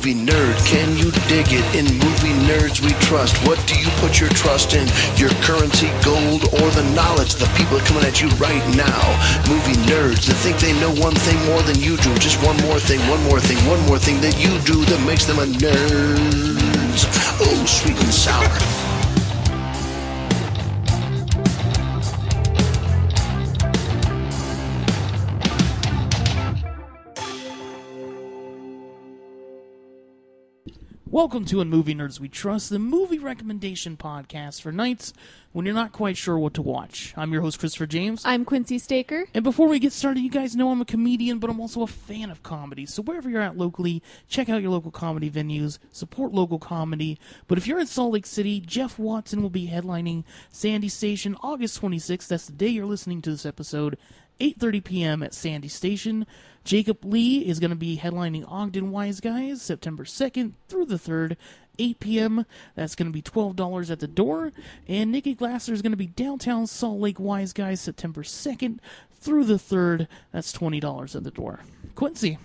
movie nerd. Can you dig it? In movie nerds we trust. What do you put your trust in? Your currency, gold, or the knowledge? The people are coming at you right now. Movie nerds that think they know one thing more than you do. Just one more thing that you do that makes them a nerd. Oh, sweet and sour. Welcome to In Movie Nerds We Trust, the movie recommendation podcast for nights when you're not quite sure what to watch. I'm your host, Christopher James. I'm Quincy Staker. And before we get started, you guys know I'm a comedian, but I'm also a fan of comedy. So wherever you're at locally, check out your local comedy venues, support local comedy. But if you're in Salt Lake City, Jeff Watson will be headlining Sandy Station August 26th. That's the day you're listening to this episode. 8:30 p.m. at Sandy Station. Jacob Lee is going to be headlining Ogden Wise Guys September 2nd through the 3rd, 8 p.m. That's going to be $12 at the door. And Nikki Glasser is going to be downtown Salt Lake Wise Guys September 2nd through the 3rd. That's $20 at the door. Quincy.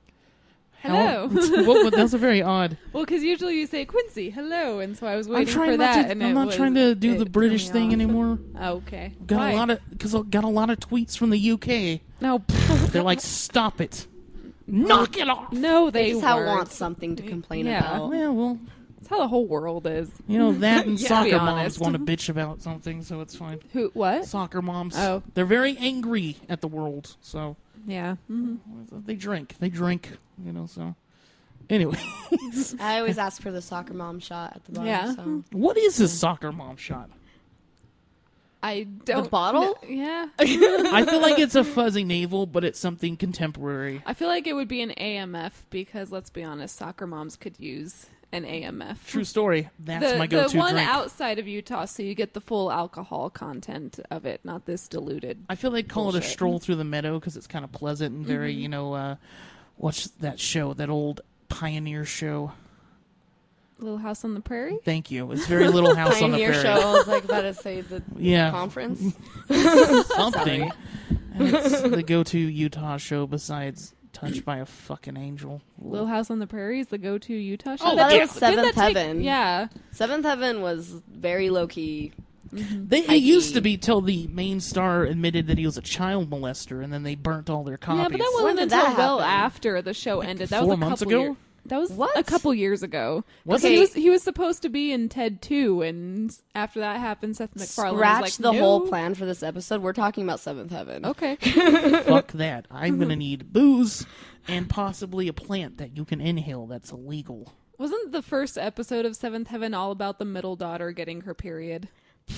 Hello. Well, that's a very odd. Well, because usually you say Quincy, hello, and so I was waiting for that. I'm not trying to do the British thing anymore. Oh, okay. Got a lot of tweets from the UK. No. They're like, stop it. Knock it off. No, they just want something to complain about. Yeah, well, that's how the whole world is. you know, that and Yeah. soccer Be moms honest. want to bitch about something, so it's fine. Who? What? Soccer moms. Oh. They're very angry at the world, so Yeah. Mm-hmm. they drink, you know, so. Anyway. I always ask for the soccer mom shot at the bar. Yeah. So. What is this soccer mom shot? I don't. The bottle? Yeah. I feel like it's a fuzzy navel, but it's something contemporary. I feel like it would be an AMF because, let's be honest, soccer moms could use an AMF. True story. That's my go-to The one drink. outside of Utah, so you get the full alcohol content of it, not this diluted. I feel like call it a bullshit. stroll through the meadow because it's kind of pleasant and very, you know, what's that show? That old Pioneer show. Little House on the Prairie? Thank you. It's very Little House on the Pioneer Prairie. show. I was like about to say the conference. Something. And it's the go-to Utah show besides Touched by a Fucking Angel. Little House on the Prairie is the go-to Utah show. Oh, that yeah. was Seventh Heaven. Yeah. Seventh Heaven was very low-key. It used to be till the main star admitted that he was a child molester, and then they burnt all their copies. Yeah, but that When wasn't did until that well happen? after the show ended. That was 4 a months couple ago? years. That was What? a couple years ago. Was Okay, it? he was supposed to be in Ted 2, and after that happened, Seth MacFarlane Scratch was like, the no. whole plan for this episode. We're talking about Seventh Heaven. Okay. Fuck that. I'm going to need booze and possibly a plant that you can inhale that's illegal. Wasn't the first episode of Seventh Heaven all about the middle daughter getting her period?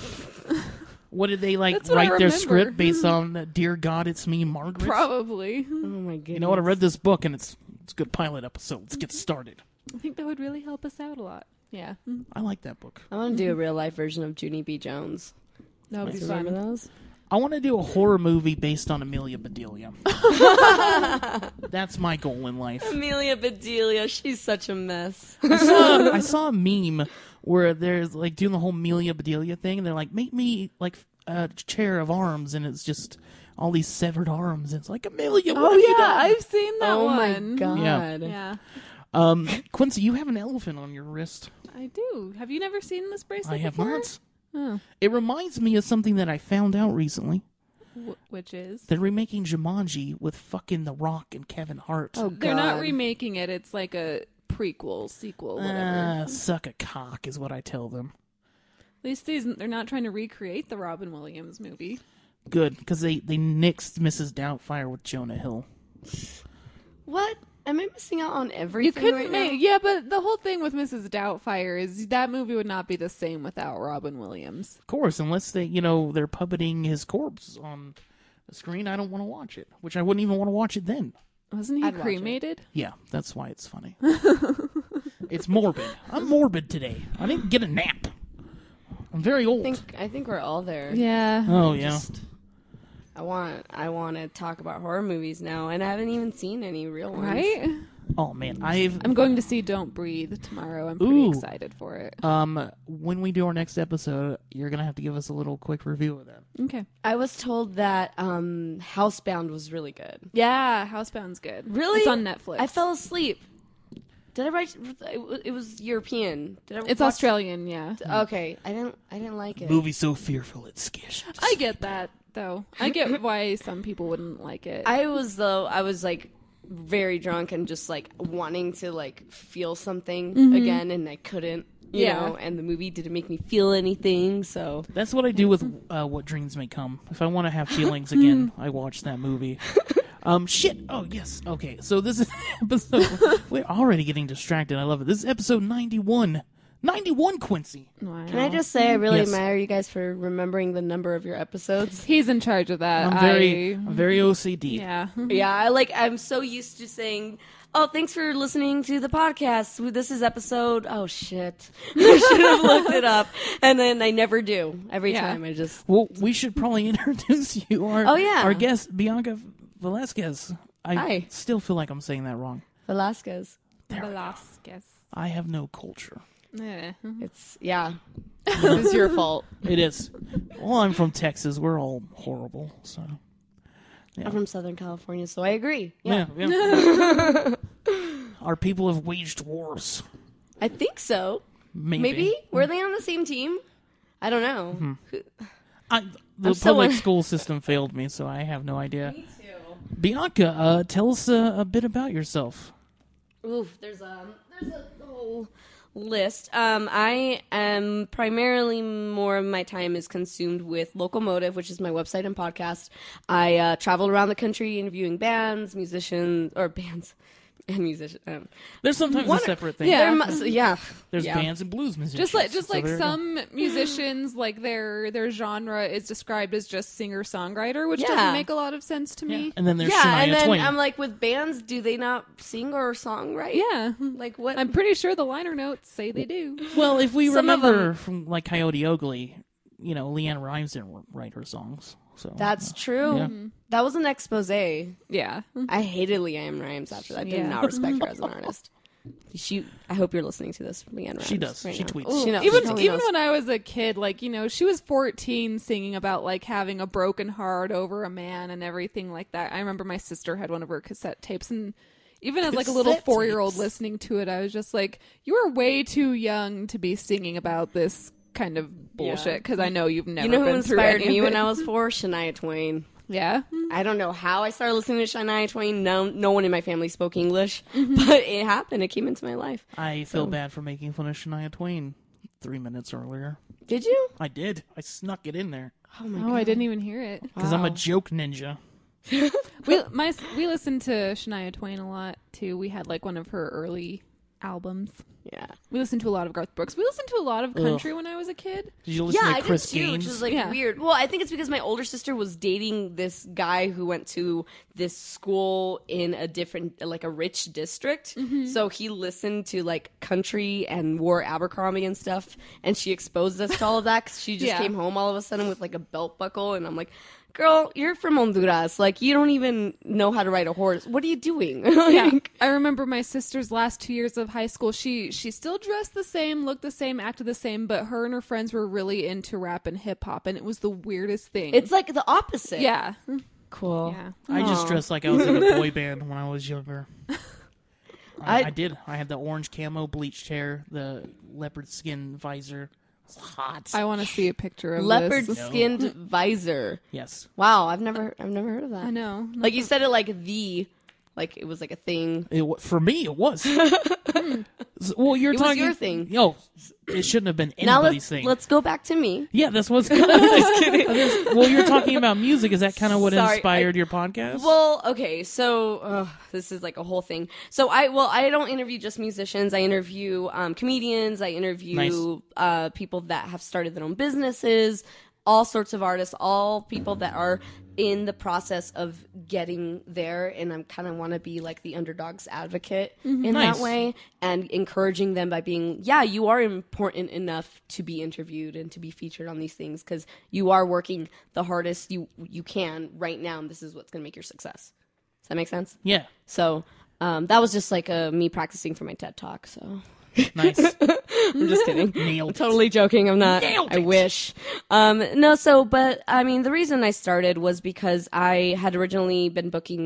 What did they, like, That's what I write their remember. script based on Dear God, It's Me, Margaret? Probably. Oh my goodness. You know what? I read this book, and it's a good pilot episode. Let's get started. I think that would really help us out a lot. Yeah. I like that book. I want to do a real-life version of Junie B. Jones. That would be Remember fun. those? I want to do a horror movie based on Amelia Bedelia. That's my goal in life. Amelia Bedelia, she's such a mess. I saw a meme where there's like doing the whole Amelia Bedelia thing, and they're like, make me like a chair of arms, and it's just all these severed arms. And it's like, Amelia, what have you done? I've seen that Oh one. my god. Yeah, Quincy, you have an elephant on your wrist. I do. Have you never seen this bracelet I have before? not. Oh. It reminds me of something that I found out recently. Which is? They're remaking Jumanji with fucking The Rock and Kevin Hart. Oh god. They're not remaking it. It's like a prequel, sequel, whatever. Suck a cock is what I tell them. At least they're not trying to recreate the Robin Williams movie. Good, because they nixed Mrs. Doubtfire with Jonah Hill. What? Am I missing out on You everything couldn't right make, now? yeah, but the whole thing with Mrs. Doubtfire is that movie would not be the same without Robin Williams. Of course, unless they're puppeting his corpse on the screen, I don't want to watch it. Which I wouldn't even want to watch it then. Wasn't he I'd watch it. cremated? Yeah, that's why it's funny. It's morbid. I'm morbid today. I didn't get a nap. I'm very old. I think we're all there. Yeah. Oh, yeah. I want to talk about horror movies now, and I haven't even seen any real ones. Right? Oh, man. I'm going to see Don't Breathe tomorrow. I'm pretty Ooh. excited for it. when we do our next episode, you're going to have to give us a little quick review of that. Okay. I was told that Housebound was really good. Yeah, Housebound's good. Really? It's on Netflix. I fell asleep. Did I write? It was European. Did I It's watch- Australian, yeah. Okay, I didn't like it. Movie so fearful it's skished. I get that, though. I get why some people wouldn't like it. I was like very drunk and just like wanting to like feel something again, and I couldn't. You know, and the movie didn't make me feel anything. So That's what I do with What Dreams May Come. If I want to have feelings again, I watch that movie. Shit. Oh, yes. Okay, so this is episode... We're already getting distracted. I love it. This is episode 91. 91, Quincy. Wow. can I just say I really Yes. admire you guys for remembering the number of your episodes. He's in charge of that. I'm very OCD. Yeah. Yeah, I'm so used to saying, "Oh, thanks for listening to the podcast. This is episode." Oh shit, I should have looked it up, and then I never do. Every Yeah. time I just. Well, we should probably introduce you. Our guest, Bianca Velasquez. I Hi. still feel like I'm saying that wrong. Velasquez. Velasquez. I have no culture. Eh. It's this is your fault. It is. Well, I'm from Texas. We're all horrible. So I'm from Southern California, so I agree. yeah. Our people have waged wars. I think so. Maybe. Were they on the same team? I don't know. The so public un- school system failed me, so I have no idea. Me too. Bianca, tell us a bit about yourself. Oof, there's a whole list. I am primarily more of my time is consumed with Locomotive, which is my website and podcast. I travel around the country interviewing bands and musicians. There's sometimes a separate thing. Yeah. There's Yeah. bands and blues musicians. Just like so there you go. some musicians, like their genre is described as just singer-songwriter, which Yeah. doesn't make a lot of sense to me. And then there's Yeah, Shania and then Twain. I'm like, with bands, do they not sing or songwrite? Yeah. Like what? I'm pretty sure the liner notes say they do. Well, if we Some of remember them- from like Coyote Ugly, Leanne Rimes didn't write her songs. So That's true. Yeah. That was an expose. I Yeah. hated Leanne Rimes after that. I did Yeah. not respect her as an artist. I hope you're listening to this, Leanne Rimes. She does. right She now. tweets. Ooh, she knows. Even She totally even knows. when I was a kid, like, she was 14 singing about like having a broken heart over a man and everything like that. I remember my sister had one of her cassette tapes, and even as like a little Cassette 4-year-old tapes. listening to it, I was just like, you are way too young to be singing about this kind of bullshit, because I know you've never You know who been through inspired any me of when it. I was 4? Shania Twain. Yeah. I don't know how I started listening to Shania Twain. No one in my family spoke English, but it happened. It came into my life. I feel bad for making fun of Shania Twain 3 minutes earlier. Did you? I did. I snuck it in there Oh my Oh, god! I didn't even hear it. because I'm a joke ninja. We listened to Shania Twain a lot too. We had like one of her early albums. Yeah. We listened to a lot of Garth Brooks. We listened to a lot of country when I was a kid. Did you listen Yeah, to I Chris did too, Gaines? which is like Yeah. weird. Well, I think it's because my older sister was dating this guy who went to this school in a different, like a rich district. So he listened to like country and wore Abercrombie and stuff, and she exposed us to all of that because she just Yeah. came home all of a sudden with like a belt buckle, and I'm like, girl, you're from Honduras. Like, you don't even know how to ride a horse. What are you doing? Yeah, Like, I remember my sister's last 2 years of high school. She still dressed the same, looked the same, acted the same, but her and her friends were really into rap and hip hop, and it was the weirdest thing. it's like the opposite. yeah, Cool. yeah. I just dressed like I was in a boy band when I was younger. I- I did. I had the orange camo bleached hair, the leopard skin visor. It's hot. I want to see a picture of Leopard this. skinned visor. yes. Wow, I've never heard of that. I know. Like you said it like it was like a thing. For me, it was. Well, you're It was talking. your thing. Yo, it shouldn't have been Now anybody's thing. let's go back to me. Yeah, that's what's good. Just kidding. Well, you're talking about music. Is that kind of what Sorry, inspired your podcast? Well, okay, so this is like a whole thing. So I don't interview just musicians. I interview comedians. I interview people that have started their own businesses. All sorts of artists, all people that are in the process of getting there, and I kind of want to be like the underdog's advocate in Nice. that way, and encouraging them by being, yeah, you are important enough to be interviewed and to be featured on these things because you are working the hardest you can right now, and this is what's going to make your success. Does that make sense? yeah. So that was just like me practicing for my TED Talk. So Nice. I'm just kidding. Nailed I'm it. totally joking. I'm not. Nailed I it. wish. But I mean, the reason I started was because I had originally been booking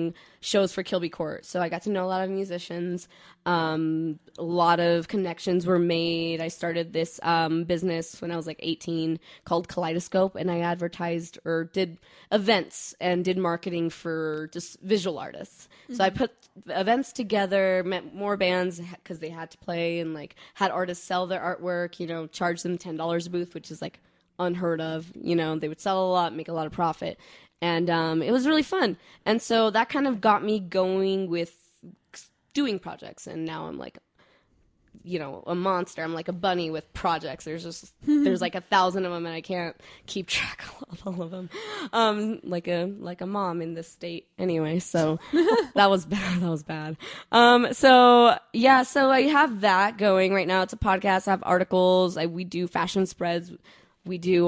shows for Kilby Court. So I got to know a lot of musicians. A lot of connections were made. I started this business when I was like 18 called Kaleidoscope, and I advertised or did events and did marketing for just visual artists. So I put events together, met more bands because they had to play, and like had artists sell their artwork, you know, charge them $10 a booth, which is like unheard of. You know, they would sell a lot, make a lot of profit. And it was really fun. And so that kind of got me going with doing projects. And now I'm like, you know, a monster. I'm like a bunny with projects. There's like 1,000 of them, and I can't keep track of all of them. Like a mom in this state. Anyway, so that was bad. That was bad. So I have that going right now. It's a podcast. I have articles. We do fashion spreads. We do,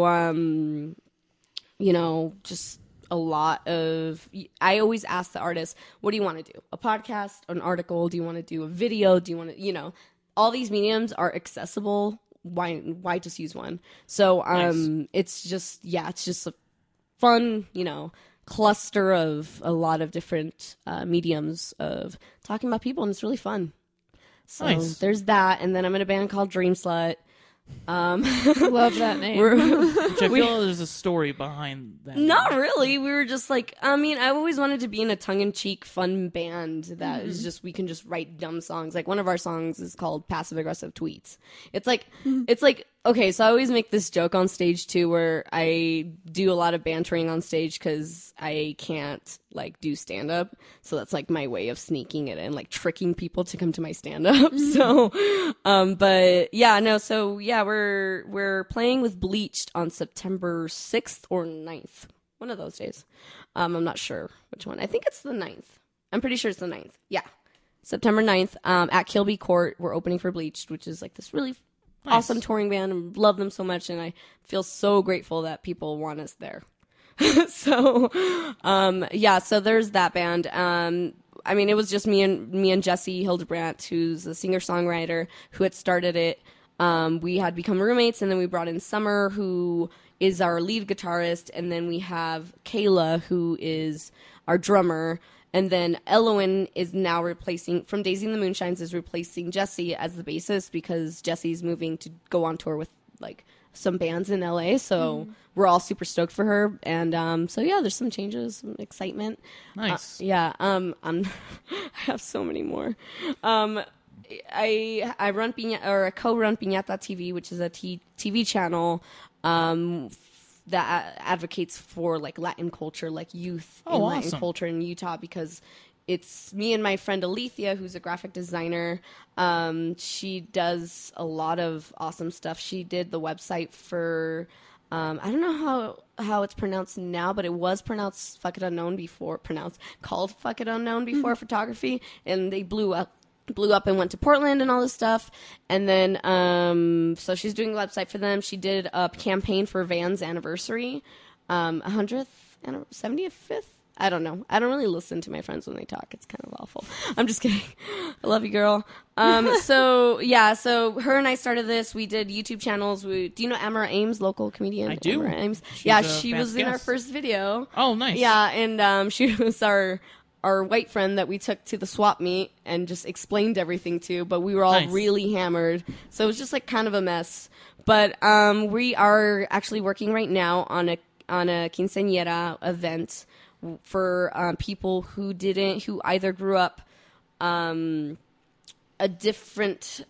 you know, just a lot of, I always ask the artist, what do you want to do? A podcast, an article? Do you want to do a video? Do you want to, you know, all these mediums are accessible. Why just use one? So, Nice. it's just a fun, you know, cluster of a lot of different, mediums of talking about people, and it's really fun. So Nice. there's that. And then I'm in a band called Dream Slut. Love that name. Which I feel there's a story behind that. Not really. We were just like, I mean, I always wanted to be in a tongue-in-cheek, fun band that is just, we can just write dumb songs. Like one of our songs is called Passive Aggressive Tweets. It's like, okay, so I always make this joke on stage too, where I do a lot of bantering on stage because I can't like do stand-up. So that's like my way of sneaking it in, like tricking people to come to my stand-up. So, but yeah, no, so yeah, we're playing with Bleached on September 6th or 9th. One of those days. I'm not sure which one. I think it's the 9th. I'm pretty sure it's the 9th. Yeah. September 9th, at Kilby Court. We're opening for Bleached, which is like this really awesome touring band. I love them so much, and I feel so grateful that people want us there. So, so there's that band. I mean, it was just me and Jesse Hildebrandt, who's a singer-songwriter, who had started it. We had become roommates, and then we brought in Summer, who is our lead guitarist, and then we have Kayla, who is our drummer, and then Elowen is now from Daisy and the Moonshines, is replacing Jesse as the bassist because Jesse's moving to go on tour with like some bands in LA, so we're all super stoked for her, and so yeah, there's some changes, some excitement. Nice. I have so many more. I run I co-run Piñata TV, which is a TV channel that advocates for like Latin culture, like youth in Latin culture in Utah, because it's me and my friend Alethea, who's a graphic designer. She does a lot of awesome stuff. She did the website for I don't know how it's pronounced now, but it was pronounced called Fuck It Unknown before photography, and they blew up and went to Portland and all this stuff. And then, so she's doing the website for them. She did a campaign for Van's anniversary, 100th, 75th. I don't know. I don't really listen to my friends when they talk. It's kind of awful. I'm just kidding. I love you, girl. So her and I started this. We did YouTube channels. Do you know Amara Ames, local comedian? I do. Amara Ames. She's she was in our first video. Oh, nice. Yeah, and she was our white friend that we took to the swap meet and just explained everything to, but we were all really hammered. So it was just like kind of a mess. But we are actually working right now on a quinceañera event for people who either grew up a different,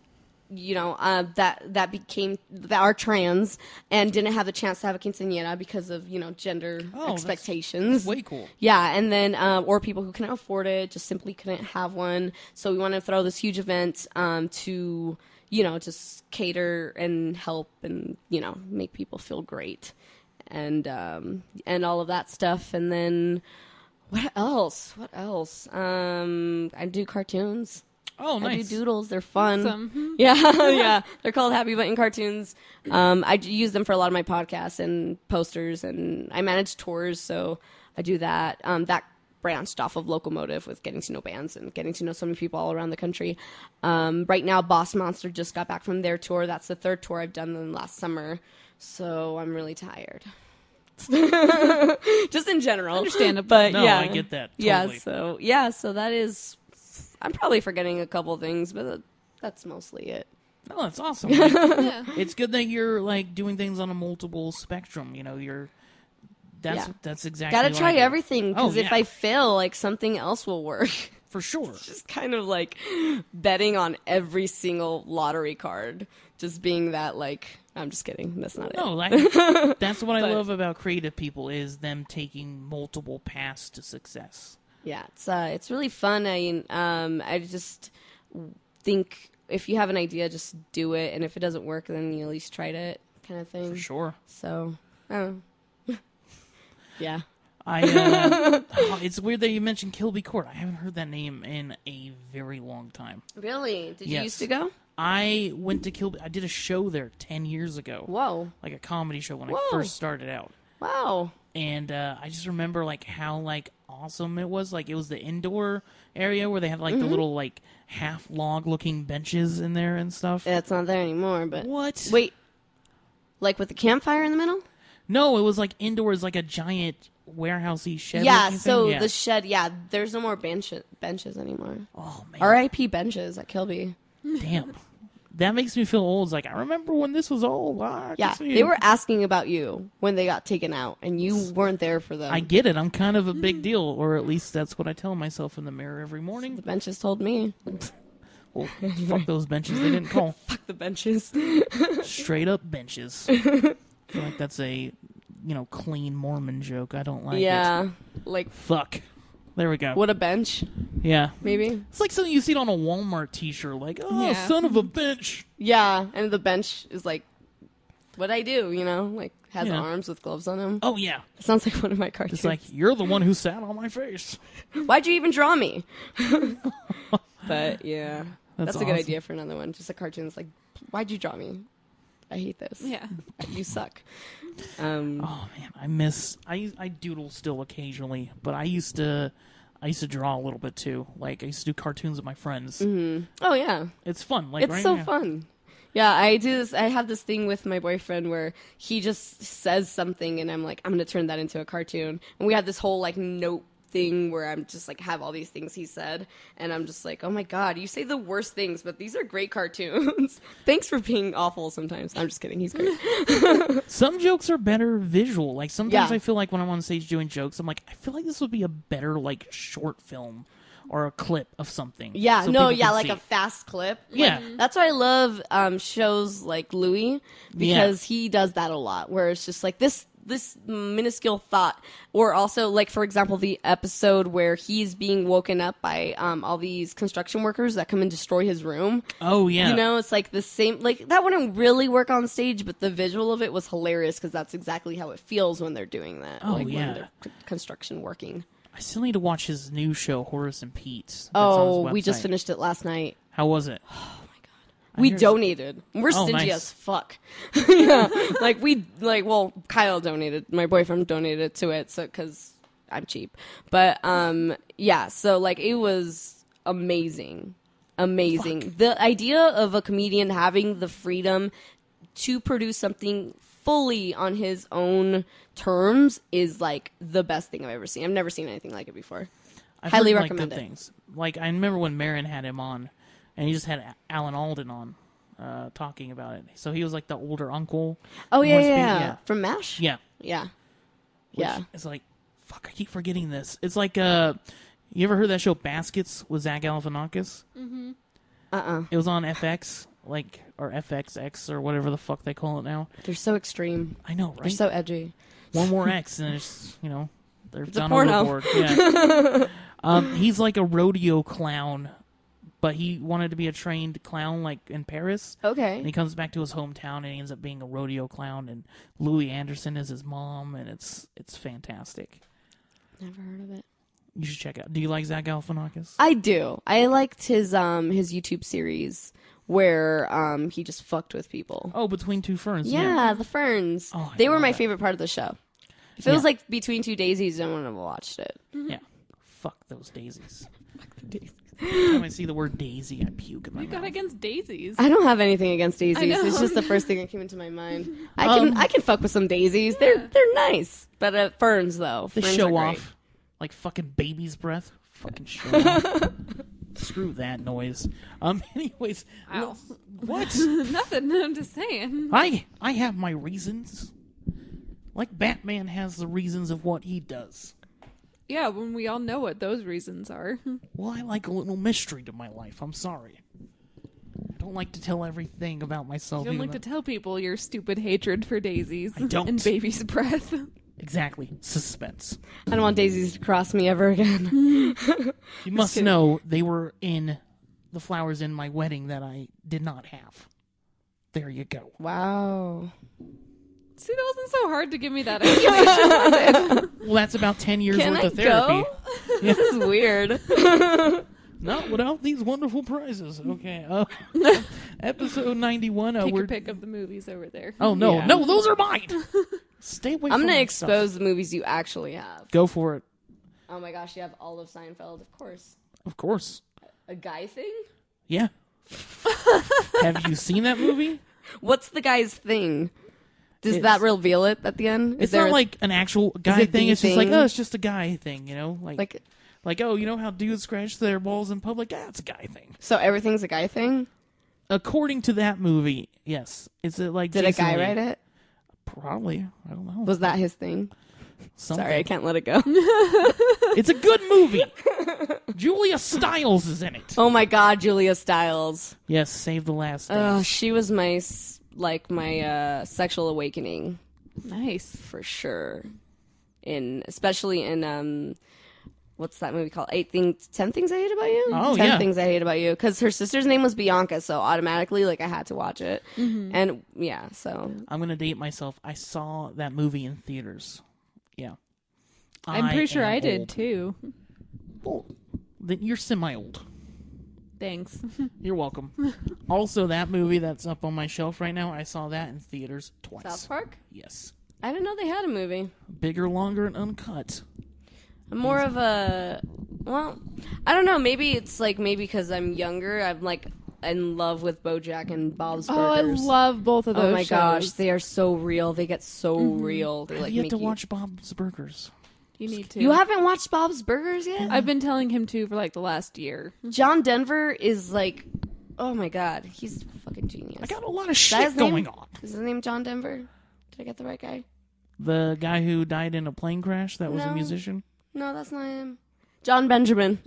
that are trans and didn't have the chance to have a quinceañera because of, gender expectations. That's way cool. Yeah, and then, or people who couldn't afford it, just simply couldn't have one. So we want to throw this huge event to, just cater and help and, make people feel great. And all of that stuff. And then what else? I do cartoons. Oh, nice. I do doodles. They're fun. Awesome. Yeah. They're called Happy Button Cartoons. I use them for a lot of my podcasts and posters, and I manage tours, so I do that. That branched off of Locomotive with getting to know bands and getting to know so many people all around the country. Right now, Boss Monster just got back from their tour. That's the third tour I've done in last summer, so I'm really tired. cats. Just in general. Understandable. But No, yeah. I get that. Totally. So that is, I'm probably forgetting a couple things, but that's mostly it. No, that's awesome. Like, Yeah. it's good that you're like doing things on a multiple spectrum. You know, that's exactly. Gotta what try I do. everything, because Oh, if yeah. I fail, like, something else will work. For sure. Just kind of like betting on every single lottery card. Just being that, like, I'm just kidding. That's not it. No, that's what I But- love about creative people is them taking multiple paths to success. Yeah, it's really fun. I just think if you have an idea, just do it, and if it doesn't work, then you at least tried it, kind of thing. For sure. So, I don't know. Yeah. It's weird that you mentioned Kilby Court. I haven't heard that name in a very long time. Really? Did you Yes. used to go? I went to Kilby. I did a show there 10 years ago. Whoa. Like a comedy show when I Whoa. first started out. Wow. And I just remember like how like awesome it was. Like it was the indoor area where they had like the little like half log looking benches in there and stuff. It's not there anymore, but... What? Wait. Like with the campfire in the middle? No, it was like indoors, like a giant warehousey shed. Yeah, looking so thing. Yeah. the shed, there's no more benches anymore. Oh man, R.I.P. benches at Kilby. damn. That makes me feel old. It's like I remember when this was old. I Yeah, can see they it. were asking about you when they got taken out, and you weren't there for them. I get it. I'm kind of a big deal, or at least that's what I tell myself in the mirror every morning. The benches told me. Well, fuck those benches. They didn't call. Fuck the benches. Straight up benches. I feel like that's a, clean Mormon joke. I don't like it. Yeah, like, Fuck. There we go. what a bench, Yeah. maybe? It's like something you see on a Walmart t-shirt. Like, oh, Yeah. son of a bench. Yeah, and the bench is like, what'd I do, like, has Yeah. arms with gloves on them. Oh, yeah. It sounds like one of my cartoons. It's like, you're the one who sat on my face. Why'd you even draw me? But, yeah. That's a good awesome. idea for another one. Just a cartoon that's like, why'd you draw me? I hate this. Yeah. You suck. Oh man, I doodle still occasionally, but I used to draw a little bit too. Like I used to do cartoons with my friends. Oh, yeah. It's fun. Like It's right so now. fun. Yeah, I do this. I have this thing with my boyfriend where he just says something and I'm like, I'm going to turn that into a cartoon. And we have this whole like note thing where I'm just like have all these things he said and I'm just like, oh my god, you say the worst things, but these are great cartoons. Thanks for being awful sometimes. I'm just kidding. He's great. Some jokes are better visual. Like sometimes Yeah. I feel like when I'm on stage doing jokes, I'm like, I feel like this would be a better like short film or a clip of something. Yeah, so no, people yeah, can like see. a fast clip. Yeah. That's why I love shows like Louis because he does that a lot where it's just like this minuscule thought, or also like for example the episode where he's being woken up by all these construction workers that come and destroy his room. Oh yeah. It's like the same, like that wouldn't really work on stage, but the visual of it was hilarious because that's exactly how it feels when they're doing that. Oh, like yeah. when they're construction working. I still need to watch his new show, Horace and Pete. That's on his We just website. finished it last night. How was it? We hear- donated. We're Oh, stingy nice. as fuck. Yeah, Kyle donated. My boyfriend donated to it, so because I'm cheap. But yeah. So like, it was amazing. The idea of a comedian having the freedom to produce something fully on his own terms is like the best thing I've ever seen. I've never seen anything like it before. I've Highly heard, recommend like, it. good things. Like I remember when Marin had him on, and he just had Alan Alden on, talking about it. So he was like the older uncle. Oh in yeah, Horace yeah, Pete. yeah. From MASH. Yeah. Yeah. Which Yeah. It's like, fuck, I keep forgetting this. It's like, you ever heard that show Baskets with Zach Galifianakis? It was on FX, or FXX, or whatever the fuck they call it now. They're so extreme. I know, right? They're so edgy. One more X, and it's, they're a done porno. overboard. Yeah. He's like a rodeo clown, but he wanted to be a trained clown, like in Paris. Okay. And he comes back to his hometown, and he ends up being a rodeo clown. And Louis Anderson is his mom, and it's fantastic. Never heard of it. You should check it out. Do you like Zach Galifianakis? I do. I liked his YouTube series where he just fucked with people. Oh, Between Two Ferns. Yeah, the Ferns. Oh, I they were love my that. favorite part of the show. If it was like Between Two Daisies, I wouldn't have watched it. Yeah. Fuck those daisies. Every time I see the word daisy, I puke in my You got mouth. against daisies. I don't have anything against daisies. know. It's just the first thing that came into my mind. I can fuck with some daisies. They're nice. But ferns though. They Ferns show are great. off like fucking baby's breath. Fucking show off. Screw that noise. Anyways, Ow. what? Nothing. I'm just saying. I have my reasons. Like Batman has the reasons of what he does. Yeah, when we all know what those reasons are. Well, I like a little mystery to my life. I'm sorry. I don't like to tell everything about myself. You don't even like to though- tell people your stupid hatred for daisies I don't. and baby's breath. Exactly. Suspense. I don't want daisies to cross me ever again. You must kidding. know they were in the flowers in my wedding that I did not have. There you go. Wow. See, that wasn't so hard to give me that explanation. Well, that's about 10 years Can worth I of therapy. go? This is weird. Not without these wonderful prizes. Okay. Episode 91. Take We're... a pick of the movies over there. Oh, no. Yeah. No, those are mine. Stay away I'm from gonna my stuff. expose the movies you actually have. Go for it. Oh my gosh, you have all of Seinfeld, of course. Of course. A guy thing? Yeah. Have you seen that movie? What's the guy's thing? Does It's- that reveal it at the end? It's not like an actual guy it thing. the It's just like, thing? oh, it's just a guy thing, you know? like Like, oh, you know how dudes scratch their balls in public? Ah, it's a guy thing. so everything's a guy thing? According to that movie, yes. Is it like Did Jason a guy Lee? write it? Probably. I don't know. Was that his thing? Something. Sorry, I can't let it go. It's a good movie. Julia Stiles is in it. Oh my god, Julia Stiles. Yes, Save the Last Oh, Dance. she was my sexual awakening Nice. for sure. Especially in what's that movie called? 10 Things I Hate About You? Oh, 10 yeah. Things I Hate About You. Because her sister's name was Bianca, so automatically, like, I had to watch it. And, yeah, so. I'm going to date myself. I saw that movie in theaters. Yeah. I'm pretty sure am I did old. too. Well, then you're semi-old. Thanks. You're welcome. Also, that movie that's up on my shelf right now, I saw that in theaters twice. South Park? Yes. I didn't know they had a movie. Bigger, longer, and uncut. I'm more of a. Well, I don't know. Maybe it's like, because I'm younger, I'm like in love with BoJack and Bob's Oh, I Burgers. love both of those Oh my gosh, shows. they are so real. They get so real. They Have like you make yet to watch Bob's Burgers? You need to. You haven't watched Bob's Burgers yet? I've been telling him to for like the last year. John Denver is like, oh my god, he's fucking genius. I got a lot of that shit his name? going on. Is his name John Denver? Did I get the right guy? The guy who died in a plane crash that was a No. musician? No, that's not him. John Benjamin.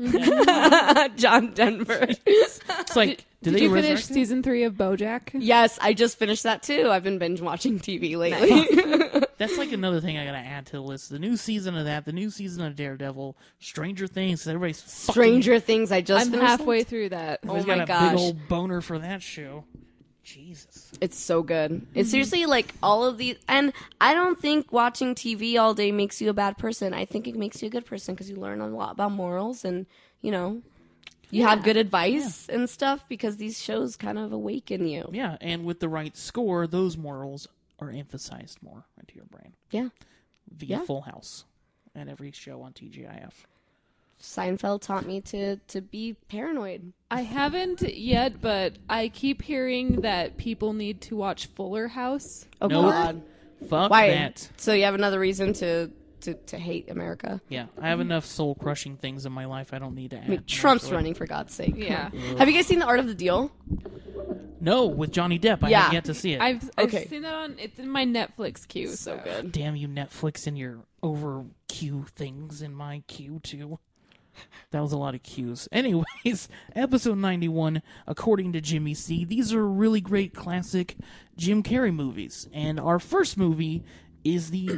John Denver. It's like, did they you finish resurrect him? season 3 of BoJack? Yes, I just finished that too. I've been binge watching TV lately. That's like another thing I gotta add to the list. The new season of that, the new season of Daredevil, Stranger Things. Everybody's fucking, Stranger Things. I just I'm finished halfway that. through that. Oh everybody's my got a gosh. big old boner for that show. Jesus. It's so good. It's seriously like all of these, and I don't think watching TV all day makes you a bad person. I think it makes you a good person because you learn a lot about morals and, you know, you have good advice and stuff because these shows kind of awaken you. Yeah, and with the right score, those morals are emphasized more into your brain Yeah. via Yeah. Full House and every show on TGIF. Seinfeld taught me to be paranoid. I haven't yet, but I keep hearing that people need to watch Fuller House. Oh, Nope. God. Fuck Why? that. So you have another reason to hate America. Yeah, I have enough soul-crushing things in my life. I don't need to add. I mean, more Trump's to it. running, for God's sake. Come Yeah. on. Have you guys seen The Art of the Deal? No, with Johnny Depp. I Yeah. have yet to see it. I've Okay. seen that on. It's in my Netflix queue. So good. Damn you, Netflix, and your over queue things in my queue too. That was a lot of cues. Anyways, episode 91, according to Jimmy C, these are really great classic Jim Carrey movies. And our first movie is the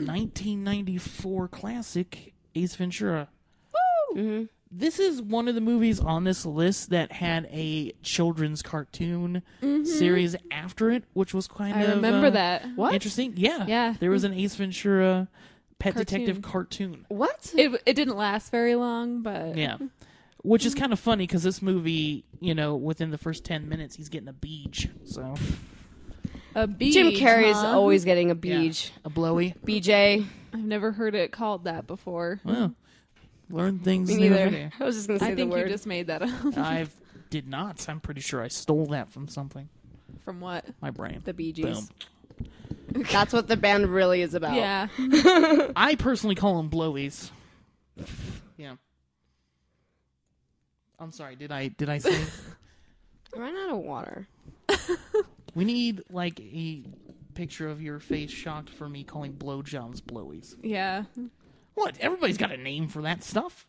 1994 classic Ace Ventura. Mm-hmm. This is one of the movies on this list that had a children's cartoon series after it, which was kind I of remember that. What? interesting. Yeah. Yeah. There was an Ace Ventura Pet Cartoon. Detective cartoon. What? It didn't last very long, but Yeah. Which is kind of funny because this movie, you know, within the first 10 minutes, he's getting a beach. So, a beach. Jim Carrey's huh? always getting a yeah. beach. A blowy. BJ. I've never heard it called that before. Well, Learn things Me new every neither. day. I was just gonna say I the think you word. just made that up. I did not. I'm pretty sure I stole that from something. From what? My brain. The Bee Gees. Boom. That's what the band really is about. Yeah. I personally call them blowies. Yeah. I'm sorry. Did I say? I ran out of water. We need like a picture of your face shocked for me calling blowjobs blowies. Yeah. What? Everybody's got a name for that stuff.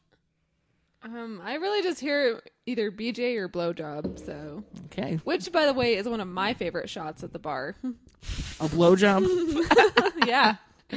I really just hear either BJ or blowjob, so. Okay. Which, by the way, is one of my favorite shots at the bar. A blowjob? Yeah.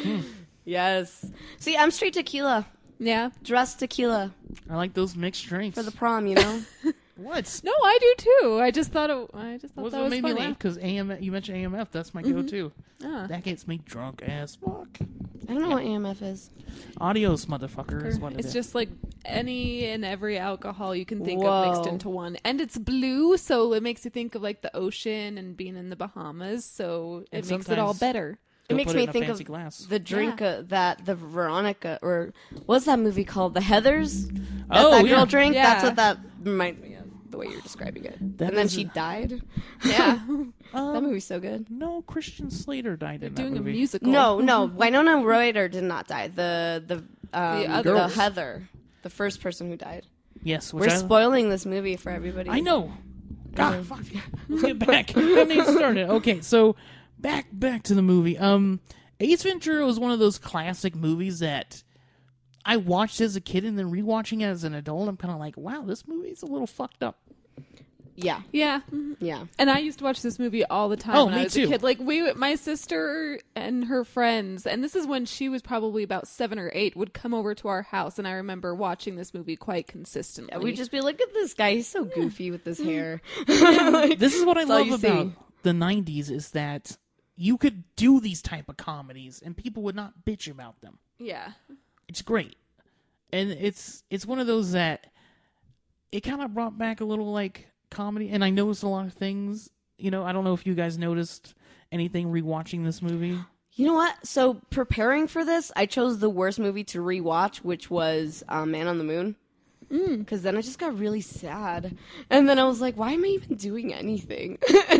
Yes. See, I'm straight tequila. Yeah. Dressed tequila I like those mixed drinks. for the prom, you know? What? No, I do too. I just thought that What was made me funny. laugh? Because you mentioned AMF. That's my go-to. Ah. That gets me drunk as fuck. I don't know what AMF is. Adios, motherfucker, is what it It's is. just like any and every alcohol you can think Whoa. of mixed into one. And it's blue, so it makes you think of like the ocean and being in the Bahamas, so it And makes it all sometimes- better. It They'll makes put me in a think of fancy glass. the drink that the Veronica, or what's that movie called? The Heathers? Oh, that yeah. girl drank? Yeah. That's what that reminds me of, the way you're describing it. That and then is she a- died. Yeah. That movie's so good. No, Christian Slater died in that Doing a movie. musical. No, Winona Ryder did not die. The other- the Heather, the first person who died. Yes, which We're I, spoiling this movie for everybody. I know. God, fuck. Let's get back. Haven't even started. Okay, so back to the movie. Ace Ventura was one of those classic movies that I watched as a kid, and then rewatching it as an adult, I'm kind of like, wow, this movie's a little fucked up. Yeah, Yeah. yeah. And I used to watch this movie all the time Oh, when me I was too. a kid. Like my sister and her friends, and this is when she was probably about 7 or 8, would come over to our house, and I remember watching this movie quite consistently. Yeah, we'd just be, look at this guy. He's so goofy with his hair. This is what I all love you about see. the 90s is that you could do these type of comedies, and people would not bitch about them. Yeah. It's great. And it's one of those that it kind of brought back a little like comedy, and I noticed a lot of things. You know, I don't know if you guys noticed anything rewatching this movie. You know what? So preparing for this, I chose the worst movie to rewatch, which was Man on the Moon. Because then I just got really sad, and then I was like, "Why am I even doing anything?"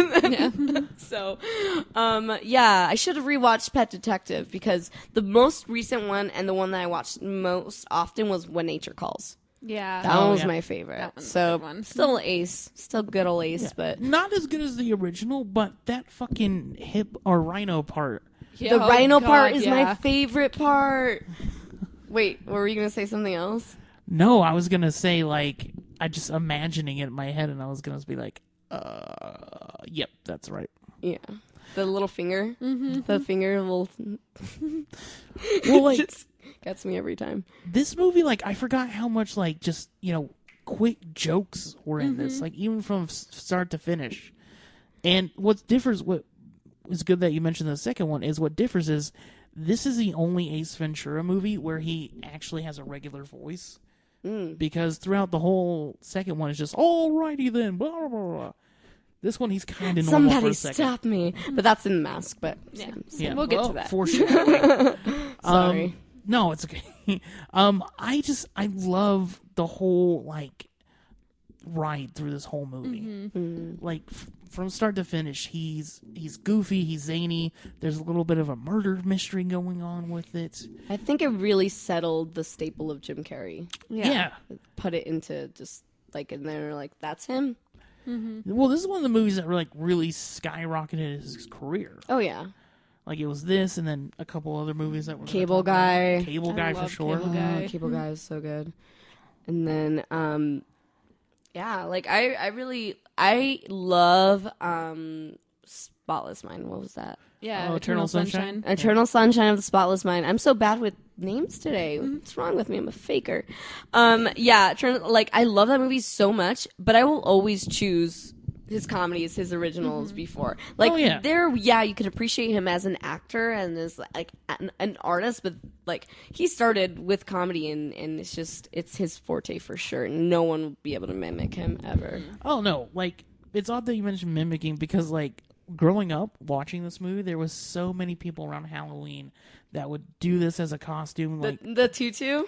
So, yeah, I should have rewatched Pet Detective because the most recent one and the one that I watched most often was When Nature Calls. Yeah. That Oh, one was yeah. my favorite. That one's a So good one. still Ace, still good old Ace, but Not as good as the original, but that fucking hip or rhino part. Yeah, the oh rhino part God, is yeah. my favorite part. Wait, were you gonna say something else? No, I was gonna say like I just imagining it in my head, and I was gonna be like, yep, that's right. Yeah, the little finger, the finger will Well, like just gets me every time. this movie, like I forgot how much like just quick jokes were in this, like even from start to finish. And what is good that you mentioned the second one is what differs is this is the only Ace Ventura movie where he actually has a regular voice. Because throughout the whole second one, it's just alrighty then, blah blah blah. blah. This one, he's kind of normal for Somebody a second. stop me! But that's in Mask. But Yeah. Yeah, We'll get to well, that. Foreshadowing. sorry. No, it's okay. I love the whole like ride through this whole movie. Like from start to finish, he's goofy, he's zany. There's a little bit of a murder mystery going on with it. I think it really settled the staple of Jim Carrey. Yeah. Put it into just like in there, like that's him. Well, this is one of the movies that really skyrocketed his career. Oh yeah, Like it was this, and then a couple other movies that were Cable Guy. Cable I Guy for love sure. Cable Guy. Cable Guy is so good. And then, yeah, like I love Spotless Mind. What was that? Yeah. Oh, Eternal Sunshine? Eternal Sunshine of the Spotless Mind. I'm so bad with names today. What's wrong with me? I'm a faker. Yeah, I love that movie so much, but I will always choose his comedies, his originals before. Like, Oh, yeah. you could appreciate him as an actor and as like an artist, but like he started with comedy and it's his forte for sure. No one will be able to mimic him ever. Oh no, like it's odd that you mentioned mimicking because like growing up watching this movie, there was so many people around Halloween that would do this as a costume. Like The tutu?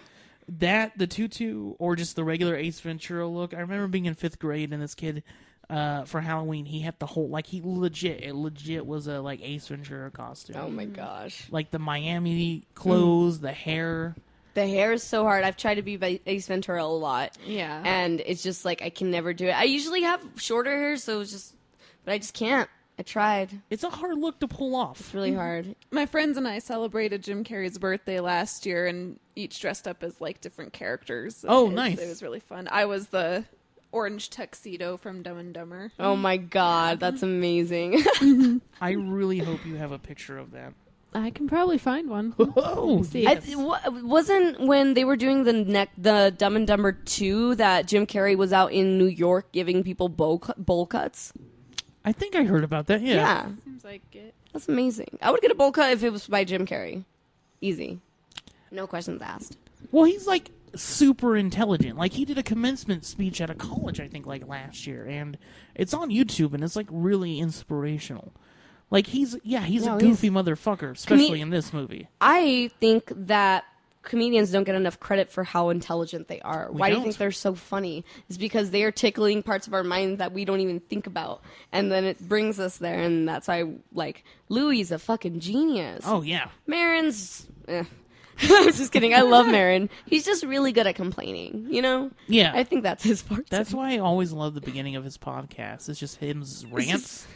That, the tutu, or just the regular Ace Ventura look. I remember being in 5th grade and this kid, for Halloween, he had the whole, like, it legit was a, like, Ace Ventura costume. Oh my gosh. Like the Miami clothes, the hair. The hair is so hard. I've tried to be Ace Ventura a lot. Yeah. And it's just like, I can never do it. I usually have shorter hair, so it's just, but I just can't. I tried. It's a hard look to pull off. It's really hard. My friends and I celebrated Jim Carrey's birthday last year, and each dressed up as like different characters. Oh, nice. It was really fun. I was the orange tuxedo from Dumb and Dumber. Oh my god, that's amazing. I really hope you have a picture of that. I can probably find one. Oh, See. yes. Wasn't when they were doing the Dumb and Dumber 2 that Jim Carrey was out in New York giving people bowl cuts? I think I heard about that. Yeah. Seems like it. That's amazing. I would get a bowl cut if it was by Jim Carrey. Easy. No questions asked. Well, he's like super intelligent. Like he did a commencement speech at a college, I think, like last year, and it's on YouTube, and it's like really inspirational. Like he's a goofy motherfucker, especially in this movie. I think that comedians don't get enough credit for how intelligent they are. Why do you think they're so funny? It's because they are tickling parts of our mind that we don't even think about. And then it brings us there, and that's why, like, Louis a fucking genius. Oh, yeah. Maron's... I was just kidding. I love Maron. He's just really good at complaining, you know? Yeah. I think that's his part. That's why I always love the beginning of his podcast. It's just his rants.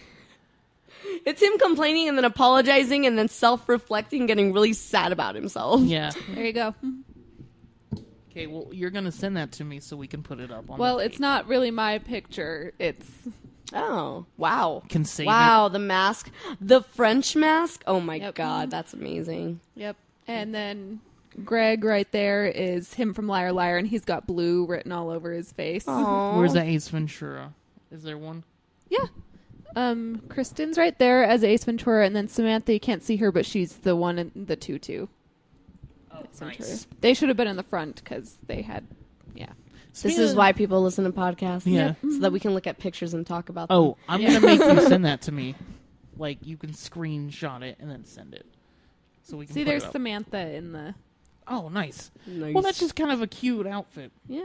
It's him complaining and then apologizing and then self-reflecting, getting really sad about himself. Yeah. There you go. Okay, well, you're going to send that to me so we can put it up on Well, the it's not really my picture. It's... Oh, wow. Can save wow, the mask. The French mask? Oh, my Yep. God. That's amazing. Yep. And then Greg right there is him from Liar Liar, and he's got blue written all over his face. Aww. Where's the Ace Ventura? Is there one? Yeah. Kristen's right there as Ace Ventura, and then Samantha, you can't see her, but she's the one in the tutu. Oh, Nice. They should have been in the front because they had, yeah. This is why people listen to podcasts. Yeah. So that we can look at pictures and talk about them. Oh, I'm going to make you send that to me. Like, you can screenshot it and then send it. So we can See, put there's it up. Samantha in the, Oh, nice. Nice. Well, that's just kind of a cute outfit. yeah.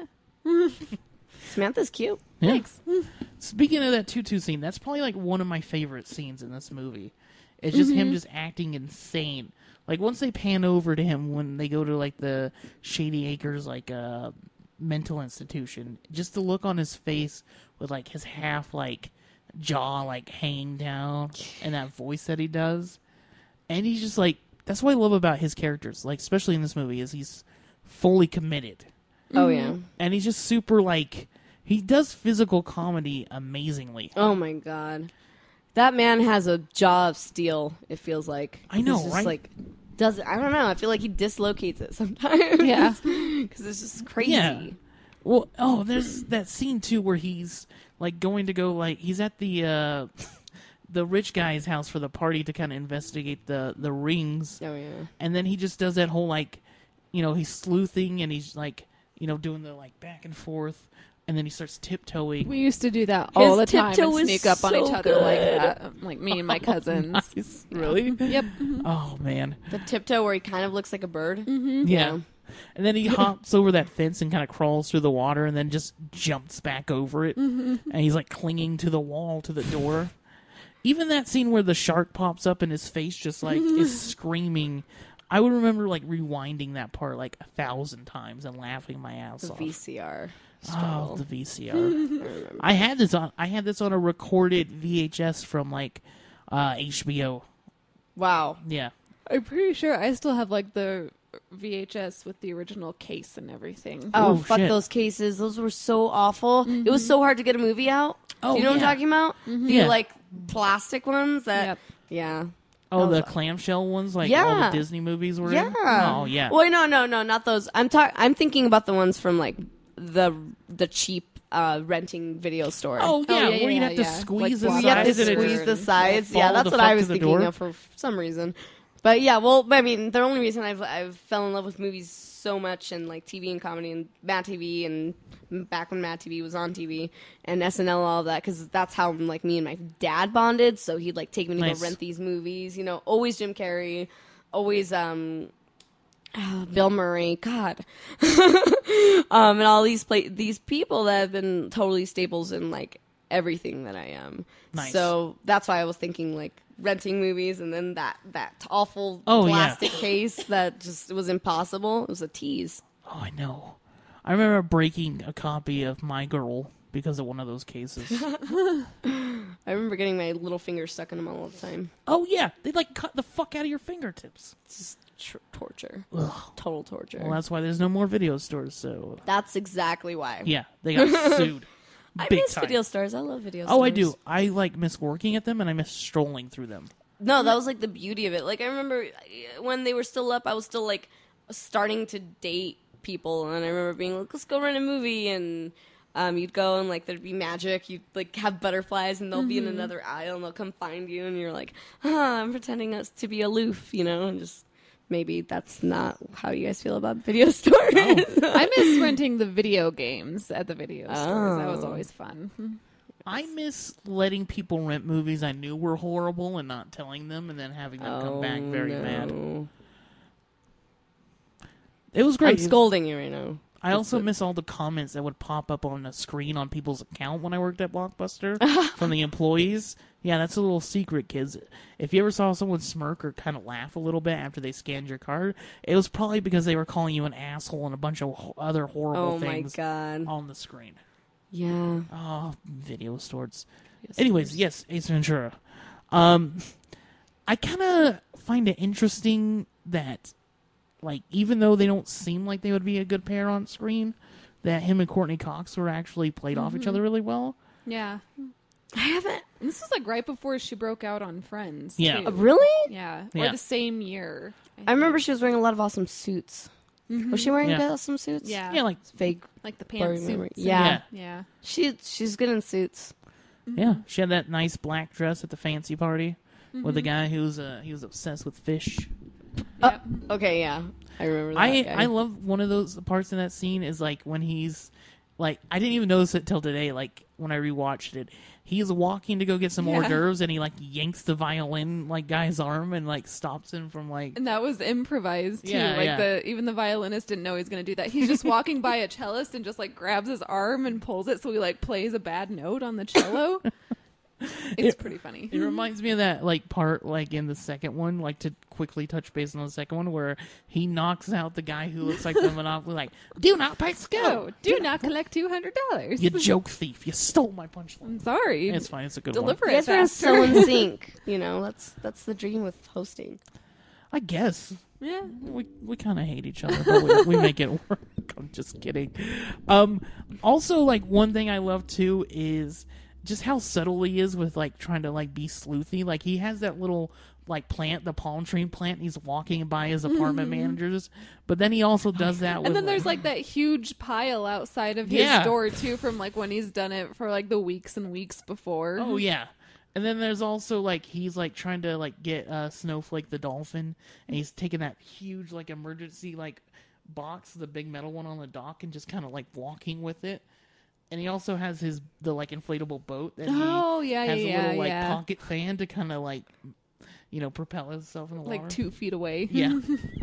Samantha's cute. Yeah. Thanks. Speaking of that tutu scene, that's probably like one of my favorite scenes in this movie. It's just him just acting insane. Like once they pan over to him when they go to like the Shady Acres like mental institution, just the look on his face with like his half like jaw like hanging down and that voice that he does. And he's just like, that's what I love about his characters, like especially in this movie, is he's fully committed. Oh, yeah. And he's just super like, he does physical comedy amazingly. Oh, my God. That man has a jaw of steel, it feels like. I know, He's just, right? like, I don't know. I feel like he dislocates it sometimes. Yeah. Because it's just crazy. Yeah. Well, there's that scene too where he's like going to go like he's at the rich guy's house for the party to kind of investigate the rings. Oh, yeah. And then he just does that whole like, he's sleuthing and he's like, doing the like back and forth, and then he starts tiptoeing. We used to do that all the time tiptoe and is sneak up on so each other like good. that. Like me and my cousins. Nice. Really? Yep. Oh man. The tiptoe where he kind of looks like a bird. Yeah. And then he hops over that fence and kind of crawls through the water and then just jumps back over it. And he's like clinging to the wall, to the door. Even that scene where the shark pops up and his face just like is screaming. I would remember like rewinding that part like 1,000 times and laughing my ass The off. VCR. Oh, struggle. the VCR. I had this on a recorded VHS from like HBO. Wow. Yeah. I'm pretty sure I still have like the VHS with the original case and everything. Oh, Oh, fuck shit. those cases. Those were so awful. It was so hard to get a movie out. Oh, Do you know what yeah. I'm talking about? The Yeah. like plastic ones that Yep. yeah. Oh, That the was- clamshell ones, like all Yeah. the Disney movies were Yeah. in? Oh, yeah. Well, no, not those. I'm thinking about the ones from like the cheap renting video store. Oh, yeah, yeah, where you'd yeah, have to yeah. squeeze Like the You have to sides and it squeeze just the sides. fall Yeah, the that's what fuck I to was the thinking door. of for some reason. But yeah, well, I mean, the only reason I've fell in love with movies so much and like TV and comedy and Mad TV and back when Mad TV was on TV and SNL all of that, because that's how like me and my dad bonded. So he'd like take me to Nice. go rent these movies. Always Jim Carrey, always Bill Murray, God, and all these people that have been totally staples in like everything that I am. Nice. So that's why I was thinking like renting movies, and then that awful Oh, yeah. plastic case that just was impossible. It was a tease. Oh, I know. I remember breaking a copy of My Girl because of one of those cases. I remember getting my little finger stuck in them all the time. Oh, yeah. They, like, cut the fuck out of your fingertips. It's just torture. Ugh. Total torture. Well, that's why there's no more video stores, so... That's exactly why. Yeah, they got sued. I Big miss time. video stores. I love video stores. Oh, I do. I, like, miss working at them, and I miss strolling through them. No, that was like the beauty of it. Like I remember when they were still up, I was still like starting to date people, and I remember being like, "Let's go rent a movie," and you'd go and like there'd be magic. You'd like have butterflies, and they'll be in another aisle, and they'll come find you, and you're like, I'm pretending to be aloof, and just. Maybe that's not how you guys feel about video stores. I miss renting the video games at the video stores. That was always fun. I miss letting people rent movies I knew were horrible and not telling them, and then having them come back very mad. It was great. I'm scolding you right now. I also miss all the comments that would pop up on the screen on people's account when I worked at Blockbuster from the employees. Yeah, that's a little secret, kids. If you ever saw someone smirk or kind of laugh a little bit after they scanned your card, it was probably because they were calling you an asshole and a bunch of other horrible things on the screen. Yeah. Oh, video stores. Anyways, yes, Ace Ventura. I kind of find it interesting that, like, even though they don't seem like they would be a good pair on screen, that him and Courtney Cox were actually played off each other really well. Yeah. I haven't. This was like right before she broke out on Friends. Yeah. Too. Really? Yeah. Yeah. Or the same year. I remember she was wearing a lot of awesome suits. Was she wearing Yeah. awesome suits? Yeah. Yeah, like, Fake. Like the blurry pantsuits. memory. and- Yeah. Yeah. She's good in suits. yeah, she had that nice black dress at the fancy party with the guy he was obsessed with fish. Yep. Okay, yeah. I remember that guy. I love one of those parts in that scene is like when he's like, I didn't even notice it till today, like when I rewatched it. He's walking to go get some hors d'oeuvres and he like yanks the violin like guy's arm and like stops him from like. And that was improvised too. Yeah, like yeah. even the violinist didn't know he was going to do that. He's just walking by a cellist and just like grabs his arm and pulls it so he like plays a bad note on the cello. It's pretty funny. It reminds me of that like part like in the second one, like to quickly touch base on the second one, where he knocks out the guy who looks like the Monopoly, like, do not pay Oh, go. do not collect $200. You joke thief! You stole my punchline. I'm sorry. It's fine. It's a good Deliver one. You it guys are faster. so in sync. That's the dream with hosting. I guess Yeah. we kind of hate each other, but we make it work. I'm just kidding. Also, like one thing I love too is just how subtle he is with like trying to like be sleuthy. Like he has that little like plant, the palm tree plant. He's walking by his apartment managers, but then he also does that with. And then there's like that huge pile outside of his Yeah. door too from like when he's done it for like the weeks and weeks before. Oh yeah. And then there's also like he's like trying to like get Snowflake the dolphin, and he's taking that huge like emergency like box, the big metal one on the dock, and just kind of like walking with it. And he also has the like inflatable boat that Oh, he yeah, has yeah, a little like yeah. pocket fan to kind of like propel himself in the water. Like 2 feet away. Yeah.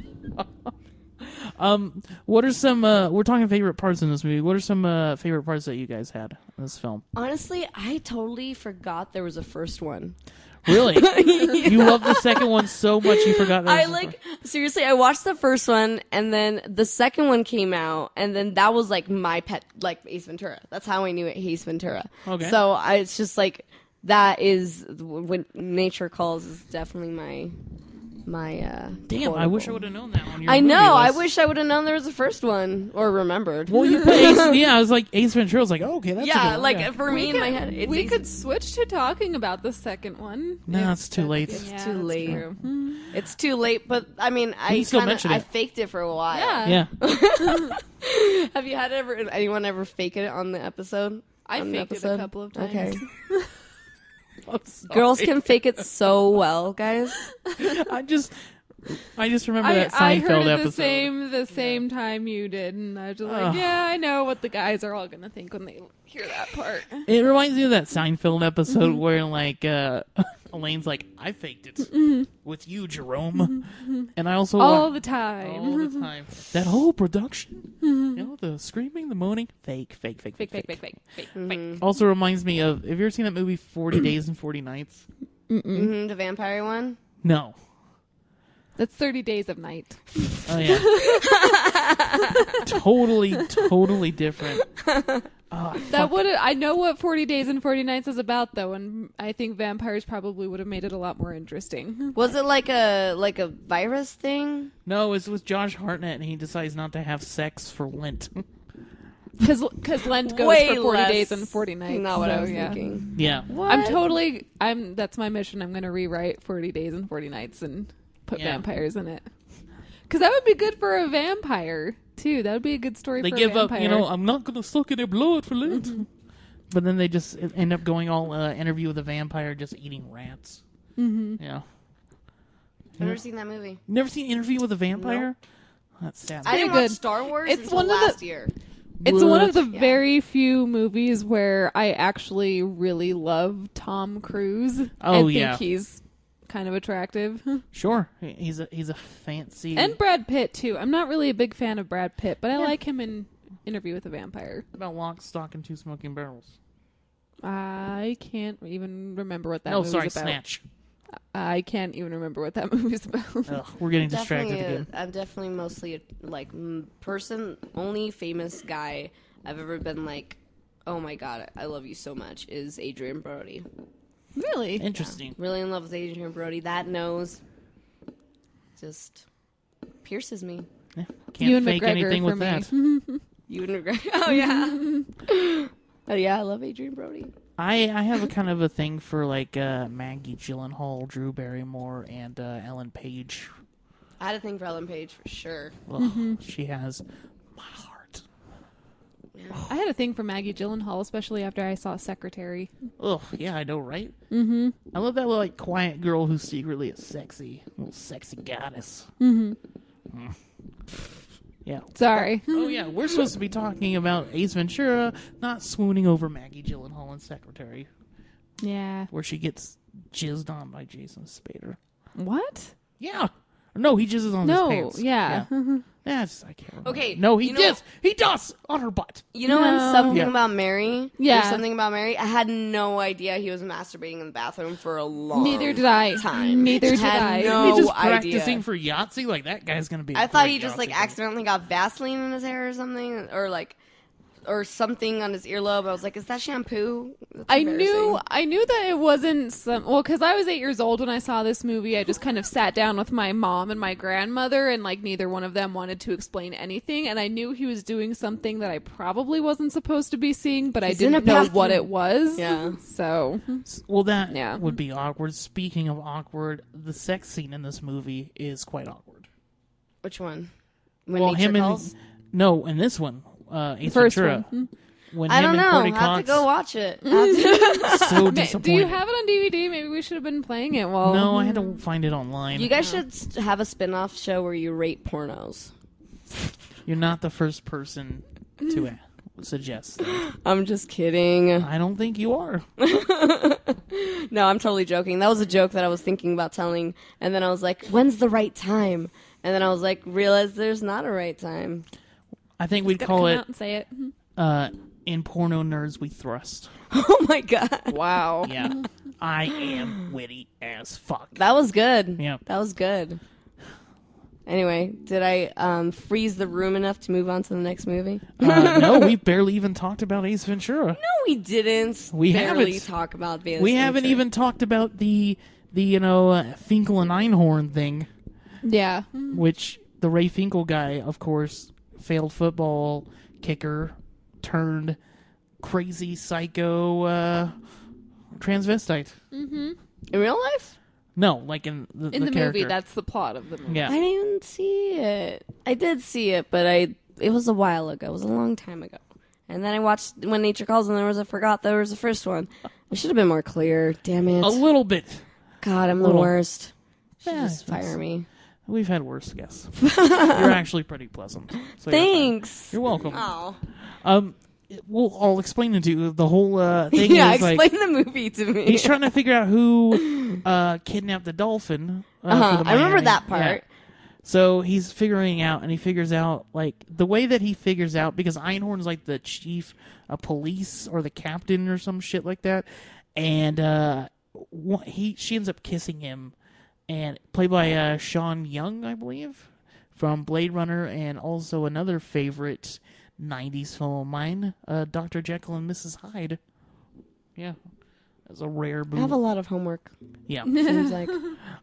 What are some we're talking favorite parts in this movie. What are some favorite parts that you guys had in this film? Honestly, I totally forgot there was a first one. Really? You love the second one so much you forgot that. Seriously, I watched the first one and then the second one came out and then that was like my pet, like Ace Ventura. That's how I knew it, Ace Ventura. Okay. So it's just like, that is, when Nature Calls is definitely my Damn, I wish I would have known that on your I movie know, I list. wish I would have known there was a first one, or remembered. Well, you put Ace, yeah, I was like Ace Ventura. I was like, oh, okay, that's a yeah, good one. like Yeah. for me in my head, it's We Ace- could switch to talking about the second one. No, it's too late. It's Yeah, too that's late. true. It's too late, but I mean, can still mention I it. faked it for a while. Yeah. Yeah. Have you had anyone ever fake it on the episode? I On the faked it a episode? couple of times. Okay. I'm sorry. Girls can fake it so well, guys. I just remember that I Seinfeld heard it episode. the same time you did, and I was just like, yeah, I know what the guys are all gonna think when they hear that part. It reminds me of that Seinfeld episode where like Elaine's like, I faked it with you, Jerome. And I also All the time. all the time. That whole production, the screaming, the moaning, fake. Fake. Also reminds me of, have you ever seen that movie 40 Days and 40 Nights? The vampire one? No. That's 30 Days of Night. Oh, yeah. totally different. I know what 40 Days and 40 Nights is about, though, and I think vampires probably would have made it a lot more interesting. Was it like a virus thing? No, it's with Josh Hartnett, and he decides not to have sex for Lent. Because Lent goes Way for 40 less days and 40 nights. Not what I so, was yeah. thinking. Yeah. What? That's my mission. I'm going to rewrite 40 Days and 40 Nights and put Yeah. vampires in it. Because that would be good for a vampire, too. That would be a good story They for give a up, vampire. I'm not going to suck in their blood for Lent. But then they just end up going all interview with a vampire just eating rats. Mm-hmm. Yeah. I've never seen that movie. Never seen Interview with a Vampire? Nope. That's sad. I didn't good. watch Star Wars It's until one of the- last year. It's one of the Yeah. very few movies where I actually really love Tom Cruise. Oh, and yeah. think he's kind of attractive. Sure. He's a fancy... And Brad Pitt, too. I'm not really a big fan of Brad Pitt, but I like him in Interview with a Vampire. What about Lock, Stock, and Two Smoking Barrels? I can't even remember what that No, movie's sorry, about. Snatch. I can't even remember what that movie's about. Ugh, we're getting distracted again. I'm definitely mostly a person, only famous guy I've ever been like, oh my god, I love you so much, is Adrian Brody. Really? Interesting. Really in love with Adrian Brody. That nose just pierces me. Yeah, can't Ewan fake McGregor anything for with me. that. You and McGregor. Oh yeah. Oh yeah, I love Adrian Brody. I have a kind of a thing for like Maggie Gyllenhaal, Drew Barrymore, and Ellen Page. I had a thing for Ellen Page for sure. Ugh, she has my heart. I had a thing for Maggie Gyllenhaal, especially after I saw Secretary. Ugh, yeah, I know, right? Mm-hmm. I love that little like quiet girl who's secretly a little sexy goddess. Mm-hmm. Yeah. Sorry. Oh yeah, we're supposed to be talking about Ace Ventura, not swooning over Maggie Gyllenhaal in Secretary, Yeah. where she gets jizzed on by Jason Spader. What? Yeah. No, he jizzes on No, his pants. yeah. That's, I can't remember. Okay, No, he you know- does. He does on her butt. You know, in No. something Yeah. about Mary. Yeah. There's something about Mary. I had no idea he was masturbating in the bathroom for a long. Neither did I. Time. Neither did Had I. no He's just idea. practicing for Yahtzee. Like, that guy's going to be a I thought great he just like Yahtzee player. accidentally got Vaseline in his hair or something, or something on his earlobe. I was like, is that shampoo? That's I embarrassing. knew that it wasn't because I was 8 years old when I saw this movie. I just kind of sat down with my mom and my grandmother, and like neither one of them wanted to explain anything. And I knew he was doing something that I probably wasn't supposed to be seeing, but He's I in a didn't know bathroom. what it was. Yeah. So Well, that Yeah. would be awkward. Speaking of awkward, the sex scene in this movie is quite awkward. Which one? When Well, nature him calls? and... No, in this one, Ace first Ventura. one. When I him don't and know. Courtney I have Cox, to go watch it. I have to- so Do disappointed. you have it on DVD? Maybe we should have been playing it. Well, No, I had to find it online. You guys should have a spin-off show where you rate pornos. You're not the first person to suggest that. I'm just kidding. I don't think you are. No, I'm totally joking. That was a joke that I was thinking about telling, and then I was like, when's the right time? And then I was like, realize there's not a right time. I think we'd Gotta call come it, out and say it. in Porno Nerds We Thrust. Oh my god. Wow. Yeah. I am witty as fuck. That was good. Yeah. That was good. Anyway, did I freeze the room enough to move on to the next movie? No, we barely even talked about Ace Ventura. No, we didn't. We barely haven't. talk about Ace We haven't Ventura. even talked about the Finkel and Einhorn thing, Yeah. which the Ray Finkel guy, of course, failed football kicker turned crazy psycho transvestite. in real life. No, like in the In the character. movie, that's the plot of the movie. yeah. I didn't see it. I did see it, but it was a while ago. It was a long time ago. And then I watched When Nature Calls, and I forgot there was the first one. I should have been more clear. Damn it. A little bit. God, I'm the little. worst. Should Yeah, just fire me. We've had worse guests. You're actually pretty pleasant. So Thanks. You're welcome. Oh. well, I'll explain it to you. The whole thing Yeah, is explain the movie to me. he's trying to figure out who kidnapped the dolphin. For the I remember Miami. that part. Yeah. So he's figuring out, and he figures out, like, the way that he figures out, because Einhorn's like the chief of police or the captain or some shit like that, and she ends up kissing him, and played by Sean Young, I believe, from Blade Runner, and also another favorite 90s film of mine, Dr. Jekyll and Mrs. Hyde. Yeah. That's a rare movie. I have a lot of homework. Yeah. Seems like.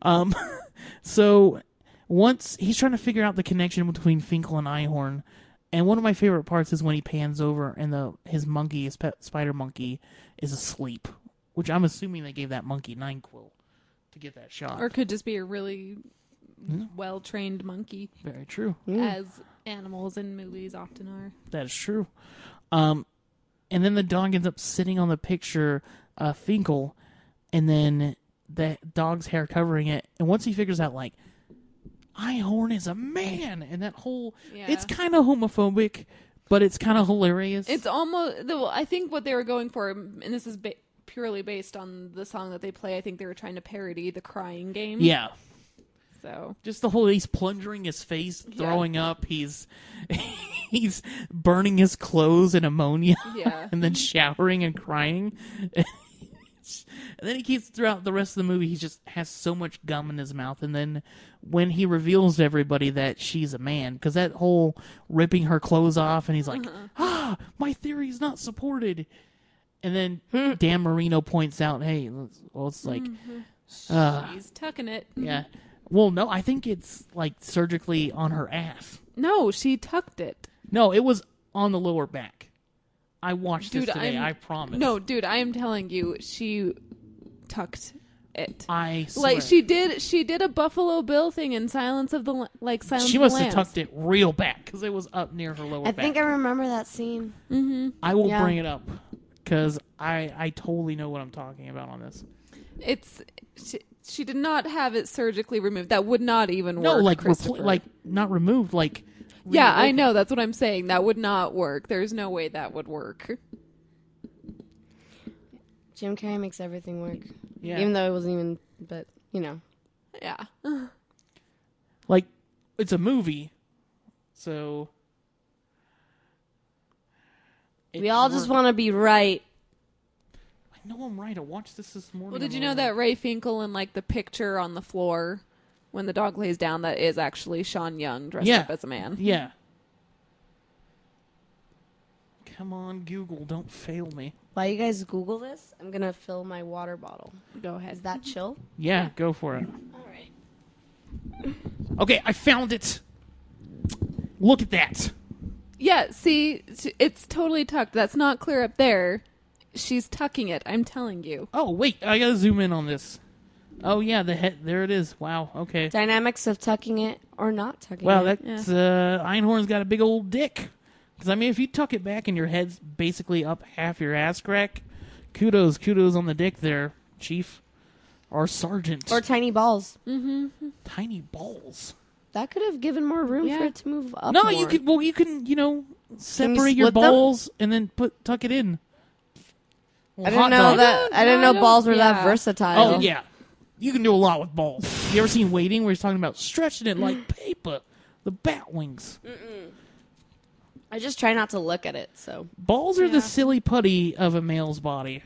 So once he's trying to figure out the connection between Finkel and Einhorn, and one of my favorite parts is when he pans over and his monkey, his pet spider monkey, is asleep, which I'm assuming they gave that monkey NyQuil to get that shot. Or it could just be a really well-trained monkey, Very true. as animals in movies often are. That is true. And then the dog ends up sitting on the picture, Finkel, and then the dog's hair covering it. And once he figures out, like, Einhorn is a man, and that whole... Yeah. It's kind of homophobic, but it's kind of hilarious. It's almost... I think what they were going for, and this is purely based on the song that they play, I think they were trying to parody the Crying Game. Yeah. So... Just the whole... He's plunging his face, throwing up, he's burning his clothes in ammonia, Yeah. and then showering and crying. And then he keeps, throughout the rest of the movie, he just has so much gum in his mouth. And then when he reveals to everybody that she's a man, because that whole ripping her clothes off, and he's like, my theory's not supported. And then Dan Marino points out, hey, well, it's like... She's tucking it. Yeah. Well, no, I think it's, like, surgically on her ass. No, she tucked it. No, it was on the lower back. I watched Dude, this today, I promise. No, dude, I am telling you, she tucked it. I swear. Like she did a Buffalo Bill thing in Silence of the Silence She of must the have Lambs. tucked it real back, because it was up near her lower I back. think I remember that scene. I will Yeah. bring it up, because I totally know what I'm talking about on this. It's she did not have it surgically removed. That would not even work. No, like, Christopher. like not removed, like... Yeah, I reopened. know. That's what I'm saying. That would not work. There's no way that would work. Jim Carrey makes everything work. Yeah. Even though it wasn't even, but, you know. Yeah. Like, it's a movie, so... We all just want to be right. I know I'm right. I watched this morning. Well, did on you the know way that Ray Finkel in like the picture on the floor when the dog lays down, that is actually Sean Young dressed Yeah. up as a man? Yeah. Come on, Google. Don't fail me. While you guys Google this, I'm going to fill my water bottle. Go ahead. Is that chill? Yeah, go for it. All right. Okay, I found it. Look at that. Yeah, see, it's totally tucked. That's not clear up there. She's tucking it. I'm telling you. Oh, wait. I gotta zoom in on this. Oh, yeah, the head. There it is. Wow, okay. Dynamics of tucking it or not tucking Wow, it. that's, Einhorn's got a big old dick. Because, I mean, if you tuck it back and your head's basically up half your ass crack, kudos on the dick there, Chief. Or Sergeant. Or tiny balls. Tiny balls. That could have given more room Yeah. for it to move up No, more. you can, separate your split them? balls and then tuck it in. I didn't know that. I didn't know balls were that versatile. Oh, yeah. You can do a lot with balls. You ever seen Waiting where he's talking about stretching it like paper? The bat wings. I just try not to look at it, so. Balls are Yeah. the silly putty of a male's body.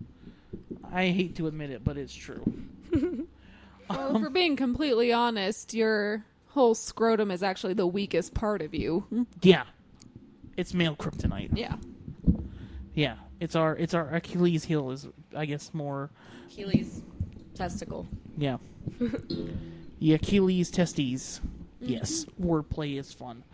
I hate to admit it, but it's true. Well, if we're being completely honest, your whole scrotum is actually the weakest part of you. Yeah. It's male kryptonite. Yeah. Yeah. It's our Achilles heel is, I guess, more... Achilles testicle. Yeah. The Achilles testes. Yes. Wordplay is fun.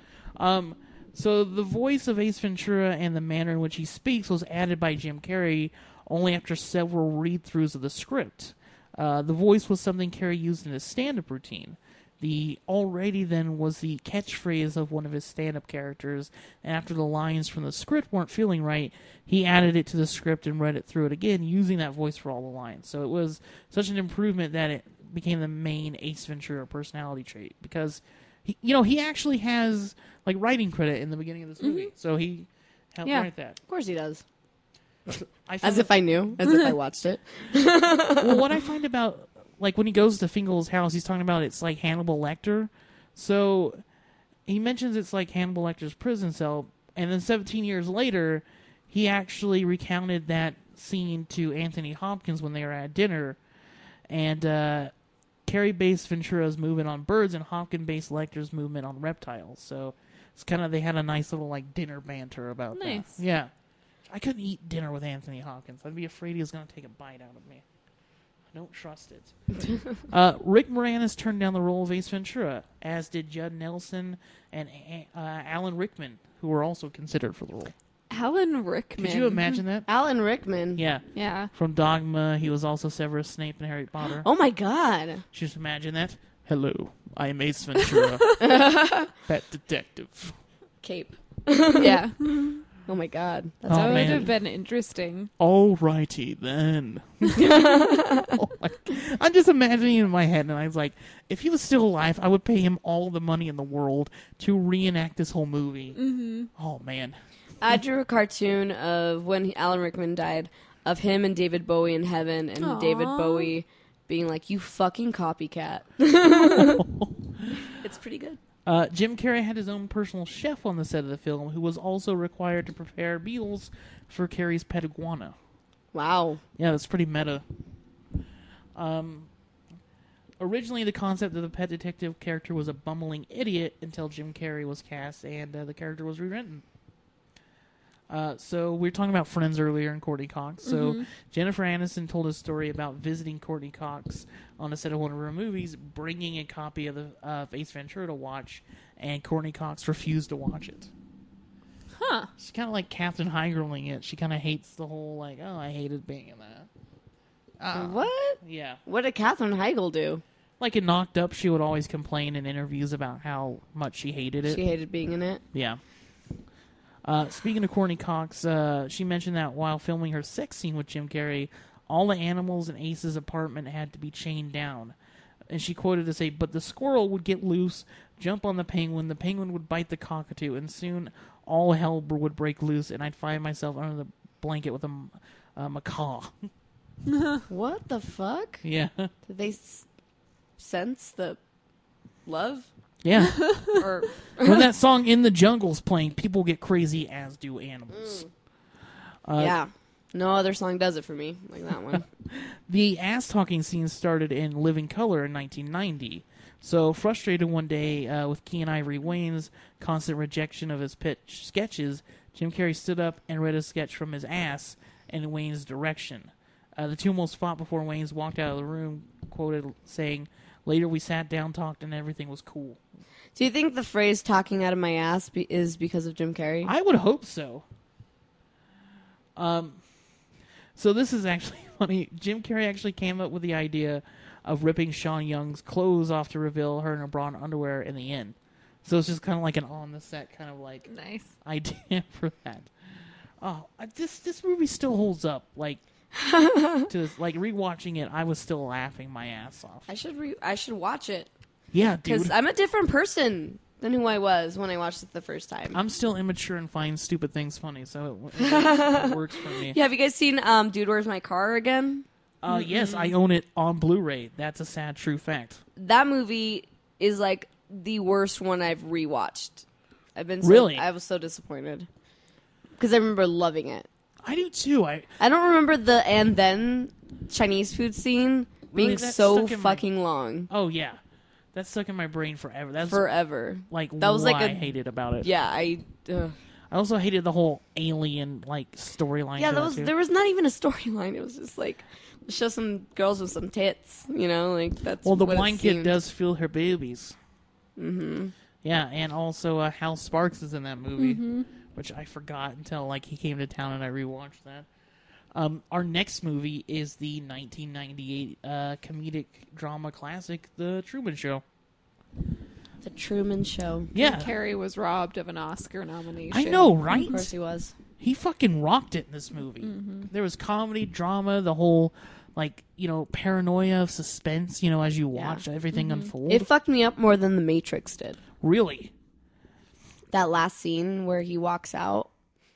So the voice of Ace Ventura and the manner in which he speaks was added by Jim Carrey only after several read-throughs of the script. The voice was something Carrey used in his stand-up routine. The already then was the catchphrase of one of his stand-up characters, and after the lines from the script weren't feeling right, he added it to the script and read it through it again, using that voice for all the lines. So it was such an improvement that it became the main Ace Ventura personality trait, because he actually has like writing credit in the beginning of this movie. So Yeah. Like that. Of course he does. I found As if I knew. As if I watched it. well, what I find about, like, when he goes to Fingal's house, he's talking about it's like Hannibal Lecter. So he mentions it's like Hannibal Lecter's prison cell, and then 17 years later, he actually recounted that scene to Anthony Hopkins when they were at dinner, and Carey based Ventura's movement on birds, and Hopkins based Lecter's movement on reptiles. So it's kind of, they had a nice little like dinner banter about Nice. that. Yeah. I couldn't eat dinner with Anthony Hopkins. I'd be afraid he was going to take a bite out of me. I don't trust it. Rick Moranis turned down the role of Ace Ventura, as did Judd Nelson and Alan Rickman, who were also considered for the role. Alan Rickman. Could you imagine that? Alan Rickman. Yeah. Yeah. From Dogma, he was also Severus Snape in Harry Potter. Oh my god. Just imagine that. Hello, I am Ace Ventura, Pet Detective. Cape. Yeah. Oh my god. Oh, That would man. have been interesting. Alrighty then. Oh my God. I'm just imagining it in my head, and I was like, if he was still alive, I would pay him all the money in the world to reenact this whole movie. Mm-hmm. Oh man. I drew a cartoon of when Alan Rickman died, of him and David Bowie in heaven, and Aww. David Bowie being like, "You fucking copycat." It's pretty good. Jim Carrey had his own personal chef on the set of the film, who was also required to prepare meals for Carrey's pet iguana. Wow. Yeah, that's pretty meta. Originally, the concept of the pet detective character was a bumbling idiot until Jim Carrey was cast and the character was rewritten. So we were talking about Friends earlier and Courtney Cox. So Jennifer Aniston told a story about visiting Courtney Cox on a set of one of her movies, bringing a copy of Ace Ventura to watch, and Courtney Cox refused to watch it. Huh. She's kind of like Katherine Heigerling it. She kind of hates the whole, like, oh, I hated being in that. What? Yeah. What did Katherine Heigl do? Like in Knocked Up, she would always complain in interviews about how much she hated it. She hated being in it. Yeah. Speaking of Courtney Cox, she mentioned that while filming her sex scene with Jim Carrey, all the animals in Ace's apartment had to be chained down. And she quoted to say, "But the squirrel would get loose, jump on the penguin would bite the cockatoo, and soon all hell would break loose, and I'd find myself under the blanket with a macaw." What the fuck? Yeah. Did they sense the love? Yeah. Or When that song In the Jungle's playing, people get crazy, as do animals. yeah. No other song does it for me like that one. The ass-talking scene started in Living Color in 1990. So, frustrated one day with Keenen Ivory Wayans' constant rejection of his pitch sketches, Jim Carrey stood up and read a sketch from his ass in Wayans' direction. The two almost fought before Wayans walked out of the room, quoted saying, "Later we sat down, talked, and everything was cool." Do you think the phrase "talking out of my ass" is because of Jim Carrey? I would hope so. So this is actually funny. Jim Carrey actually came up with the idea of ripping Sean Young's clothes off to reveal her in her bra and underwear in the end. So it's just kind of like an on-the-set kind of like Nice. idea for that. Oh, this movie still holds up. Like, rewatching it, I was still laughing my ass off. I should watch it Yeah, dude. because I'm a different person than who I was when I watched it the first time. I'm still immature and find stupid things funny, so it works for me. Yeah, have you guys seen Dude, Where's My Car again? Yes, I own it on Blu-ray. That's a sad, true fact. That movie is like the worst one I've rewatched. Really? I was so disappointed because I remember loving it. I do too. I don't remember the and then Chinese food scene being Really? That's so stuck in my- fucking long. Oh yeah, that's stuck in my brain forever. That's Forever. like That was why like I hated about it. Yeah, I also hated the whole alien like storyline. yeah. to That it, was too. there was not even a storyline. It was just like show some girls with some tits. You know, like that's Well, the what it blind kid seemed. does feel her boobies. Mm-hmm. Yeah, and also Hal Sparks is in that movie, which I forgot until like he came to town and I rewatched that. Our next movie is the 1998 comedic drama classic, The Truman Show. The Truman Show. Yeah, Carrey was robbed of an Oscar nomination. I know, right? Of course he was. He fucking rocked it in this movie. There was comedy, drama, the whole, like, paranoia, suspense, as you watch everything unfold. It fucked me up more than The Matrix did. Really? That last scene where he walks out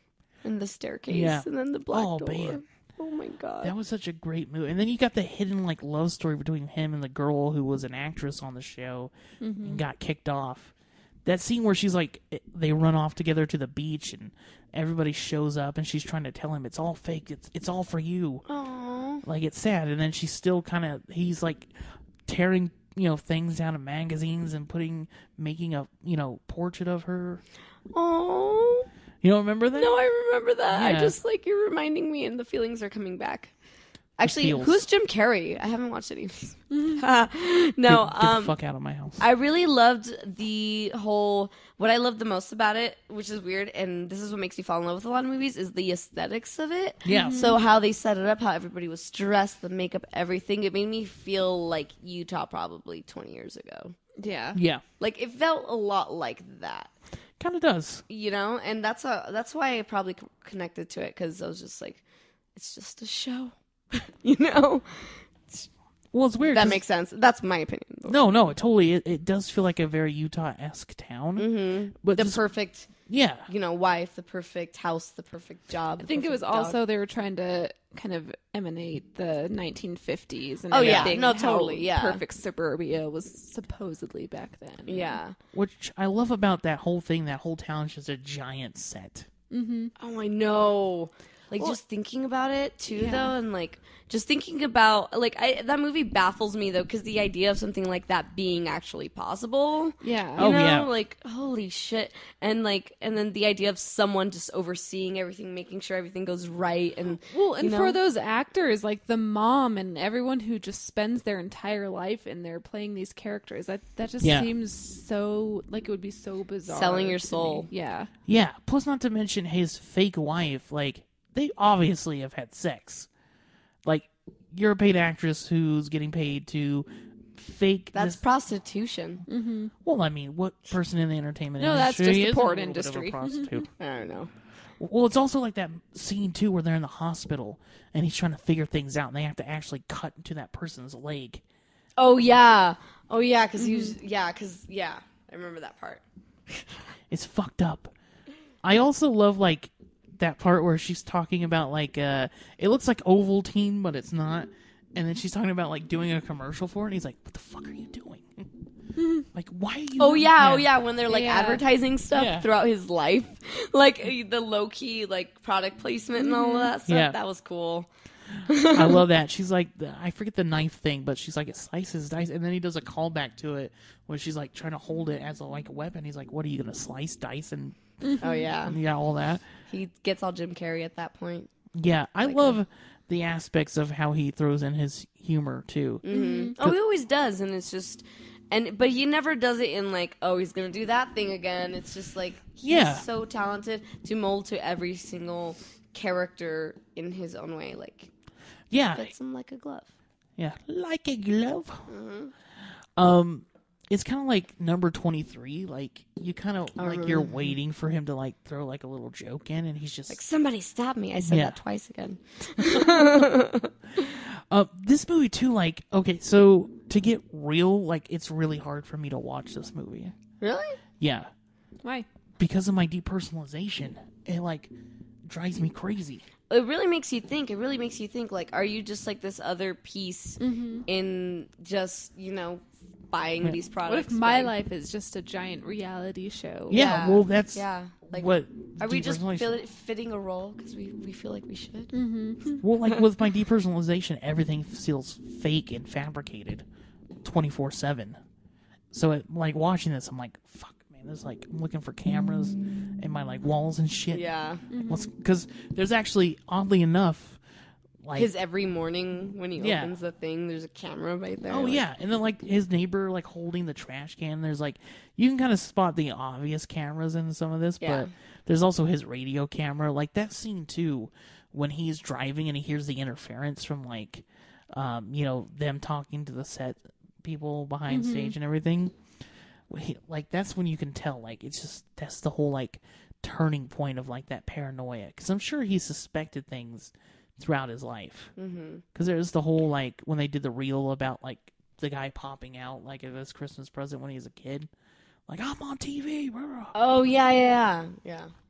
And the staircase, Yeah. and then the black Oh, door. man. Oh my god. That was such a great movie. And then you got the hidden like love story between him and the girl who was an actress on the show and got kicked off. That scene where she's like, they run off together to the beach and everybody shows up and she's trying to tell him it's all fake. It's all for you. Aww. Like, it's sad. And then she's still he's like tearing, things down of magazines and making a, portrait of her. Aww. You don't remember that? No, I remember that. Yeah. I just like you're reminding me, and the feelings are coming back. Actually, feels. who's Jim Carrey? I haven't watched any. No, Get the fuck out of my house. I really loved the whole. What I loved the most about it, which is weird, and this is what makes me fall in love with a lot of movies, is the aesthetics of it. Yeah. So how they set it up, how everybody was dressed, the makeup, everything. It made me feel like Utah probably 20 years ago. Yeah. Yeah. Like it felt a lot like that. Kind of does. And that's why I probably connected to it, because I was just like, it's just a show. Well, it's weird. That 'cause- makes sense. That's my opinion. No, it totally. It does feel like a very Utah-esque town. Mm-hmm. But The just- perfect, yeah, wife, the perfect house, the perfect job. I think it was also they were trying to kind of emanate the 1950s and Oh, yeah. everything, No, and how totally, yeah. perfect suburbia was supposedly back then. Yeah. which I love about that whole thing. That whole town is just a giant set. Oh, I know. Like, just thinking about it, too, Yeah. though, and, like, just thinking about, like, that movie baffles me, though, because the idea of something like that being actually possible. Yeah. Oh, yeah. Like, holy shit. And, like, and then the idea of someone just overseeing everything, making sure everything goes right. And, Well, and you know? for those actors, like the mom and everyone who just spends their entire life in there playing these characters, that just Yeah. seems so like it would be so bizarre. Selling your to me. soul. Yeah. Yeah. Plus, not to mention his fake wife. Like, they obviously have had sex. Like, you're a paid actress who's getting paid to fake. That's this. prostitution. Well, I mean, what person in the entertainment No, that's industry just the isn't porn a little bit of a industry. prostitute? I don't know. Well, it's also like that scene too where they're in the hospital and he's trying to figure things out, and they have to actually cut into that person's leg. Oh, yeah. Because he was, I remember that part. It's fucked up. I also love like that part where she's talking about like it looks like Ovaltine, but it's not. And then she's talking about like doing a commercial for it, and he's like, "What the fuck are you doing? Like, why are you?" Oh yeah, when they're like Yeah. advertising stuff Yeah. throughout his life, like the low key like product placement and all of that stuff. Yeah. That was cool. I love that. She's like, I forget the knife thing, but she's like, it slices dice, and then he does a callback to it where she's like trying to hold it as like a weapon. He's like, "What are you gonna slice dice?" And Oh yeah, all that. he gets all Jim Carrey at that point. Yeah, I love the aspects of how he throws in his humor too. Oh, he always does, and it's just, but he never does it in like, oh, he's gonna do that thing again. It's just like he's Yeah. so talented to mold to every single character in his own way. Like Yeah, fits him like a glove. yeah, like a glove. Mm-hmm. It's kind of like number 23. Like you kind of like you're remember. waiting for him to like throw like a little joke in, and he's just Like somebody stop me! I said Yeah. that twice again. This movie too. Like, okay, so to get real, like it's really hard for me to watch this movie. Really? Yeah, Why? because of my depersonalization. It like drives me crazy. It really makes you think. It really makes you think. Like, are you just like this other piece in just buying these products? What if my but- life is just a giant reality show? Yeah, well, that's Like, what. are we just depersonalization- fitting a role because we feel like we should? Well, like with my depersonalization, everything feels fake and fabricated, 24/7. So, like watching this, I'm like, fuck, man. There's like I'm looking for cameras in my like walls and shit. Yeah. Because there's actually, oddly enough, like His every morning when he Yeah. opens the thing, there's a camera right there. oh like- yeah, and then like his neighbor like holding the trash can. There's like you can kind of spot the obvious cameras in some of this, Yeah. but there's also his radio camera. Like that scene too, when he's driving and he hears the interference from like, them talking to the set people behind stage and everything. Like that's when you can tell. Like it's just that's the whole like turning point of like that paranoia. Because I'm sure he suspected things throughout his life. Because there's the whole like when they did the reel about like the guy popping out like of his Christmas present when he was a kid, like I'm on TV. Blah, blah. Oh yeah.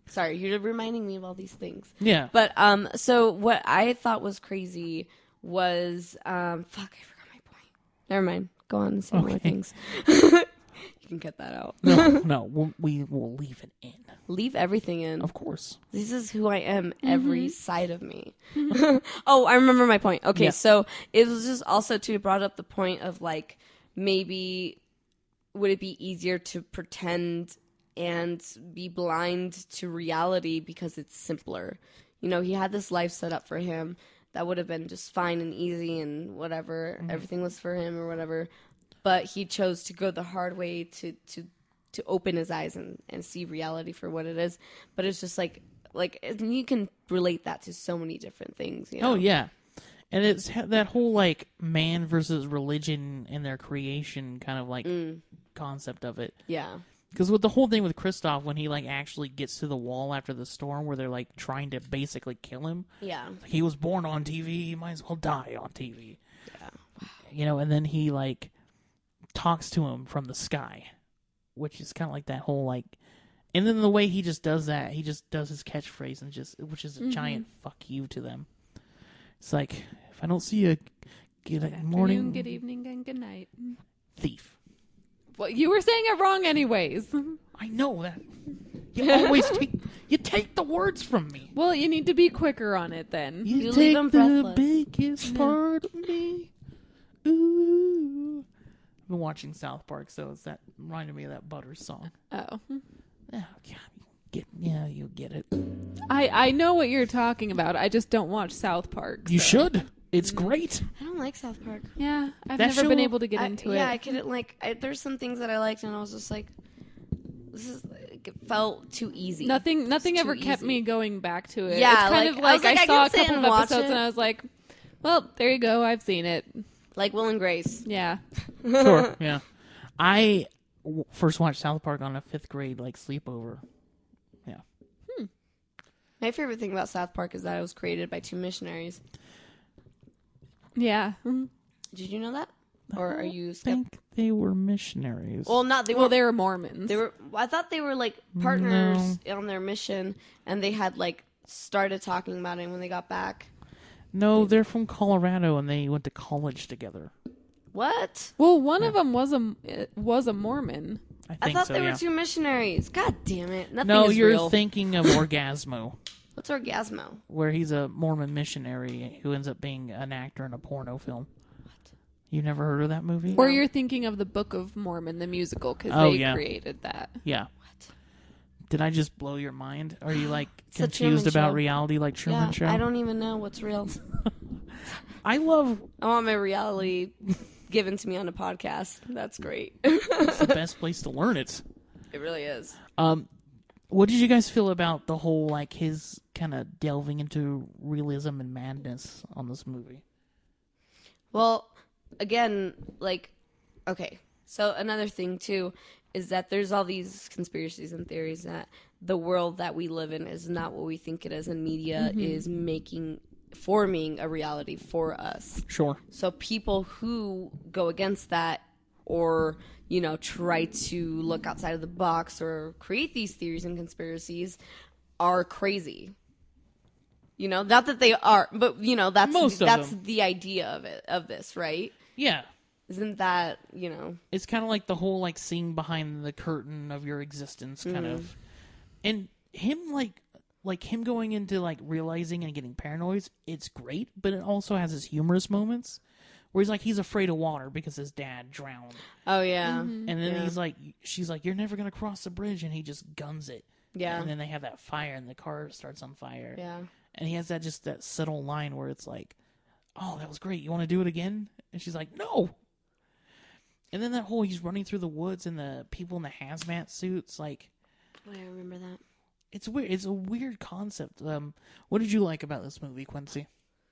Sorry, you're reminding me of all these things. Yeah. But so what I thought was crazy was fuck, I forgot my point. Never mind. Go on and say more Okay. things. You can cut that out. No, we will leave it in. Leave everything in. Of course. This is who I am, every side of me. Oh, I remember my point. Okay, Yeah. so it was just also to brought up the point of like maybe would it be easier to pretend and be blind to reality because it's simpler. You know, he had this life set up for him that would have been just fine and easy and whatever. Everything was for him or whatever. But he chose to go the hard way to open his eyes and see reality for what it is. But it's just like you can relate that to so many different things. You know? Oh, yeah. And it's that whole, like, man versus religion and their creation kind of, like, concept of it. Yeah. Because with the whole thing with Kristoff, when he, like, actually gets to the wall after the storm where they're, like, trying to basically kill him. Yeah. Like, he was born on TV, he might as well die on TV. Yeah. You know, and then he, like, talks to him from the sky, which is kind of like that whole, like... And then the way he just does that, he just does his catchphrase, and which is a giant fuck you to them. It's like, if I don't see you, good morning, good evening, and good night. thief. Well, you were saying it wrong anyways. I know that. You always take the words from me. Well, you need to be quicker on it then. You leave take them the breathless. biggest part of me. Ooh. I've been watching South Park, so it's that reminded me of that Butter song. Oh. Oh, God. You get it. I know what you're talking about. I just don't watch South Park. You so. should. It's great. I don't like South Park. Yeah, I've That never been show- able to get into it. Yeah, I couldn't there's some things that I liked, and I was just like, this is. It felt too easy. Nothing It's ever too kept easy. me going back to it. Yeah, it's kind like, of I was like like, I I saw a can sit couple and of watch episodes it. and I was like, well, there you go. I've seen it. Like Will and Grace. Yeah. Sure, yeah. I first watched South Park on a 5th grade, like, sleepover. Yeah. My favorite thing about South Park is that it was created by 2 missionaries. Yeah. Did you know that? Or are you I skeptical? think they were missionaries. Well, not they Well, were. they were Mormons. They were. I thought they were like partners on their mission, and they had like started talking about it when they got back. No, they're from Colorado, and they went to college together. What? Well, one of them was a Mormon. I I think thought so, they yeah. were 2 missionaries. God damn it! Nothing No, is you're real. thinking of Orgasmo, What's Orgasmo? where he's a Mormon missionary who ends up being an actor in a porno film. You never heard of that movie? Or you're thinking of the Book of Mormon, the musical, because Oh, they yeah. created that. Yeah. Did I just blow your mind? Are you, like, It's a confused Truman about Show. reality like Truman Yeah, Show? I don't even know what's real. I love... I want my reality given to me on a podcast. That's great. It's the best place to learn it. It really is. What did you guys feel about the whole, like, his kind of delving into realism and madness on this movie? Well, again, like, okay. So another thing too is that there's all these conspiracies and theories that the world that we live in is not what we think it is, and media is forming a reality for us. Sure. So people who go against that or, you know, try to look outside of the box or create these theories and conspiracies are crazy. You know, not that they are, but you know, that's Most of that's them. the idea of this, right? Yeah. Isn't that, you know? It's kind of like the whole, like, seeing behind the curtain of your existence kind of. And him, like him going into, like, realizing and getting paranoid, it's great, but it also has his humorous moments where he's like, he's afraid of water because his dad drowned. Oh yeah. And then he's like, she's like, you're never going to cross the bridge, and he just guns it. Yeah. And then they have that fire, and the car starts on fire. Yeah. And he has that subtle line where it's like, oh, that was great. You want to do it again? And she's like, no. And then that whole, he's running through the woods and the people in the hazmat suits, like, Oh, I remember that. it's weird. It's a weird concept. What did you like about this movie, Quincy?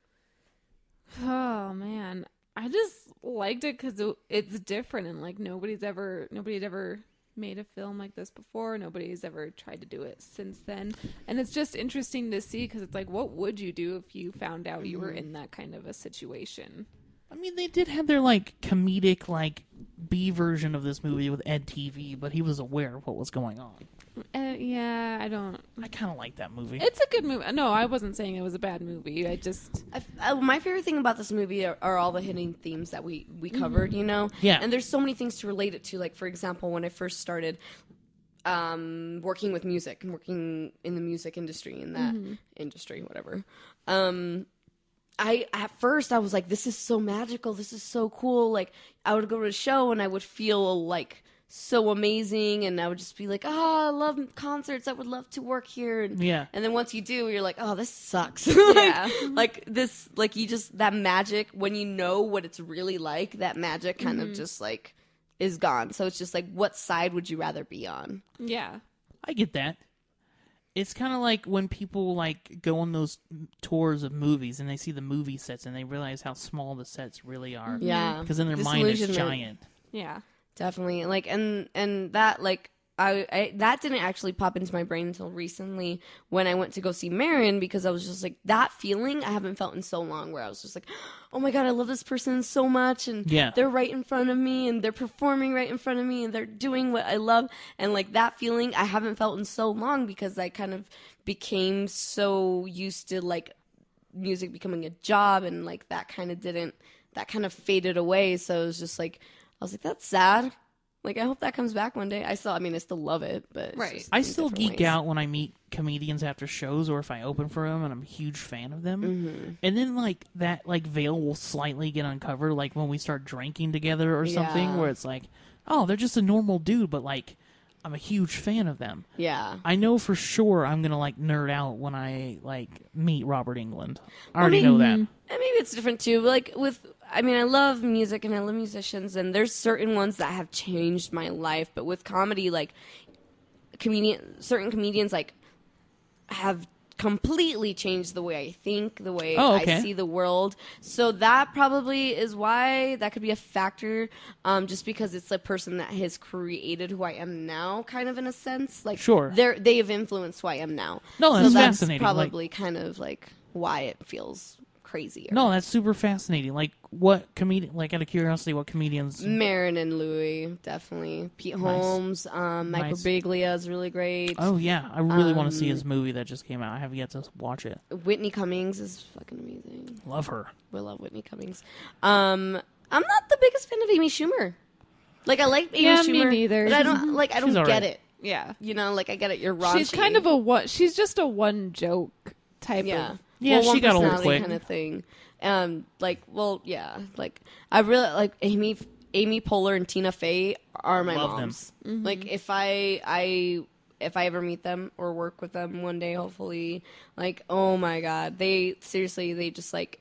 Oh man, I just liked it because it's different and like nobody had ever made a film like this before. Nobody's ever tried to do it since then, and it's just interesting to see because it's like, what would you do if you found out you were in that kind of a situation? I mean, they did have their, like, comedic, like, B version of this movie with Ed TV, but he was aware of what was going on. Yeah, I don't. I kind of like that movie. It's a good movie. No, I wasn't saying it was a bad movie. My favorite thing about this movie are all the hidden themes that we covered, you know? Yeah. And there's so many things to relate it to. Like, for example, when I first started working with music and working in the music industry, in that industry, whatever, at first I was like, this is so magical. This is so cool. Like, I would go to a show and I would feel like so amazing, and I would just be like, I love concerts, I would love to work here, and then once you do, you're like, oh, this sucks. like this, like, you just, that magic, when you know what it's really like, that magic kind of just like is gone. So it's just like, what side would you rather be on? Yeah, I get that. It's kind of like when people like go on those tours of movies and they see the movie sets and they realize how small the sets really are. Yeah, because in their mind it's giant. Yeah. Definitely. Like, and that, like, I that didn't actually pop into my brain until recently when I went to go see Marin, because I was just like, that feeling I haven't felt in so long, where I was just like, oh my God, I love this person so much, and they're right in front of me, and they're performing right in front of me, and they're doing what I love, and like that feeling I haven't felt in so long, because I kind of became so used to like music becoming a job, and like that kind of faded away. So it was just like, I was like, that's sad. Like, I hope that comes back one day. I still love it, but right. I still geek out when I meet comedians after shows, or if I open for them, and I'm a huge fan of them. And then like that like veil will slightly get uncovered, like when we start drinking together or something, where it's like, oh, they're just a normal dude, but like I'm a huge fan of them. Yeah. I know for sure I'm gonna like nerd out when I like meet Robert Englund. I already know that. And maybe it's different too. Like I love music and I love musicians, and there's certain ones that have changed my life. But with comedy, like certain comedians like have completely changed the way I think, the way I see the world. So that probably is why that could be a factor, just because it's a person that has created who I am now, kind of in a sense. Like, they have influenced who I am now. No, that's fascinating. Probably kind of like why it feels crazier. No, that's super fascinating. Like, what comedian? Like, out of curiosity, what comedians? Marin and Louis, definitely. Pete Holmes, Michael Birbiglia is really great. Oh yeah, I really want to see his movie that just came out. I have yet to watch it. Whitney Cummings is fucking amazing. Love her. We love Whitney Cummings. I'm not the biggest fan of Amy Schumer. Like, I like Amy Schumer, me neither. but I don't get it. Yeah, you know, like, I get it. You're raunchy. She's kind of she's just a one joke type of. Yeah, she got old quick. Kind of thing. Like, I really like Amy Poehler and Tina Fey are my moms. Them. Like, if I ever meet them or work with them one day, hopefully, like, oh my God, they just like,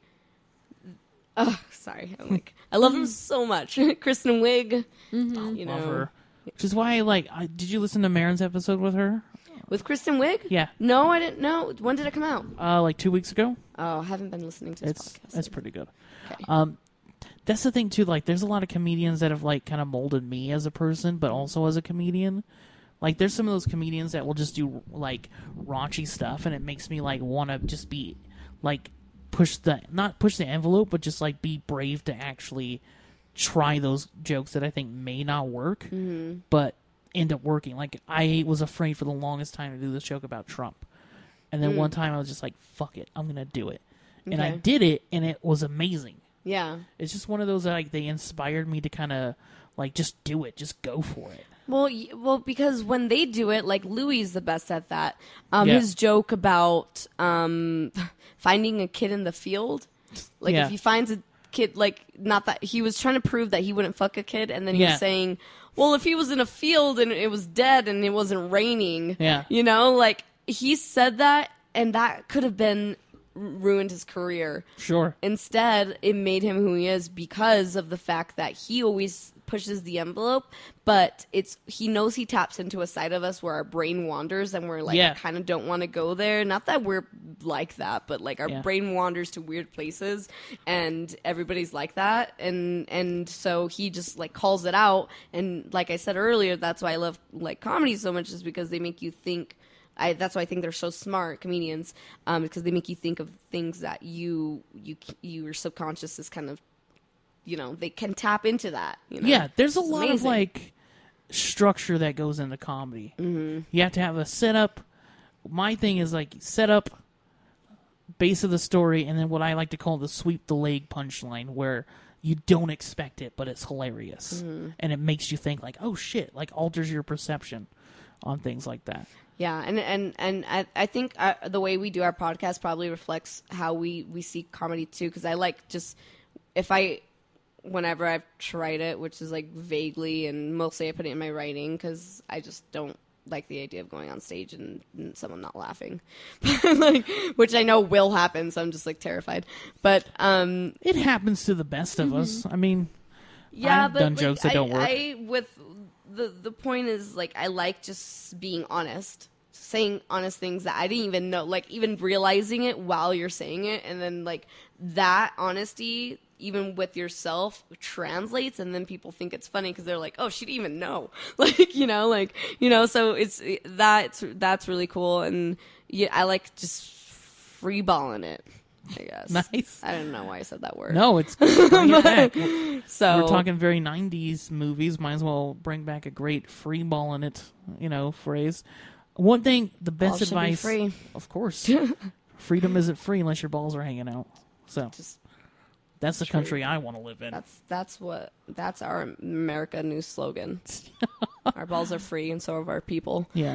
sorry, I love them so much. Kristen Wiig, you know, love her. Which is why, did you listen to Marin's episode with her? With Kristen Wiig? Yeah. No, I didn't know. When did it come out? Like 2 weeks ago. Oh, I haven't been listening to this podcast. It's pretty good. Okay. That's the thing too. Like, there's a lot of comedians that have like kind of molded me as a person, but also as a comedian. Like, there's some of those comedians that will just do like raunchy stuff, and it makes me like want to just be like not push the envelope, but just like be brave to actually try those jokes that I think may not work, but end up working. Like, I was afraid for the longest time to do this joke about Trump, and then one time I was just like, fuck it, I'm gonna do it. And I did it, and it was amazing. Yeah, it's just one of those that, like, they inspired me to kind of like just do it, just go for it. Well, because when they do it, like, Louis is the best at that. His joke about finding a kid in the field, like, if he finds a kid, like, not that he was trying to prove that he wouldn't fuck a kid, and then he was saying, well, if he was in a field and it was dead and it wasn't raining, you know, like, he said that, and that could have been ruined his career. Sure. Instead, it made him who he is because of the fact that he always pushes the envelope, but he knows he taps into a side of us where our brain wanders, and we're like, I kind of don't want to go there. Not that we're like that, but like our brain wanders to weird places, and everybody's like that, and so he just like calls it out. And like I said earlier, that's why I love like comedy so much, is because they make you think. That's why I think they're so smart, comedians, because they make you think of things that your subconscious is kind of, you know, they can tap into that. You know? Yeah, there's a lot of like, structure that goes into comedy. You have to have a setup. My thing is like setup, base of the story, and then what I like to call the sweep the leg punchline, where you don't expect it, but it's hilarious. And it makes you think like, oh shit, like alters your perception on things like that. Yeah, and I think the way we do our podcast probably reflects how we see comedy too, because I like just, whenever I've tried it, which is like vaguely, and mostly I put it in my writing because I just don't like the idea of going on stage and someone not laughing, like, which I know will happen, so I'm just like terrified. But it happens to the best of us. I mean, yeah, I've but done like, jokes that don't work. The point is, like, I like just being honest, saying honest things that I didn't even know, like even realizing it while you're saying it, and then like that honesty, even with yourself, translates, and then people think it's funny because they're like, oh, she didn't even know, so that's really cool, and yeah, I like just freeballing it, I guess. Nice. I don't know why I said that word. No, it's bring it back. So We're talking very 90s movies. Might as well bring back a great free balling it, phrase. One thing, the best balls should be advice, free. of course, freedom isn't free unless your balls are hanging out. So that's the country I want to live in. That's our America News slogan. Our balls are free, and so are our people. Yeah.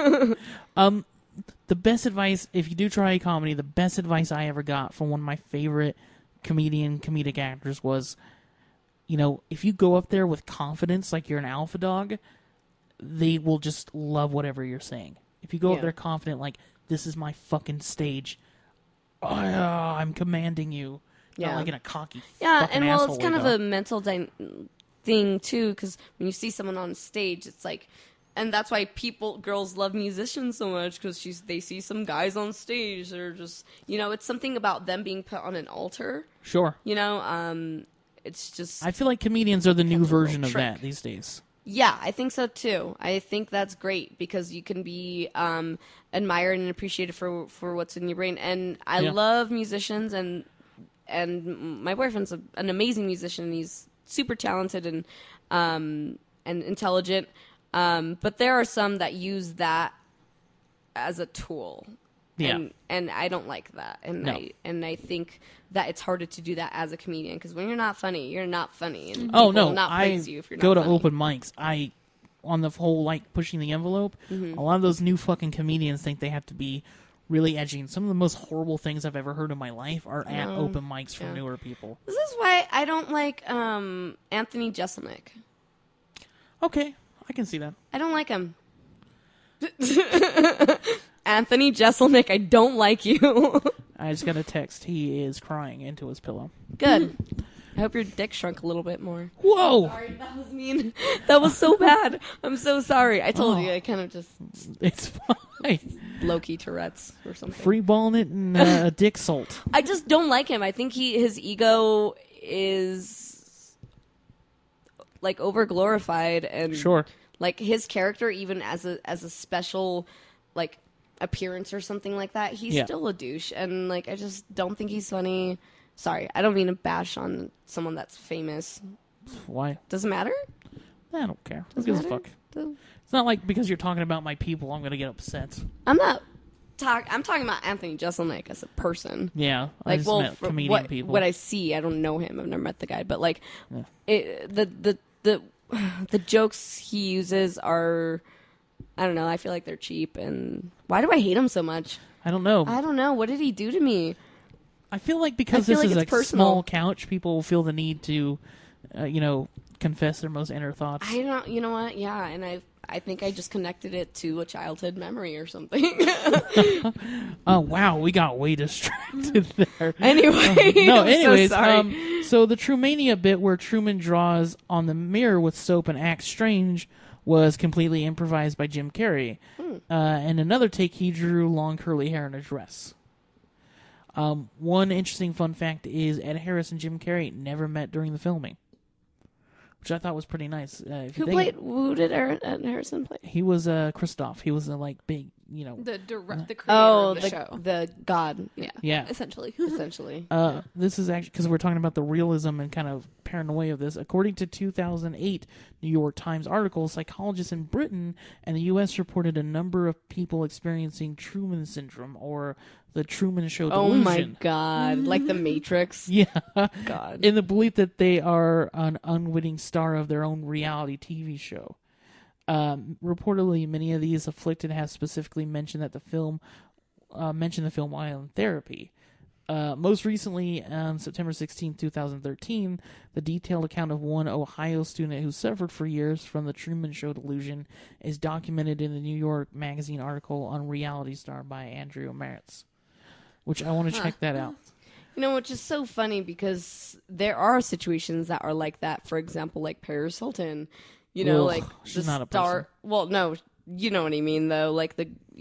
The best advice, if you do try a comedy, the best advice I ever got from one of my favorite comedic actors was, if you go up there with confidence, like you're an alpha dog, they will just love whatever you're saying. If you go up there confident, like, this is my fucking stage, I'm commanding you. Yeah. Not like in a cocky and well, it's kind of way, a mental thing too, because when you see someone on stage, it's like, and that's why girls love musicians so much, because they see some guys on stage, they're just, it's something about them being put on an altar. Sure. It's just, I feel like comedians are the new version of that these days. Yeah, I think so too. I think that's great because you can be admired and appreciated for what's in your brain. And I love musicians, and my boyfriend's an amazing musician. He's super talented and intelligent. But there are some that use that as a tool. Yeah. And I don't like that. And I think that it's harder to do that as a comedian, because when you're not funny, you're not funny. And people will not praise you if you're not funny. I go to open mics. On the whole, like, pushing the envelope, a lot of those new fucking comedians think they have to be really edgy. And some of the most horrible things I've ever heard in my life are at open mics from newer people. This is why I don't like Anthony Jeselnik. Okay, I can see that. I don't like him. Anthony Jeselnik, I don't like you. I just got a text. He is crying into his pillow. Good. I hope your dick shrunk a little bit more. Whoa! Sorry, that was mean. That was so bad. I'm so sorry. I told you, I kind of just... It's fine. Low-key Tourette's or something. Free balling it and a dick salt. I just don't like him. I think his ego is, like, over-glorified, and... Sure. Like, his character, even as a special, like, appearance or something like that, he's still a douche, and like, I just don't think he's funny. Sorry, I don't mean to bash on someone that's famous. Why? Does it matter? I don't care. Who gives a fuck? It's not like because you're talking about my people, I'm gonna get upset. I'm talking about Anthony Jeselnik as a person. Yeah, like, comedian people. What I see, I don't know him. I've never met the guy, but like, the jokes he uses are, I don't know, I feel like they're cheap, and why do I hate him so much? I don't know. What did he do to me? I feel like because this is a small couch, people feel the need to, confess their most inner thoughts. I don't, you know what? Yeah, and I think I just connected it to a childhood memory or something. Oh, wow, we got way distracted there. Anyway, anyways, so sorry. So the Trumania bit where Truman draws on the mirror with soap and acts strange was completely improvised by Jim Carrey. And another take, he drew long curly hair in a dress. One interesting fun fact is Ed Harris and Jim Carrey never met during the filming, which I thought was pretty nice. Who did Ed Harrison play? He was Christoph. He was big, the creator of the show. The god. Yeah. Yeah. Essentially. This is actually because we're talking about the realism and kind of paranoia of this. According to 2008 New York Times article, psychologists in Britain and the U.S. reported a number of people experiencing Truman Syndrome, or the Truman Show delusion. Oh my god. Like the Matrix. Yeah. God. In the belief that they are an unwitting star of their own reality TV show. Reportedly, many of these afflicted have specifically mentioned the film while in therapy. Most recently, on September 16, 2013, the detailed account of one Ohio student who suffered for years from the Truman Show delusion is documented in the New York Magazine article on Reality Star by Andrew Maritz, which I want to check that out. You know, which is so funny because there are situations that are like that. For example, like Paris Hilton. You know, Ugh, like she's the not a star. person. Well, no, you know what I mean, though. Like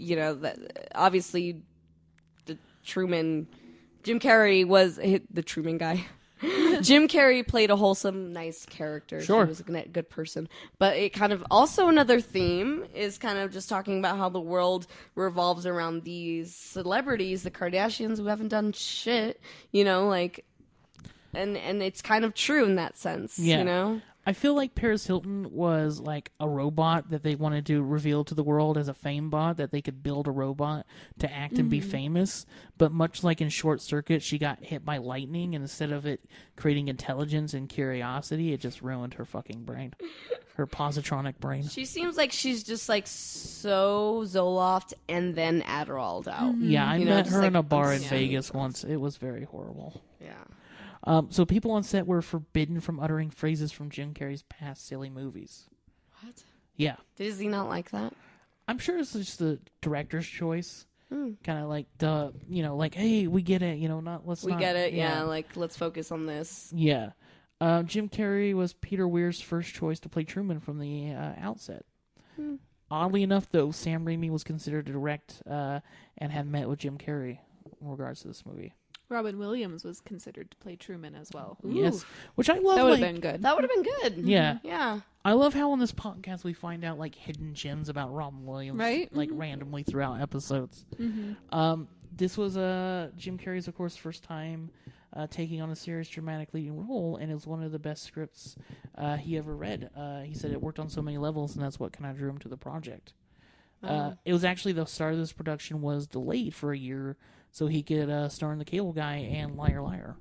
obviously, the Truman, Jim Carrey was the Truman guy. Jim Carrey played a wholesome, nice character. Sure. He was a good person. But it kind of also another theme is kind of just talking about how the world revolves around these celebrities, the Kardashians, who haven't done shit. You know, like, and it's kind of true in that sense. Yeah. You know. I feel like Paris Hilton was like a robot that they wanted to reveal to the world as a fame bot, that they could build a robot to act and be famous. But much like in Short Circuit, she got hit by lightning, and instead of it creating intelligence and curiosity, it just ruined her fucking brain. Her positronic brain. She seems like she's just like so Zoloft and then Adderall'd out. Yeah, I You know, met just her in like a bar in yeah. Vegas once. It was very horrible. Yeah. So people on set were forbidden from uttering phrases from Jim Carrey's past silly movies. What? Yeah. Does he not like that? I'm sure it's just the director's choice. Kind of like, like, hey, we get it, We get it, yeah. Like, let's focus on this. Yeah. Jim Carrey was Peter Weir's first choice to play Truman from the outset. Oddly enough, though, Sam Raimi was considered to direct and had met with Jim Carrey in regards to this movie. Robin Williams was considered to play Truman as well. Yes, which I love. That would have been good. That would have been good. Yeah. Yeah. I love how on this podcast we find out like hidden gems about Robin Williams, Right? Like randomly throughout episodes. This was Jim Carrey's, of course, first time taking on a serious dramatic leading role, and it was one of the best scripts he ever read. He said it worked on so many levels, and that's what kind of drew him to the project. It was actually the start of this production was delayed for a year so he could star in The Cable Guy and Liar Liar.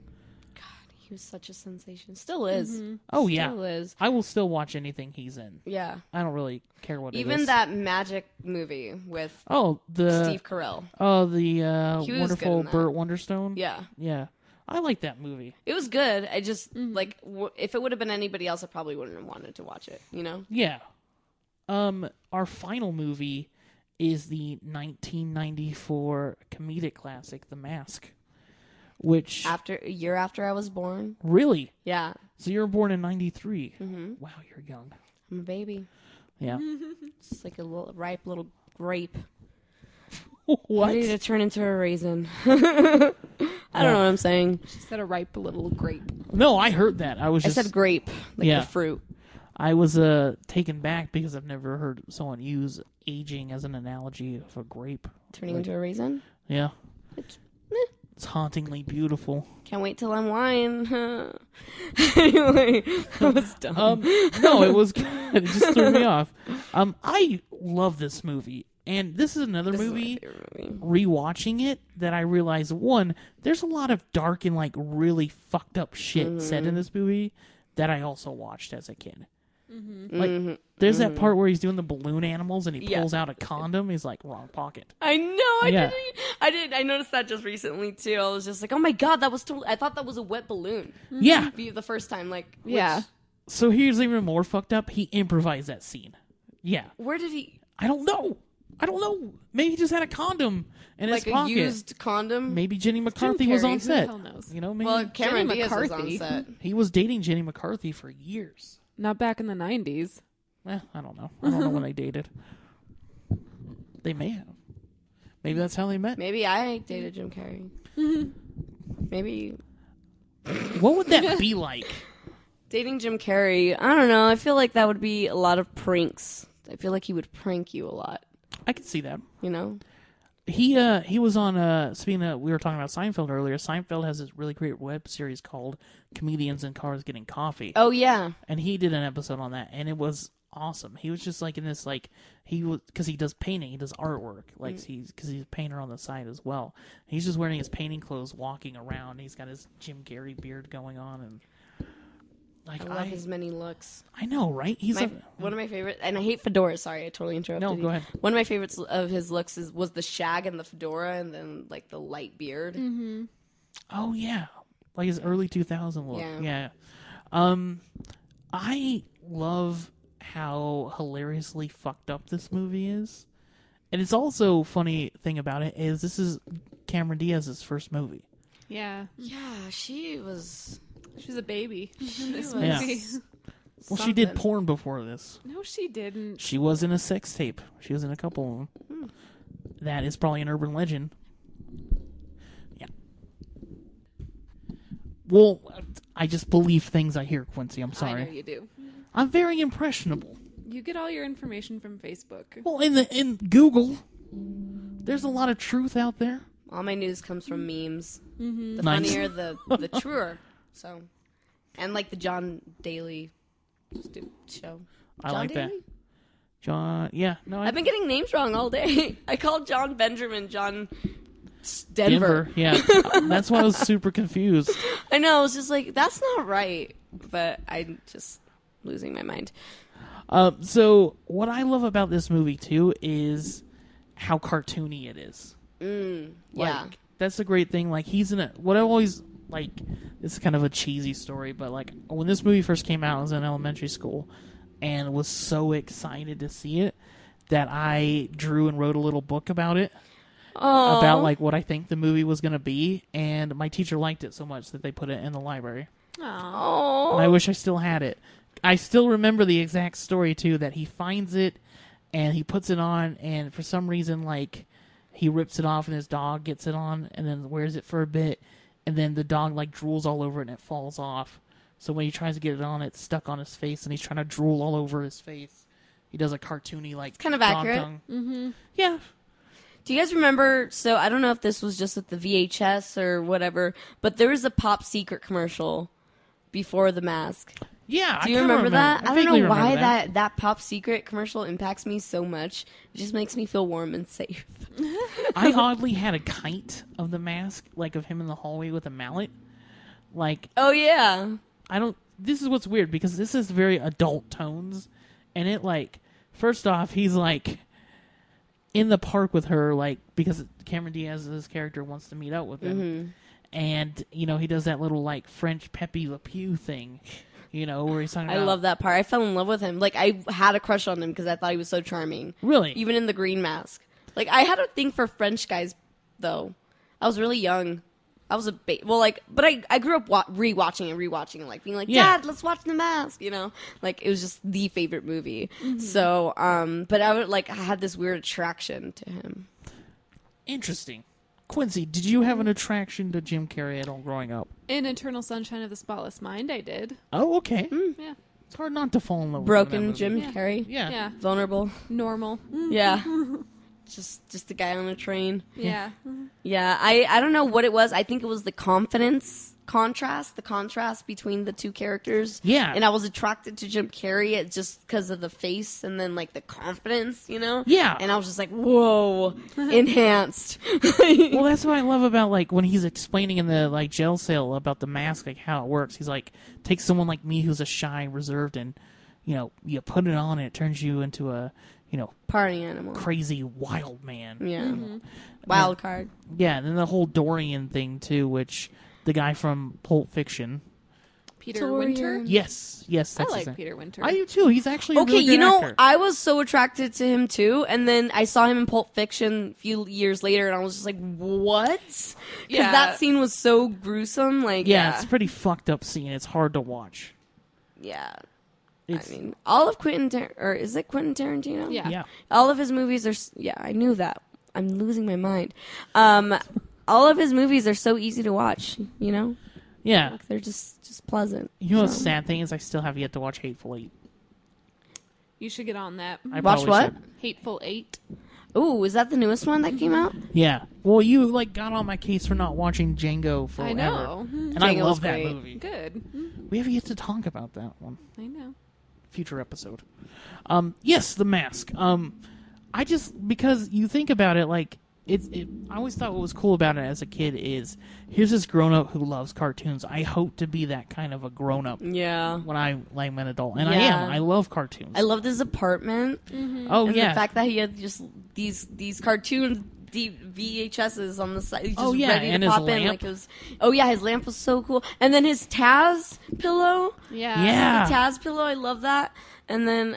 He was such a sensation. Still is. Oh, yeah. Still is. I will still watch anything he's in. Yeah. I don't really care what it is. Even that Magic movie with the Steve Carell. Oh, the He was good wonderful in that. Burt Wonderstone. Yeah. Yeah. I like that movie. It was good. I just, like, if it would have been anybody else, I probably wouldn't have wanted to watch it, you know? Yeah. Our final movie is the 1994 comedic classic, The Mask. Which... A year after I was born. Really? Yeah. So you were born in 93. Mm-hmm. Wow, you're young. I'm a baby. Yeah. It's like a little ripe little grape. What? Ready to turn into a raisin. I don't know what I'm saying. She said a ripe little grape. No, I heard that. I said grape, like Yeah. the fruit. I was taken back because I've never heard someone use aging as an analogy of a grape. Turning into a raisin? Yeah. It's hauntingly beautiful. Can't wait till I'm wine. Anyway, that was dumb. No, it was good. It just threw me off. I love this movie. And this is another This is my movie, favorite movie. rewatching it, that I realized, one, there's a lot of dark and like really fucked up shit said in this movie that I also watched as a kid. Like, there's that part where he's doing the balloon animals and he pulls out a condom. He's like, wrong pocket. I know. Yeah. I noticed that just recently too. I was just like, oh my god, that was totally. I thought that was a wet balloon. Yeah. The first time, like, Yeah. So here's even more fucked up. He improvised that scene. Yeah. Where did he? I don't know. Maybe he just had a condom in Like his a pocket. used condom? Maybe Jenny McCarthy was Carrey, on who the set. hell knows? You know, maybe Well, Cameron Jenny Diaz was on McCarthy. set. he was dating Jenny McCarthy for years. Not back in the 90s. I don't know. I don't know when they dated. They may have. Maybe that's how they met. Maybe I dated Jim Carrey. Maybe What would that be like? dating Jim Carrey. I don't know. I feel like that would be a lot of pranks. I feel like he would prank you a lot. I can see that. You know? He was on speaking of, we were talking about Seinfeld earlier. Seinfeld has this really great web series called Comedians in Cars Getting Coffee. Oh yeah. And he did an episode on that, and it was awesome. He was just like in this, like, he was, because he does painting, he does artwork, like because he's a painter on the side as well. He's just wearing his painting clothes, walking around. He's got his Jim Carrey beard going on, and like I love his many looks. I know, right? He's One of my favorite, and I hate fedoras. Sorry, I totally interrupted. No, you. go ahead. One of my favorites of his looks was the shag and the fedora, and then like the light beard. Mm-hmm. Oh yeah, like his early 2000 look. Yeah. I love how hilariously fucked up this movie is, and it's also funny thing about it is this is Cameron Diaz's first movie. Yeah. Yeah, she was. She's a baby in this was. movie. Yeah. Well, she did porn before this. No, she didn't. She was in a sex tape. She was in a couple of them. That is probably an urban legend. Yeah. Well, I just believe things I hear, Quincy. I'm I sorry. know you do. I'm very impressionable. You get all your information from Facebook. Well, in Google, there's a lot of truth out there. All my news comes from memes. Mm-hmm. The Nice. funnier, the truer. So, and like the John Daly show. I John like that. Daly? John, yeah, no, I've been getting names wrong all day. I called John Benjamin John Denver. Yeah, that's why I was super confused. I know. I was just like, that's not right. But I'm just losing my mind. So what I love about this movie too is how cartoony it is. Yeah. Like, that's a great thing. Like, he's in a, what I always, like, it's kind of a cheesy story, but, like, when this movie first came out, I was in elementary school, and was so excited to see it, that I drew and wrote a little book about it, about, like, what I think the movie was going to be, and my teacher liked it so much that they put it in the library. Aww. And I wish I still had it. I still remember the exact story, too, that he finds it, and he puts it on, and for some reason, like, he rips it off and his dog gets it on and then wears it for a bit, and then the dog like drools all over it and it falls off. So when he tries to get it on, it's stuck on his face and he's trying to drool all over his face. He does a cartoony like kind of dog accurate. tongue. Mm-hmm. Yeah. Do you guys remember? So I don't know if this was just at the VHS or whatever, but there was a Pop Secret commercial before The Mask. Yeah. Do you remember that? I don't know why that Pop Secret commercial impacts me so much. It just makes me feel warm and safe. I oddly had a kite of The Mask, like of him in the hallway with a mallet. Like, Oh yeah. this is what's weird because this is very adult tones, and it like, first off, he's like in the park with her, like, because Cameron Diaz's character wants to meet up with him. And, you know, he does that little, like, French Pepe Le Pew thing, you know, where he's talking I about... love that part. I fell in love with him. Like, I had a crush on him because I thought he was so charming. Really? Even in the Green Mask. Like, I had a thing for French guys, though. I was really young. I was but I grew up rewatching and, like, being like, Yeah. Dad, let's watch The Mask, you know? Like, it was just the favorite movie. So, but I had this weird attraction to him. Interesting. Quincy, did you have an attraction to Jim Carrey at all growing up? In Eternal Sunshine of the Spotless Mind, I did. Oh, okay. Yeah. It's hard not to fall in love with Broken that Jim movie. Carrey. Yeah. Yeah. Vulnerable. Normal. Yeah. Just a guy on a train. Yeah. Yeah, I don't know what it was. I think it was the contrast between the two characters. Yeah. And I was attracted to Jim Carrey just because of the face and then, like, the confidence, you know? Yeah. And I was just like, whoa, enhanced. Well, that's what I love about, like, when he's explaining in the, like, jail cell about the mask, like, how it works. He's like, take someone like me who's a shy, reserved, and, you know, you put it on and it turns you into a, you know, Party animal. crazy wild man. Yeah. Wild card. Yeah, and then the whole Dorian thing, too, which the guy from Pulp Fiction... Peter Dorian. Winter. Yes, I that's his like name. Peter Winter. I do, too. He's actually a Okay, really good you know, actor. I was so attracted to him too, and then I saw him in Pulp Fiction a few years later, and I was just like, what? Because Yeah. that scene was so gruesome. Like, Yeah, it's a pretty fucked up scene. It's hard to watch. yeah. It's, I mean, all of or is it Quentin Tarantino? Yeah. yeah. All of his movies are, yeah, I knew that. I'm losing my mind. All of his movies are so easy to watch, you know? Yeah. Like, they're just pleasant. You know, the So- sad thing is I still have yet to watch Hateful Eight. You should get on that. I Watch probably what? should. Hateful Eight. Ooh, is that the newest one that came out? Yeah. Well, you like got on my case for not watching Django forever. I know. And I Django was love that great. movie. Good. We have yet to talk about that one. I know. Future episode. Yes, The Mask. I just, because you think about it, like, I always thought what was cool about it as a kid is, here's this grown-up who loves cartoons. I hope to be that kind of a grown-up Yeah. when I'm an adult. And I Yeah. am. I love cartoons. I loved his apartment. Oh, And yeah. the fact that he had just these cartoon VHSs on the side, just Oh, yeah, ready and to his pop in. lamp. Like it was, oh yeah, his lamp was so cool. And then his Taz pillow, Yeah. Yeah. the Taz pillow, I love that. And then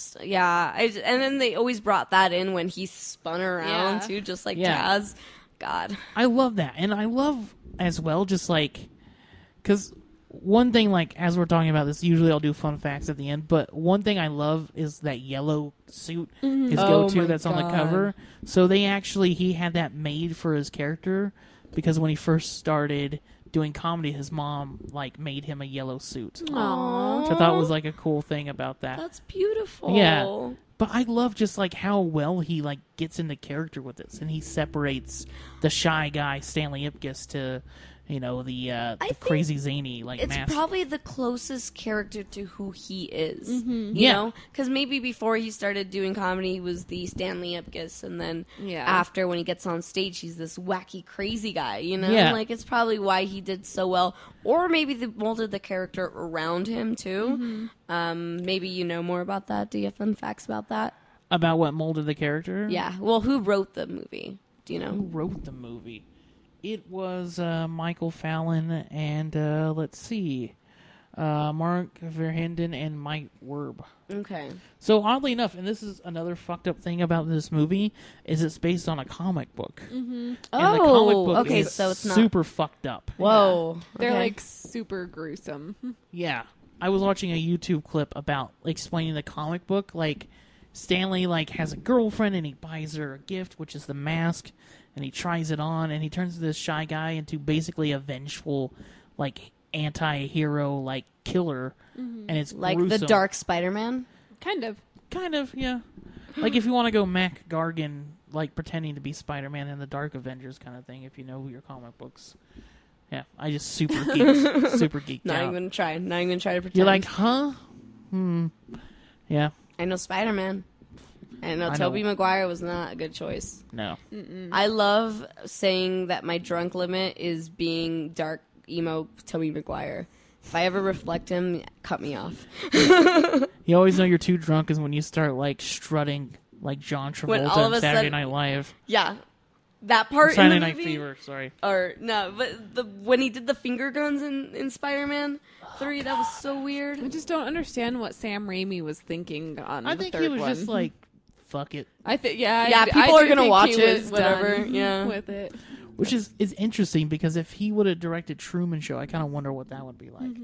and then they always brought that in when he spun around Yeah. too, just like Yeah. Taz. God, I love that. And I love, as well, just like, because one thing, like, as we're talking about this, usually I'll do fun facts at the end, but one thing I love is that yellow suit, his Oh go-to my that's on the God. cover. So he had that made for his character, because when he first started doing comedy, his mom, like, made him a yellow suit. Aww. Which I thought was, like, a cool thing about that. that's beautiful. Yeah. But I love just, like, how well he, like, gets into character with this. And he separates the shy guy, Stanley Ipkiss, to, you know, the think crazy zany, like, It's mask. probably the closest character to who he is. You Yeah. know? Because maybe before he started doing comedy, he was the Stanley Ipkiss. And then Yeah. after, when he gets on stage, he's this wacky, crazy guy. You know? Yeah. Like, it's probably why he did so well. Or maybe they molded the character around him, too. Maybe you know more about that. Do you have fun facts about that? About what molded the character? Yeah. Well, who wrote the movie? Do you Who know? wrote the movie? It was Michael Fallon and, let's see, Mark Verheiden and Mike Werb. Okay. So oddly enough, and this is another fucked up thing about this movie, is it's based on a comic book. And the comic book okay. is So it's not. super fucked up. Whoa. They're okay. like super gruesome. Yeah. I was watching a YouTube clip about explaining the comic book. Like, Stanley, like, has a girlfriend and he buys her a gift, which is the mask, and he tries it on, and he turns this shy guy into basically a vengeful, like, anti-hero, like, killer. And it's like gruesome. the Dark Spider-Man. Kind of. Kind of, yeah. Like, if you want to go Mac Gargan, like, pretending to be Spider-Man in the Dark Avengers kind of thing, if you know your comic books. Yeah, I just super geeked Not out. even gonna try. Not even gonna try to pretend. You're like, huh? Yeah, I know Spider-Man. I know I Tobey know. Maguire was not a good choice. no. I love saying that my drunk limit is being dark emo Tobey Maguire. If I ever reflect him, cut me off. You always know you're too drunk is when you start, like, strutting like John When Travolta all of on a Saturday sudden- Night Live. Yeah, that part Saturday in the Night movie. Fever, sorry. Or no, but when he did the finger guns in Spider-Man 3, that was so weird. I just don't understand what Sam Raimi was thinking on I the think third he was one. just like, fuck it. I think, yeah. Yeah, I people do are gonna think watch he it, was whatever, done yeah. with it. Which is interesting because if he would have directed Truman Show, I kind of wonder what that would be like.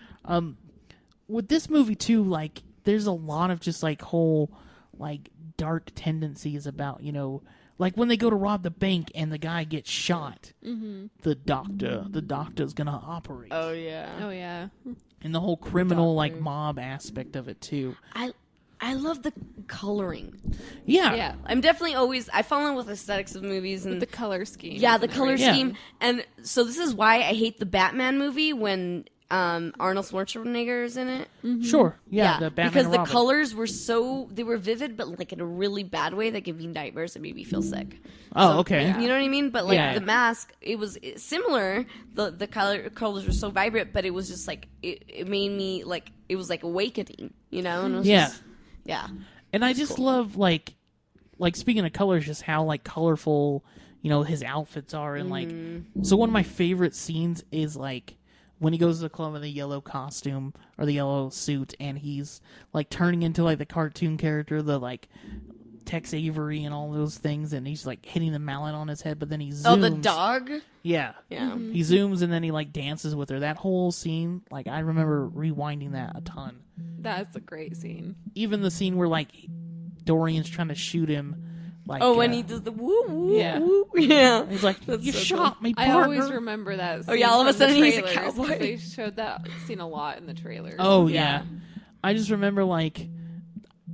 With this movie too, like there's a lot of just like whole like dark tendencies about, you know, like when they go to rob the bank and the guy gets shot, the doctor's gonna operate, Oh yeah. Oh yeah. and the whole criminal like Doctor. mob aspect of it too. I love the coloring. Yeah, Yeah. I'm definitely always I fall in with aesthetics of movies and The color scheme. yeah, the isn't it? color Yeah. scheme. And so this is why I hate the Batman movie when Arnold Schwarzenegger is in it. sure, yeah, the Batman because and the Robin. colors were they were vivid, but like in a really bad way that gave me nightmares and made me feel sick. Oh, okay. You know what I mean? But like Yeah. the mask, it was similar. The colors were so vibrant, but it was just like it made me like it was like awakening. You know? And it was Yeah. just, yeah. And I just love like speaking of colors, just how like colorful, you know, his outfits are, and like so one of my favorite scenes is like when he goes to the club in the yellow costume or the yellow suit, and he's like turning into like the cartoon character, the like Tex Avery and all those things, and he's like hitting the mallet on his head, but then he zooms. Oh, the dog. Yeah. Yeah. He zooms and then he like dances with her. That whole scene, like I remember rewinding that a ton. That's a great scene. Even the scene where like Dorian's trying to shoot him. Like, Oh, when he does the woo woo Yeah. woo. Yeah. he's like, That's you so shot me, I partner. always remember that. Scene Oh, yeah, all of a from the sudden he's a trailers, 'cause cowboy. They showed that scene a lot in the trailers. Oh yeah. I just remember like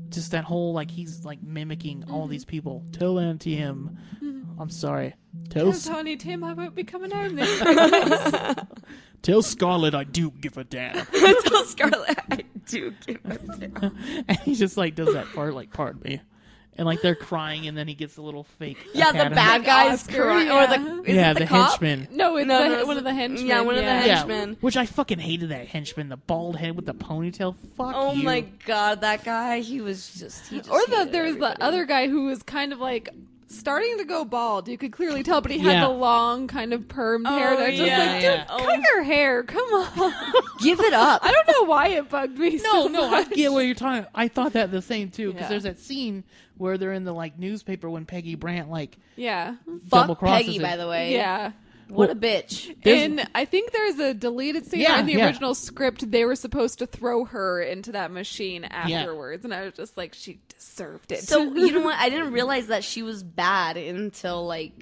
just that whole, like, he's, like, mimicking all these people. Tell Auntie M. I'm sorry. Tell Tony Tim I won't be coming home this Christmas. Tell Scarlett I do give a damn. Tell Scarlett I do give a damn. And he just, like, does that part, like, pardon me. And, like, they're crying, and then he gets a little fake Yeah, Academy. the bad guys Oscar, crying. yeah. Or the cop? henchman. No, it's one of the henchmen. Yeah, one of the henchmen. Which I fucking hated that henchman, the bald head with the ponytail. Fuck Oh you. my god, that guy, he just Or hated there's everybody. the other guy who was kind of like starting to go bald. You could clearly tell, but he had Yeah. the long kind of permed hair. And I was just yeah, like, dude, yeah. cut your hair. Come on. Give it up. I don't know why it bugged me so No, I much. get what you're talking. I thought that the same too, because Yeah. there's that scene where they're in the like newspaper when Peggy Brandt like Yeah. double Fuck crosses Peggy, it. by the way. Yeah. What a bitch. And I think there's a deleted scene Yeah, in the yeah. original script. They were supposed to throw her into that machine afterwards, and I was just like, she deserved it. So, you know what? I didn't realize that she was bad until, like,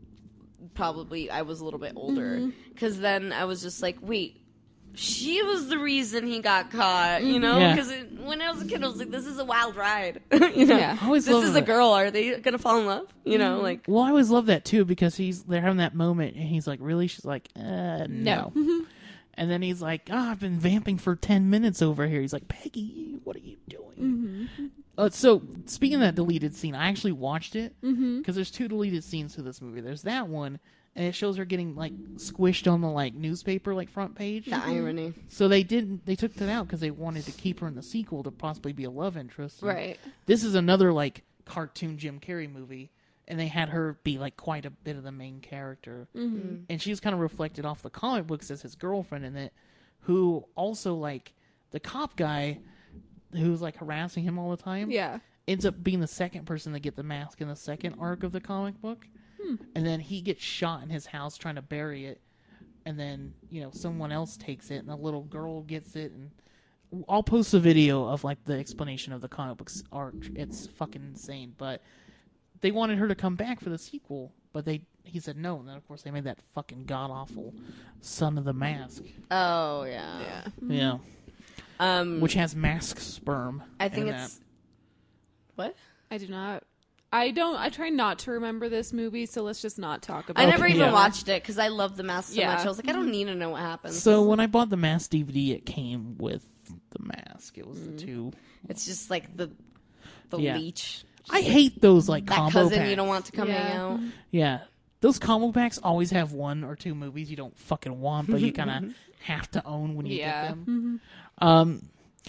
probably I was a little bit older. Because then I was just like, wait, she was the reason he got caught, you know? Yeah. Because when I was a kid, I was like, this is a wild ride. You know? Yeah. I always This love is a that. girl. Are they going to fall in love? You know, like... Well, I always love that too because they're having that moment and he's like, really? She's like, no. And then he's like, I've been vamping for 10 minutes over here. He's like, Peggy, what are you doing? So, speaking of that deleted scene, I actually watched it because there's 2 deleted scenes to this movie. There's that one, and it shows her getting, like, squished on the, like, newspaper, like, front page. The irony. So they took that out because they wanted to keep her in the sequel to possibly be a love interest. And Right. This is another, like, cartoon Jim Carrey movie. And they had her be, like, quite a bit of the main character. And she was kind of reflected off the comic books as his girlfriend in it, who also, like, the cop guy who's, like, harassing him all the time Yeah. ends up being the second person to get the mask in the second arc of the comic book. And then he gets shot in his house trying to bury it. And then, you know, someone else takes it, and a little girl gets it. And I'll post a video of, like, the explanation of the comic books arc. It's fucking insane. But... they wanted her to come back for the sequel, but he said no, and then of course they made that fucking god awful Son of the Mask. Oh, yeah. Yeah. Yeah. Which has mask sperm. I think in it's... What? I do not. I try not to remember this movie, so let's just not talk about I it. never even yeah. watched it because I love the mask so Yeah. much. I was like, I don't need to know what happens. So when I bought the Mask DVD, it came with the mask. It was the 2. It's just like the Yeah. leech. I hate those like That combo cousin packs. you don't want to come hang Yeah. out. Yeah. Those combo packs always have 1 or 2 movies you don't fucking want, but you kind of have to own when you Yeah. get them.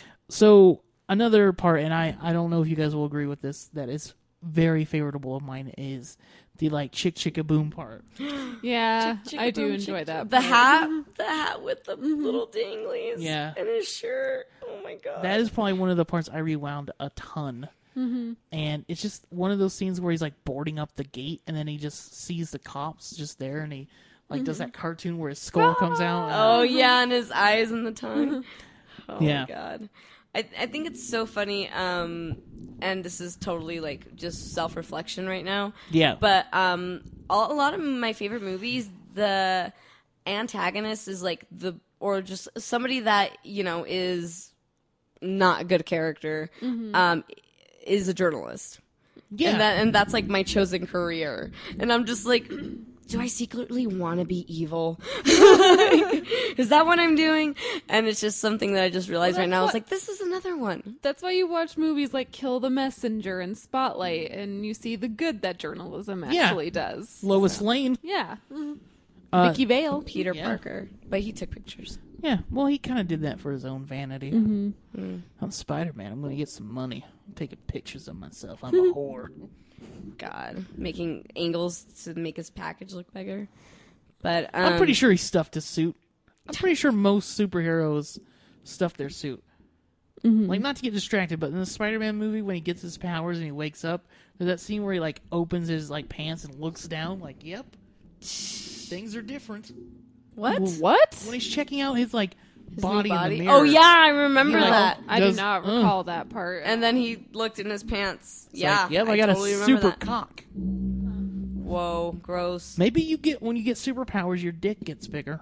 So another part, and I don't know if you guys will agree with this, that is very favorable of mine is the like chick chicka boom part. Yeah, Chick, I do boom, enjoy chick, that. The part. hat with the little dinglies. Yeah. And his shirt. Oh my god. That is probably one of the parts I rewound a ton. And it's just one of those scenes where he's like boarding up the gate, and then he just sees the cops just there, and he like does that cartoon where his skull comes out. Oh yeah, and his eyes and the tongue. Oh Yeah. my god. I think it's so funny, and this is totally like just self-reflection right now. Yeah. But a lot of my favorite movies, the antagonist is like or just somebody that, you know, is not a good character, is a journalist. Yeah. And that's like my chosen career. And I'm just like, do I secretly want to be evil? Like, is that what I'm doing? And it's just something that I just realized right now. I was like, this is another one. That's why you watch movies like Kill the Messenger and Spotlight, and you see the good that journalism Yeah. actually does. Lois Lane. Yeah. Uh, Vicky Vale. Peter Yeah. Parker. But he took pictures. Yeah, well, he kind of did that for his own vanity. I'm Spider-Man. I'm going to get some money. I'm taking pictures of myself. I'm a whore. God. Making angles to make his package look bigger. But I'm pretty sure he stuffed his suit. I'm pretty sure most superheroes stuff their suit. Like, not to get distracted, but in the Spider-Man movie, when he gets his powers and he wakes up, there's that scene where he, like, opens his, like, pants and looks down, like, yep, things are different. What? What? When he's checking out his, like, body in the mirror. Oh, yeah, I remember He, like, that. I do does- not recall that part. And then he looked in his pants. It's Yeah. like, yep, I got totally a remember super that. cock. Whoa, gross. Maybe when you get superpowers, your dick gets bigger.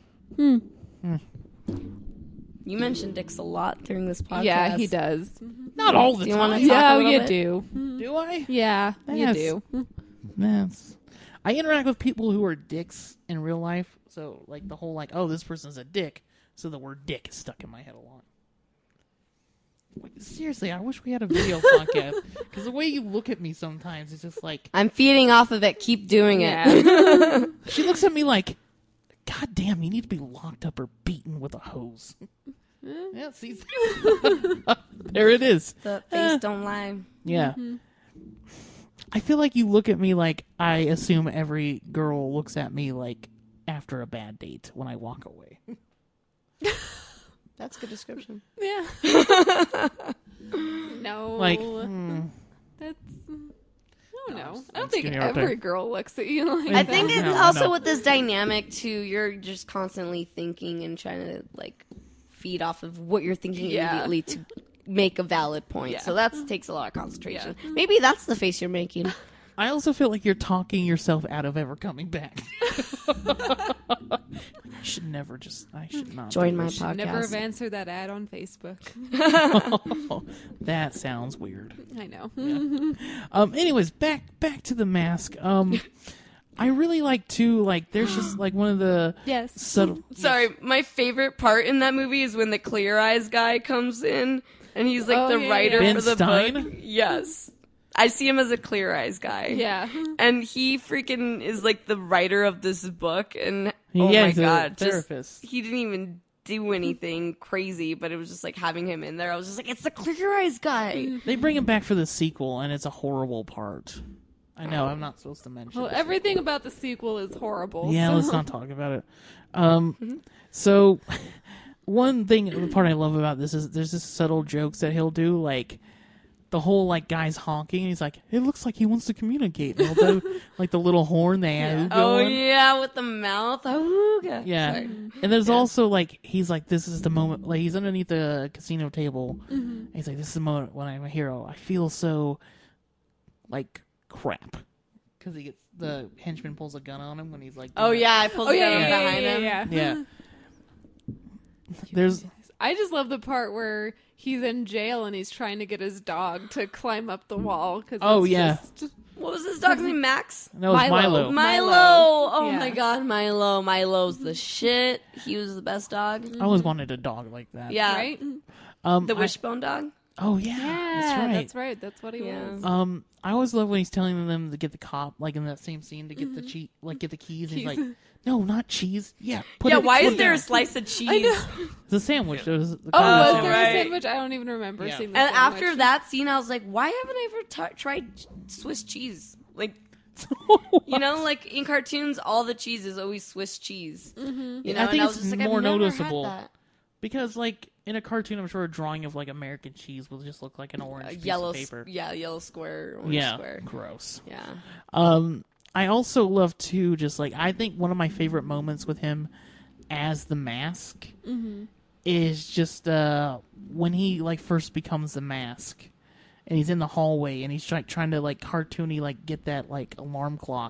You mentioned dicks a lot during this podcast. yeah, he does. Not all the Do you wanna time. talk Yeah, a little you bit? do. Do I? Yeah, you Yes. do. That's. I interact with people who are dicks in real life, so like the whole like, oh, this person's a dick, so the word dick is stuck in my head a lot. Like, seriously, I wish we had a video podcast because the way you look at me sometimes is just like I'm feeding off of it. Keep doing it. Yeah. she looks at me like, God damn, you need to be locked up or beaten with a hose. Yeah, see, there it is. The face don't lie. Yeah. I feel like you look at me like I assume every girl looks at me like after a bad date when I walk away. That's a good description. Yeah. No. Like, That's. I don't know. I don't that's think getting out every there. girl looks at you like I that. think it's No, also no. with this dynamic too. You're just constantly thinking and trying to like feed off of what you're thinking Yeah. immediately to make a valid point. Yeah. So that takes a lot of concentration. Maybe that's the face you're making. I also feel like you're talking yourself out of ever coming back. I should never just. I should not Join do my this. podcast. Never have answered that ad on Facebook. That sounds weird. I know. Anyways, back to the mask. I really like too. Like, there's just like one of the Yes. subtle. Sorry, my favorite part in that movie is when the Clear Eyes guy comes in and he's like Oh, the yeah, writer yeah. Ben for the Stein? book. Yes. I see him as a Clear Eyes guy. Yeah. And he freaking is like the writer of this book and oh Yeah, my he's a god, therapist. just he didn't even do anything crazy, but it was just like having him in there. I was just like, it's the Clear Eyes guy. They bring him back for the sequel, and it's a horrible part. I know I'm not supposed to mention. Well, the everything about the sequel is horrible. Yeah, so. let's not talk about it. So one thing, the part I love about this is there's just subtle jokes that he'll do, like the whole like guy's honking, and he's like, it looks like he wants to communicate. And he'll do like the little horn they have. Oh yeah, with the mouth. Ooga. Yeah. Sorry. And there's also like he's like, this is the moment, like he's underneath the casino table. And he's like, this is the moment when I'm a hero. I feel so like crap. Because he gets the henchman pulls a gun on him when he's like, Oh doing yeah, I pulled Oh the yeah, gun yeah, yeah, behind yeah, him. yeah. that. Yeah. There's I just love the part where he's in jail and he's trying to get his dog to climb up the wall. Cause Oh, it's yeah. just- What was his dog's name? Max? that was Milo. Milo. Oh Yeah. my god, Milo. Milo's the shit. He was the best dog. I always wanted a dog like that. Yeah. Right? The wishbone dog. Oh yeah, Yeah, that's right. That's what he Yeah. was. I always love when he's telling them to get the cop, like in that same scene, to get the cheat, like get the keys. And he's like, "No, not cheese. Yeah, put Yeah, it, why put is it there a down." slice of cheese? I know. It's a sandwich. It was the Oh, was sandwich. there right. a sandwich? I don't even remember Yeah. seeing the And sandwich. after that scene, I was like, why haven't I ever tried Swiss cheese? Like, you know, like in cartoons, all the cheese is always Swiss cheese. You know, I think and I it's was just like, more I've never noticeable. had that. Because like in a cartoon, I'm sure a drawing of like American cheese will just look like an orange piece Yellow, of paper. yellow square, orange Yeah, square. gross. Yeah. I also love too, just like I think one of my favorite moments with him as the Mask is just when he like first becomes the Mask, and he's in the hallway and he's trying to like cartoony like get that like alarm clock.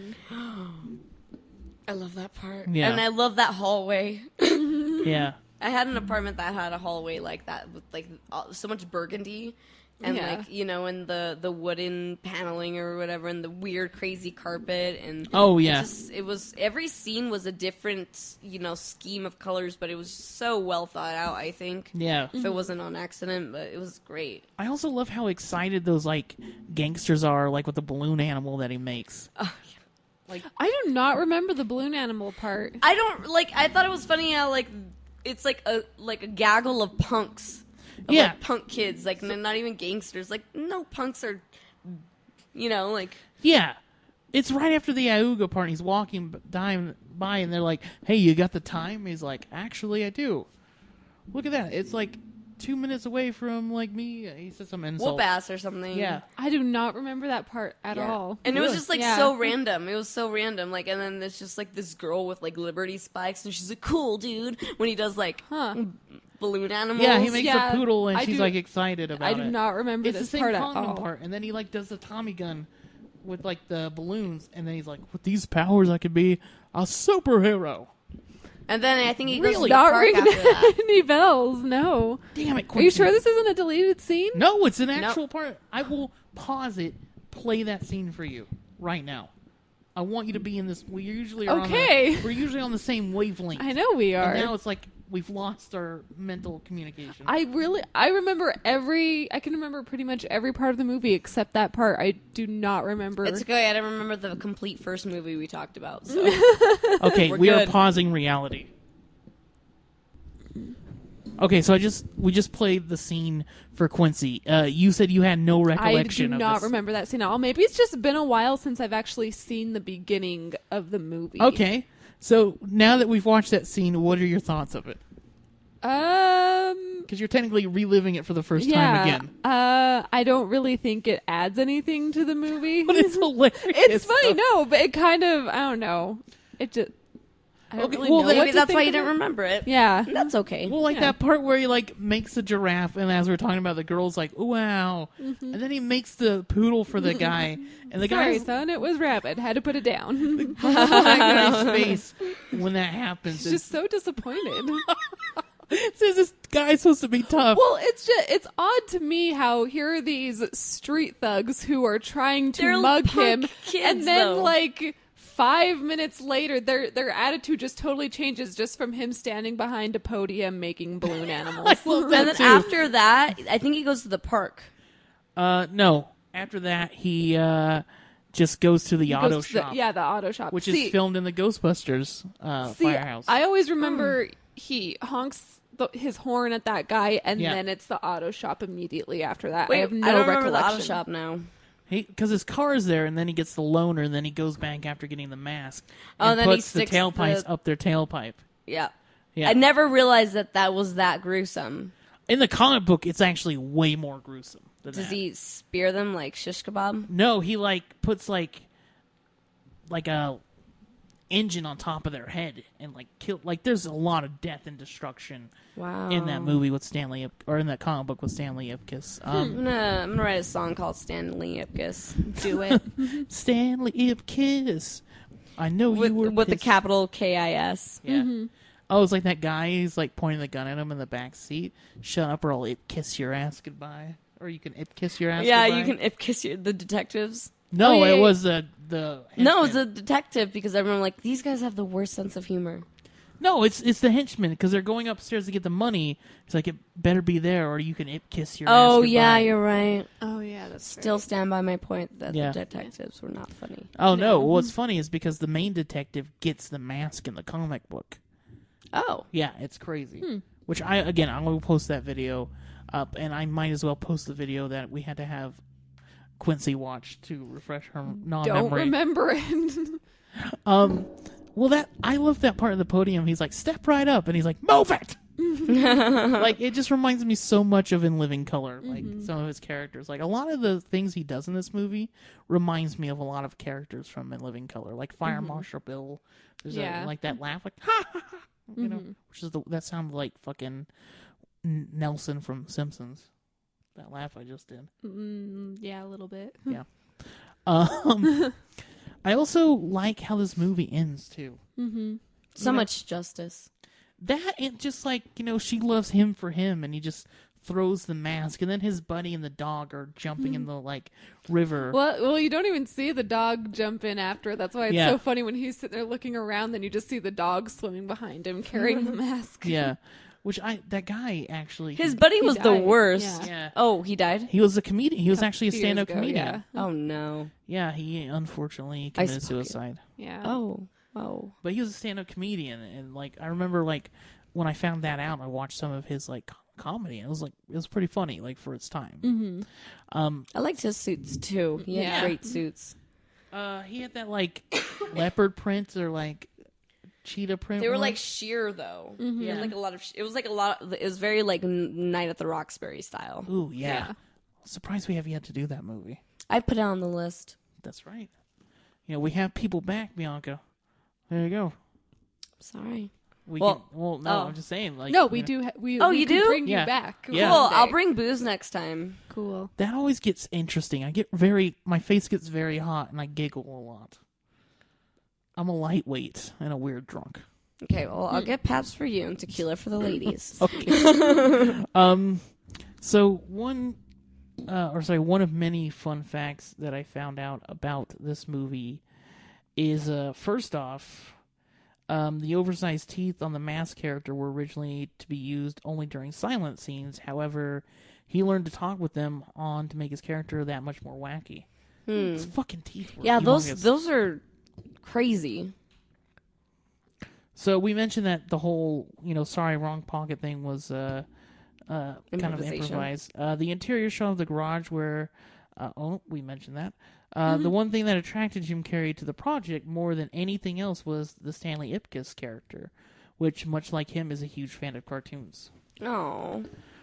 I love that part. Yeah. And I love that hallway. Yeah, I had an apartment that had a hallway like that with like so much burgundy and Yeah. like, you know, and the wooden paneling or whatever and the weird crazy carpet and Oh, yeah. it was every scene was a different, you know, scheme of colors, but it was so well thought out, I think. yeah. If it wasn't on accident, but it was great. I also love how excited those like gangsters are, like with the balloon animal that he makes. I do not remember the balloon animal part. I don't like I thought it was funny how like it's like a gaggle of punks. Of, Yeah. like, punk kids, like not even gangsters. Like no punks are, you know, like Yeah, it's right after the Auga part. He's walking by, and they're like, "Hey, you got the time?" He's like, "Actually, I do." Look at that. It's like 2 minutes away from like me. He said some insult. whoop ass or something. Yeah. I do not remember that part at Yeah. all. And it was Really? just like Yeah. so random. It was so random. Like, and then there's just like this girl with like Liberty spikes, and she's like, "Cool, dude." When he does like balloon animals. Yeah, he makes Yeah, a poodle, and I she's do- like excited about I it. do not remember It's this the same part at Kongman all. part, and then he like does the Tommy gun with like the balloons, and then he's like, "With these powers, I could be a superhero." And then I think he goes to the Not park ringing after that. any bells. No. Damn it, Are Quincy. you sure this isn't a deleted scene? No, it's an actual part. I will pause it, play that scene for you right now. I want you to be in this. We usually are Okay. we're usually on the same wavelength. I know we are. And now it's like we've lost our mental communication. I remember I can remember pretty much every part of the movie except that part. I do not remember. It's okay. I don't remember the complete first movie we talked about. So. Okay, We're we are good. pausing reality. Okay, so we just played the scene for Quincy. You said you had no I recollection do of not this. remember that scene at all. Maybe it's just been a while since I've actually seen the beginning of the movie. Okay, so now that we've watched that scene, what are your thoughts of it? Because you're technically reliving it for the first time again. I don't really think it adds anything to the movie. But it's hilarious. It's funny, no, but it kind of, I don't know. It just, I don't Okay, really well, know then- what Maybe to that's think why you of didn't it. remember it. Yeah. That's okay. Well, like Yeah. that part where he like makes a giraffe, and as we are talking about, the girl's like, "Wow," and then he makes the poodle for the guy, and the Sorry, guy's son, it was rabbit. Had to put it down. that guy's face when that happens. He's just so disappointed. Says this guy's supposed to be tough. Well, it's odd to me how here are these street thugs who are trying to They're mug punk him, kids, and then though. like 5 minutes later, their attitude just totally changes just from him standing behind a podium making balloon animals. I love that And then too. after that, I think he goes to the park. No. After that, he just goes to the Goes auto to the- shop, yeah, the auto shop, which See, is filmed in the Ghostbusters See, firehouse. I always remember he honks his horn at that guy, and Yeah. then it's the auto shop immediately after that. Wait, I have no I don't remember recollection. the auto shop now. Because his car is there, and then he gets the loaner, and then he goes back after getting the mask, Oh, and then he puts the sticks tailpipes the- up their tailpipe. Yeah. Yeah. I never realized that was that gruesome. In the comic book, it's actually way more gruesome than Does that. he spear them like shish kebab? No, he like puts like a engine on top of their head and like kill. Like there's a lot of death and destruction Wow. in that movie with Stanley or in that comic book with Stanley Ipkiss. I'm gonna write a song called Stanley Ipkiss. Do it. Stanley Ipkiss. I know with you were with the pissed. capital KIS. Yeah. Oh, it's like that guy. He's like pointing the gun at him in the back seat. Shut up, or I'll kiss your ass goodbye. Or you can kiss your ass. Yeah, goodbye. you can Ipkiss the detectives. No, Oh, yeah, it yeah. was the. No, it's henchman. a detective because everyone like these guys have the worst sense of humor. No, it's the henchmen because they're going upstairs to get the money. It's like it better be there, or you can kiss your ass. Oh goodbye. yeah, you're right. Oh yeah, that's Still stand by my point that Yeah. the detectives were not funny. Oh no! What's funny is because the main detective gets the mask in the comic book. Oh, Yeah, it's crazy. Which I'm going to post that video up, and I might as well post the video that we had to have Quincy watch to refresh her Don't non-memory. remember it. Well, that I love that part of the podium. He's like, "Step right up," and he's like, "Move it!" Like it just reminds me so much of In Living Color. Like some of his characters, like a lot of the things he does in this movie, reminds me of a lot of characters from In Living Color, like Fire Marshal Bill. There's Yeah. like that laugh, like ha ha ha, you know, which is that sounds like fucking Nelson from Simpsons. That laugh I just did. Yeah, a little bit. Yeah. I also like how this movie ends too. so much justice. That and just like, you know, she loves him for him and he just throws the mask and then his buddy and the dog are jumping in the like river. Well, you don't even see the dog jump in after. That's why it's Yeah. so funny when he's sitting there looking around. Then you just see the dog swimming behind him, carrying the mask. Yeah. Which that guy actually His buddy was the died. worst. Yeah. Oh, he died? he was a comedian. He was actually a Few years stand-up ago, comedian. Oh no. Yeah, he unfortunately I committed spoke it. suicide. Yeah. Oh. But he was a stand-up comedian and like I remember like when I found that out, I watched some of his like comedy and it was pretty funny like for its time. I liked his suits too. He had Yeah. great suits. He had that like leopard print or like cheetah print. They were one. like sheer though. He had Yeah. like a lot of. It was like a lot. It was very like Night at the Roxbury style. Ooh, yeah. Yeah. Surprised we have yet to do that movie. I put it on the list. That's right. You know, we have people back, Bianca. There you go. Sorry. We Well, no, oh. I'm just saying. Like, No, we you know, do. We Oh, we you could do? bring Yeah. you back. Yeah. Cool. one I'll day. bring booze next time. Cool. That always gets interesting. I get my face gets very hot and I giggle a lot. I'm a lightweight and a weird drunk. Okay, well, I'll get Pabst for you and tequila for the ladies. Okay. So one of many fun facts that I found out about this movie is, first off, the oversized teeth on the mask character were originally to be used only during silent scenes. However, he learned to talk with them on to make his character that much more wacky. His fucking teeth were humongous. those are crazy. So we mentioned that the whole, sorry, wrong pocket thing was kind of improvised. The interior shot of the garage where, we mentioned that. The one thing that attracted Jim Carrey to the project more than anything else was the Stanley Ipkiss character, which, much like him, is a huge fan of cartoons. Oh.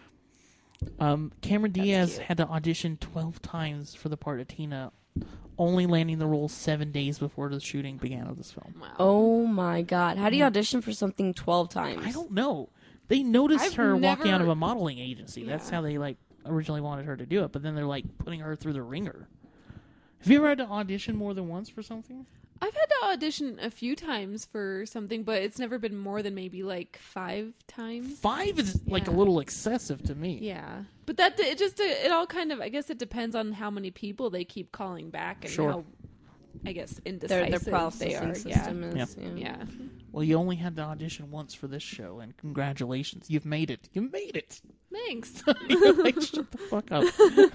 Cameron Diaz had to audition 12 times for the part of Tina, only landing the role 7 days before the shooting began of this film. Wow. Oh my God. How do you audition for something 12 times? I don't know. They noticed I've her walking out of never- a modeling agency. That's how they originally wanted her to do it, but then they're putting her through the ringer. Have you ever had to audition more than once for something? I've had to audition a few times for something, but it's never been more than maybe 5 times. 5 is a Yeah. little excessive to me. Yeah, but it all kind of, I guess it depends on how many people they keep calling back and Sure. how, I guess, indecisive Their they processing are. system is. Yeah. Well, you only had to audition once for this show, and congratulations, you've made it. You made it. Thanks. Shut the fuck up.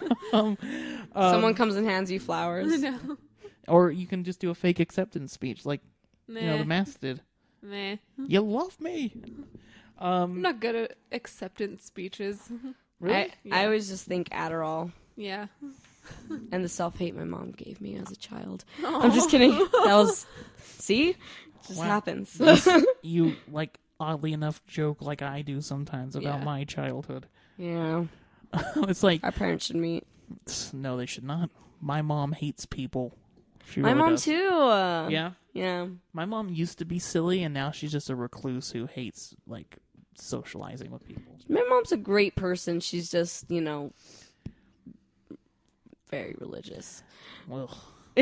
Someone comes and hands you flowers. No. Or you can just do a fake acceptance speech, like Meh. the Mask did. Meh. You love me. I'm not good at acceptance speeches. Really? I always just think Adderall Yeah. and the self-hate my mom gave me as a child. I'm just kidding. That was... See? It just Wow. happens. You oddly enough joke like I do sometimes about Yeah. my childhood. Yeah. It's like, Our parents should meet. no, they should not. My mom hates people. She My really mom does. too. Yeah. Yeah. My mom used to be silly, and now she's just a recluse who hates socializing with people. My mom's a great person. She's just, very religious. Well,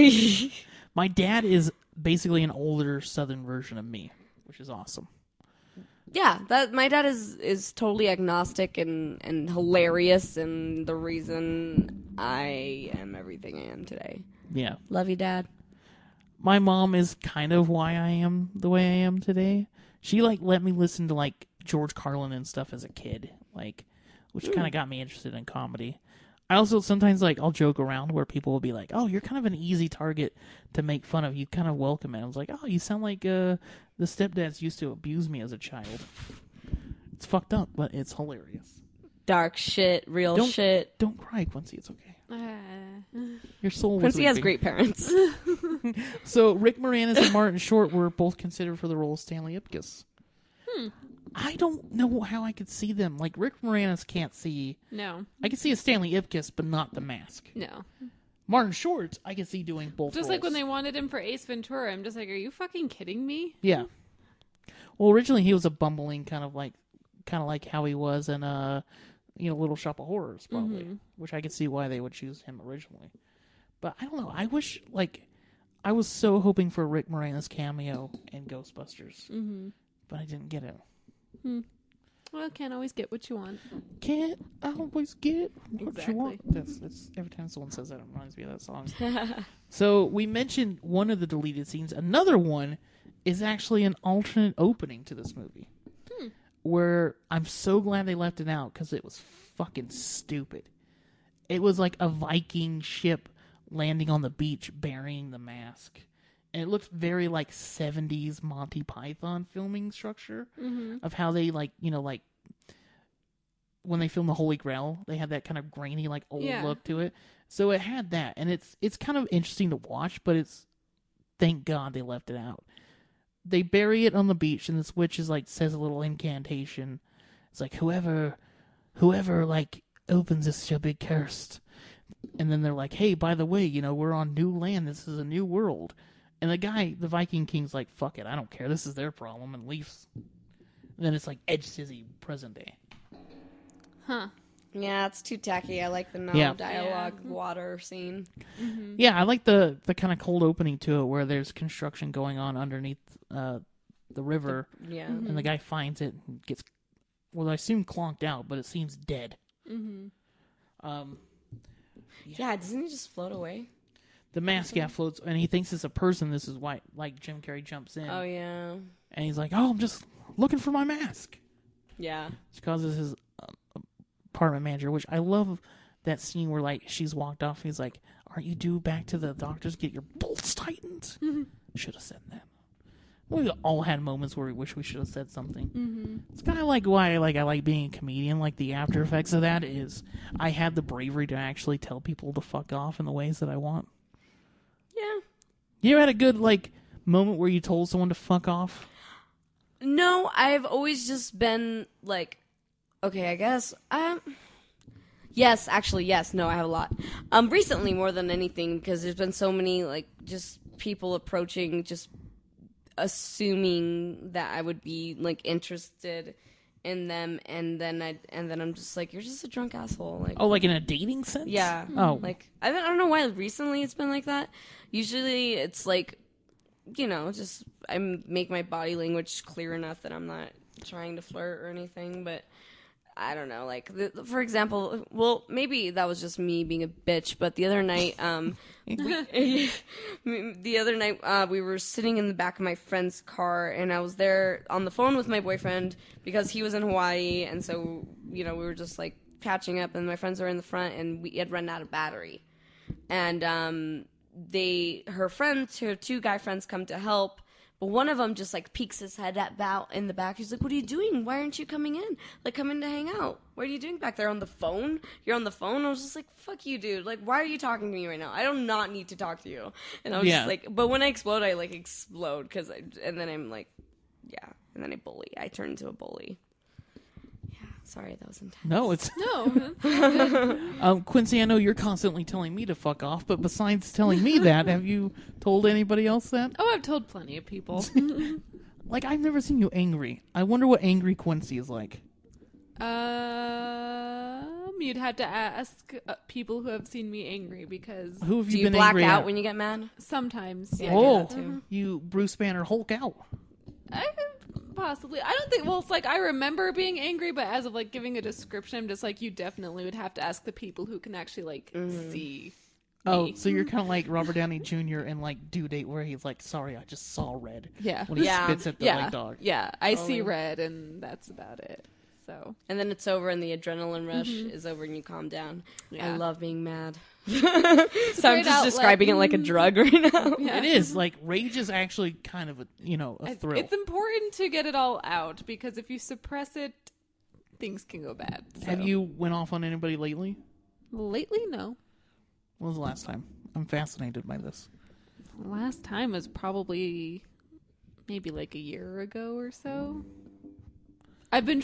my dad is basically an older Southern version of me, which is awesome. Yeah, that my dad is totally agnostic and hilarious and the reason I am everything I am today. Yeah. Love you, Dad. My mom is kind of why I am the way I am today. She let me listen to George Carlin and stuff as a kid, which kind of got me interested in comedy. I also sometimes I'll joke around where people will be like, "Oh, you're kind of an easy target to make fun of. You kind of welcome it." I was like, "Oh, you sound like the stepdads used to abuse me as a child." It's fucked up, but it's hilarious. Dark shit, real shit. Don't cry, Quincy. It's okay. Your soul was Quincy has weeping. great parents. So Rick Moranis and Martin Short were both considered for the role of Stanley Ipkiss. I don't know how I could see them. Rick Moranis can't see. No. I can see a Stanley Ipkiss, but not the Mask. No. Martin Short, I can see doing both. Just roles. when they wanted him for Ace Ventura, I'm just like, are you fucking kidding me? Yeah. Well, originally he was a bumbling kind of like how he was in Little Shop of Horrors, probably, which I could see why they would choose him originally. But I don't know. I wish I was so hoping for a Rick Moranis cameo in Ghostbusters, but I didn't get it. Well, can't always get what you want. Can't always get what Exactly. you want. That's every time someone says that, it reminds me of that song. So we mentioned one of the deleted scenes. Another one is actually an alternate opening to this movie, where I'm so glad they left it out because it was fucking stupid. It was like a Viking ship landing on the beach burying the mask. And it looked very 70s Monty Python filming structure of how they when they filmed the Holy Grail, they had that kind of grainy old look to it. So it had that, and it's kind of interesting to watch, but thank God they left it out. They bury it on the beach, and this witch says a little incantation. It's whoever opens this shall be cursed. And then they're like, hey, by the way, we're on new land. This is a new world. And the Viking King's like, fuck it, I don't care. This is their problem, and leaves. And then it's Edge Sizzy present day. Huh. Yeah, it's too tacky. I like the dialogue water scene. Yeah, I like the kind of cold opening to it where there's construction going on underneath the river. Yeah. And the guy finds it and gets, well, I assume clonked out, but it seems dead. Yeah, doesn't he just float away? The mask floats, and he thinks it's a person. This is why, like, Jim Carrey jumps in. Oh, yeah. And he's like, oh, I'm just looking for my mask. Yeah. Which causes his apartment manager, which I love that scene where, like, she's walked off. And he's like, aren't you due back to the doctors to get your bolts tightened? Should have said that. We all had moments where we wish we should have said something. It's kind of like why I like being a comedian. Like, the after effects of that is I had the bravery to actually tell people to fuck off in the ways that I want. Yeah. You had a good, like, moment where you told someone to fuck off? No, I've always just been like, okay, I guess. Yes, actually, yes. No, I have a lot. Recently, more than anything, because there's been so many, like, just people approaching, just assuming that I would be, like, interested in them, and then I'm just like, you're just a drunk asshole. Like, Oh, like in a dating sense? yeah. Oh. Like, I don't know why recently it's been like that. Usually it's like, you know, just I make my body language clear enough that I'm not trying to flirt or anything, but I don't know. Like, for example, well, maybe that was just me being a bitch, but the other night, we were sitting in the back of my friend's car, and I was there on the phone with my boyfriend because he was in Hawaii, and so, you know, we were just, like, catching up, and my friends were in the front, and we had run out of battery. And her two guy friends come to help, but one of them just, like, peeks his head about in the back. He's like, what are you doing? Why aren't you coming in? Like, come in to hang out. What are you doing back there on the phone? You're on the phone? I was just like, fuck you, dude. Like, why are you talking to me right now? I do not need to talk to you. And I was just like, but when I explode, I, like, explode. And then I'm like, yeah. And then I turn into a bully. Sorry, that was intense. No, it's... No. Quincy, I know you're constantly telling me to fuck off, but besides telling me that, have you told anybody else that? Oh, I've told plenty of people. Like, I've never seen you angry. I wonder what angry Quincy is like. You'd have to ask people who have seen me angry, because Who have Do you you been black angry out at? when you get mad? sometimes. Yeah, Oh, I do that too. you Bruce Banner Hulk out. Possibly. I don't think, well, it's like I remember being angry, but as of, like, giving a description, I'm just like, you definitely would have to ask the people who can actually, like, see Oh, me. so you're kind of like Robert Downey Jr. in, like, Due Date, where he's like, sorry, I just saw red. Yeah. When he Yeah. spits at the Yeah. like, dog. Yeah, I see red, and that's about it. So, And then it's over and the adrenaline rush is over and you calm down. Yeah. I love being mad. So I'm great just outlet. describing it like a drug right now. yeah. It is. Like, rage is actually kind of a, a thrill. It's important to get it all out, because if you suppress it, things can go bad. So. Have you went off on anybody lately? Lately, no. When was the last time? I'm fascinated by this. Last time was probably maybe like a year ago or so. I have been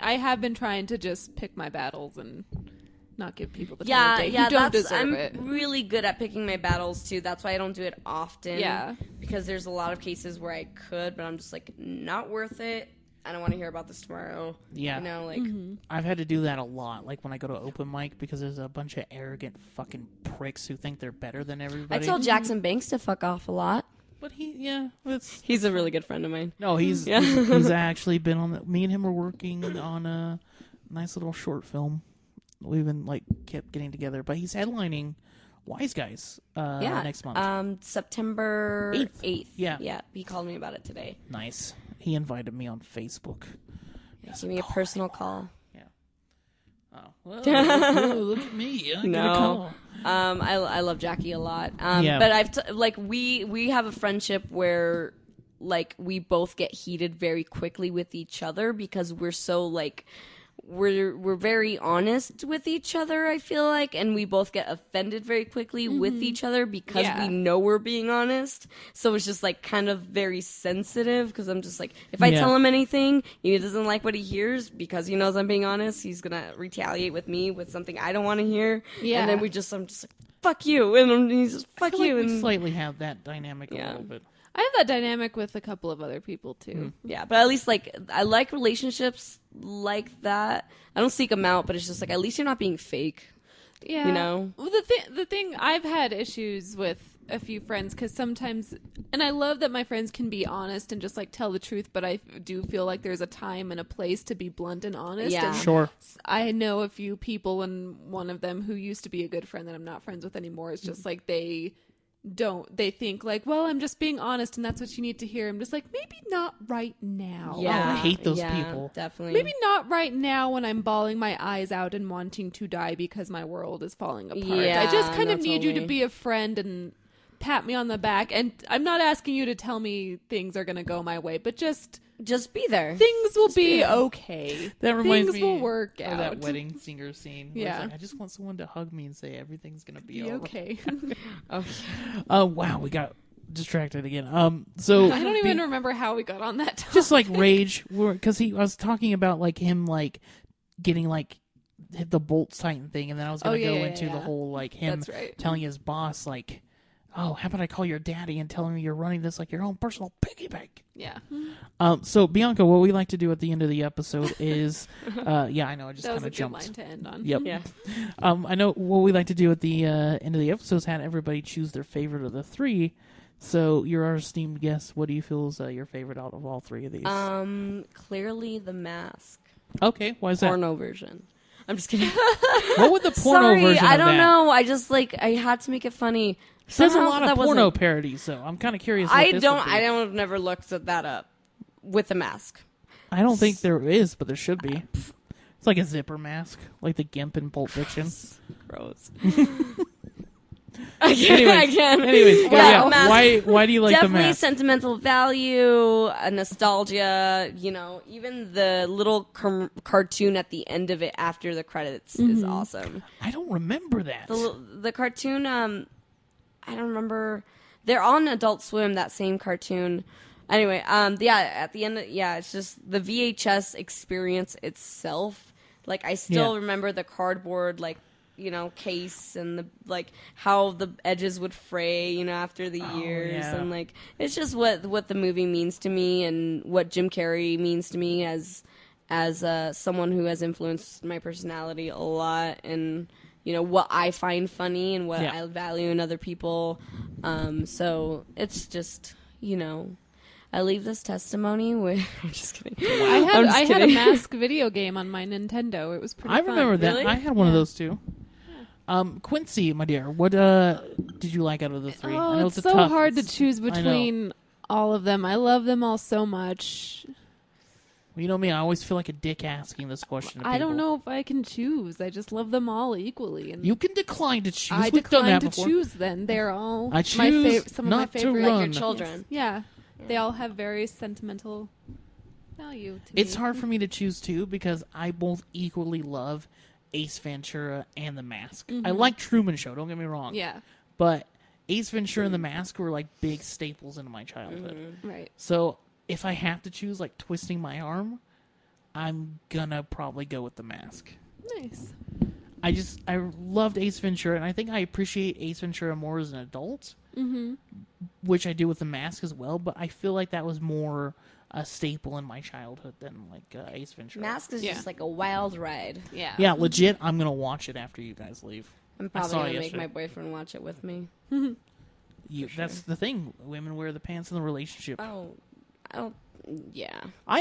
trying to just pick my battles and not give people the time of day who don't deserve I'm it. really good at picking my battles too. That's why I don't do it often. Yeah. Because there's a lot of cases where I could, but I'm just like, not worth it. I don't want to hear about this tomorrow. Yeah. You know, like, I've had to do that a lot, like when I go to open mic, because there's a bunch of arrogant fucking pricks who think they're better than I everybody. tell Jackson Banks to fuck off a lot. But it's... He's a really good friend of mine. No, he's he's actually been on the... Me and him are working on a nice little short film. We've been, like, kept getting together. But he's headlining Wise Guys next month. September 8th. Yeah. Yeah, he called me about it today. Nice. He invited me on Facebook. Give me a personal call. Yeah. Oh, well, look at me. I get a call. I love Jackie a lot. Yeah. But we have a friendship where, like, we both get heated very quickly with each other because we're so, like, we're very honest with each other, I feel like, and we both get offended very quickly with each other because we know we're being honest. So it's just, like, kind of very sensitive, because I'm just like, if I tell him anything, he doesn't like what he hears because he knows I'm being honest, he's gonna retaliate with me with something I don't want to hear. Yeah. And then I'm just like, fuck you, and he's just, fuck I feel you. like we And slightly have that dynamic a Yeah. little bit. I have that dynamic with a couple of other people too. yeah, but at least, like, I like relationships like that. I don't seek them out, but it's just like, at least you're not being fake. Yeah, You know? Well, the thing I've had issues with a few friends because sometimes, and I love that my friends can be honest and just like tell the truth, but I do feel like there's a time and a place to be blunt and honest. Yeah. And Sure. I know a few people, and one of them who used to be a good friend that I'm not friends with anymore, is just like they think like, well, I'm just being honest and that's what you need to hear. I'm just like, maybe not right now. I hate those yeah, people. Definitely. Maybe not right now when I'm bawling my eyes out and wanting to die because my world is falling apart. Yeah, I just kind no, of need you to totally. be a friend and pat me on the back. And I'm not asking you to tell me things are going to go my way, but just be there. things will be there. okay. That reminds Things me will work of out. that wedding singer scene. Where Yeah. it's like, I just want someone to hug me and say everything's gonna be Be all right. okay. Oh wow, we got distracted again. So I don't even remember how we got on that topic. just like rage, because I was talking about like him like getting like hit the bolts tighten thing, and then I was gonna go into the whole like him That's right. telling his boss like, oh, how about I call your daddy and tell him you're running this like your own personal piggy bank. Yeah. So Bianca, what we like to do at the end of the episode is, yeah, I know, I just That kind was of a good jumped. line to end on. Yep. Yeah. I know what we like to do at the end of the episode is have everybody choose their favorite of the three. So you're our esteemed guest. What do you feel is your favorite out of all three of these? Clearly The Mask. Okay, why is that? Porno version. I'm just kidding. What would the porno Sorry, version I of don't that? know. I just like I had to make it funny. There's a Somehow lot of that porno wasn't- parodies, so I'm kind of curious. What this would be. I don't never looked at that up with The Mask. I don't think there is, but there should be. It's like a zipper mask, like the Gimp in Pulp Fiction. Gross. I can't. Anyways, I can't. Anyways, but Yeah, yeah, Mask. why do you like the Definitely mask? sentimental value, nostalgia. You know, even the little cartoon at the end of it after the credits is awesome. I don't remember that. The cartoon. I don't remember. They're on Adult Swim. That same cartoon. Anyway, yeah. At the end, it's just the VHS experience itself. Like I still Yeah. remember the cardboard, like, case and the how the edges would fray, after the years, yeah. and like it's just what the movie means to me and what Jim Carrey means to me as someone who has influenced my personality a lot, and what I find funny and what I value in other people. So it's just I leave this testimony with. I'm just kidding. I had a Mask video game on my Nintendo. It was pretty I fun. remember that. Really? I had one of those too. Quincy, my dear, what did you like out of the three? I Oh, know it's a so tough- hard to choose I know. between all of them. I love them all so much. Well, you know me, I always feel like a dick asking this question to I don't people. know if I can choose. I just love them all equally. And You can decline to choose. I We've done decline that to before. choose. Then they're all I my choose some of my not to favorite. run. Like your children. Yeah, they all have very sentimental value to It's me. hard for me to choose too because I both equally love Ace Ventura and The Mask. I like Truman Show, don't get me wrong. Yeah, But Ace Ventura and The Mask were like big staples in my childhood. right. So if I have to choose like twisting my arm, I'm gonna probably go with The Mask. Nice. I loved Ace Ventura, and I think I appreciate Ace Ventura more as an adult, which I do with The Mask as well. But I feel like that was more a staple in my childhood than like Ace Ventura. Mask is Yeah. just like a wild ride. Yeah. Yeah, legit. I'm gonna watch it after you guys leave. I'm I probably saw it gonna make yesterday. my boyfriend watch it with me. That's the thing. Women wear the pants in the relationship. Oh, yeah.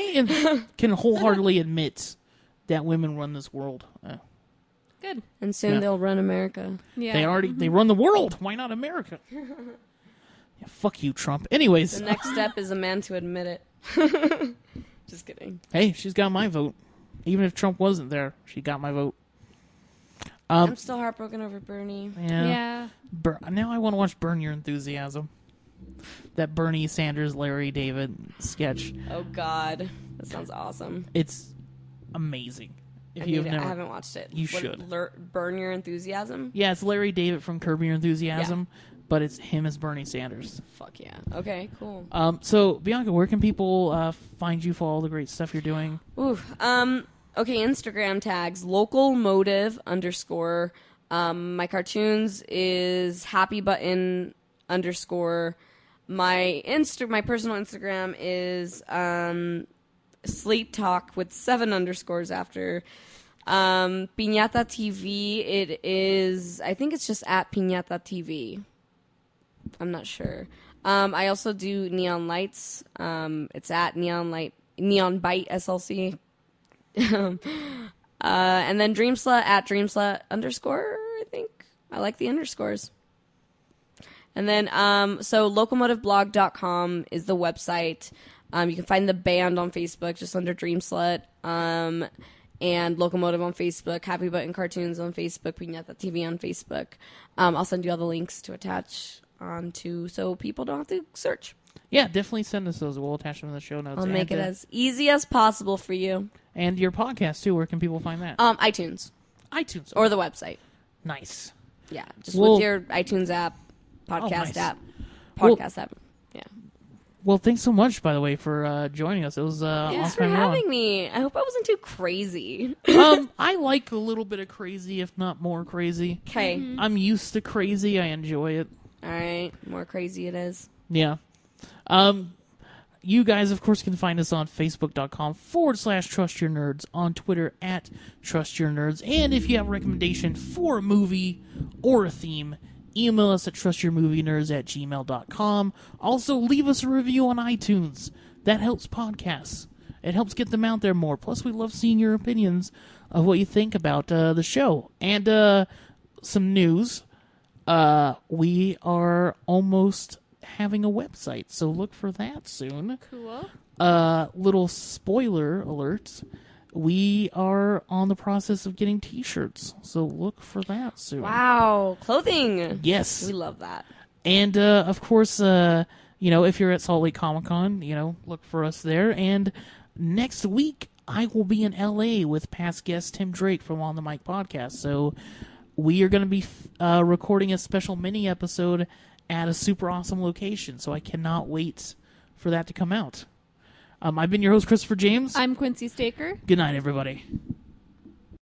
Can wholeheartedly admit that women run this world. Good. And soon Yeah. they'll run America. Yeah. They run the world. Why not America? Yeah, fuck you, Trump. Anyways, The next step is a man to admit it. Just kidding. hey, she's got my vote. Even if Trump wasn't there, she got my vote. I'm still heartbroken over Bernie. Yeah. Yeah. Now I want to watch Burn Your Enthusiasm. That Bernie Sanders, Larry David sketch. Oh God, that sounds awesome. It's amazing. If I you've need it. never, I haven't watched it. You should. Burn Your Enthusiasm. yeah, it's Larry David from Curb Your Enthusiasm, but it's him as Bernie Sanders. Fuck yeah. Okay, cool. So Bianca, where can people find you for all the great stuff you're doing? Ooh. Okay, Instagram tags localmotive_. My cartoons is happybutton_. My personal Instagram is Slate Talk with 7 underscores after. Piñata TV, it is, I think it's just at Piñata TV I'm not sure. I also do Neon Lights. It's at Neon Bite SLC. And then Dreamslut at Dreamslut _ I think. I like the underscores. And then, so locomotiveblog.com is the website. You can find the band on Facebook just under Dreamslut. And Locomotive on Facebook, Happy Button Cartoons on Facebook, Piñata.tv on Facebook. I'll send you all the links to attach onto so people don't have to search. Yeah, definitely send us those. We'll attach them in the show notes. I'll make it as easy as possible for you. And your podcast, too. Where can people find that? iTunes. iTunes. Or the website. Nice. Yeah, just with your iTunes app, podcast app. Yeah. Well, thanks so much, by the way, for joining us. It was Thanks for having me. I hope I wasn't too crazy. I like a little bit of crazy, if not more crazy. Okay. I'm used to crazy. I enjoy it. All right. More crazy it is. Yeah. You guys, of course, can find us on Facebook.com/TrustYourNerds, on Twitter @TrustYourNerds, and if you have a recommendation for a movie or a theme, email us at trustyourmovienerds@gmail.com. Also, leave us a review on iTunes. That helps podcasts. It helps get them out there more. Plus, we love seeing your opinions of what you think about the show. And some news. We are almost having a website, so look for that soon. Cool. Little spoiler alert. We are on the process of getting t-shirts, so look for that soon. Wow. Clothing. Yes. We love that. And, of course, if you're at Salt Lake Comic-Con, look for us there. And next week, I will be in L.A. with past guest Tim Drake from On the Mic Podcast. So we are going to be recording a special mini episode at a super awesome location. So I cannot wait for that to come out. I've been your host, Christopher James. I'm Quincy Staker. Good night, everybody.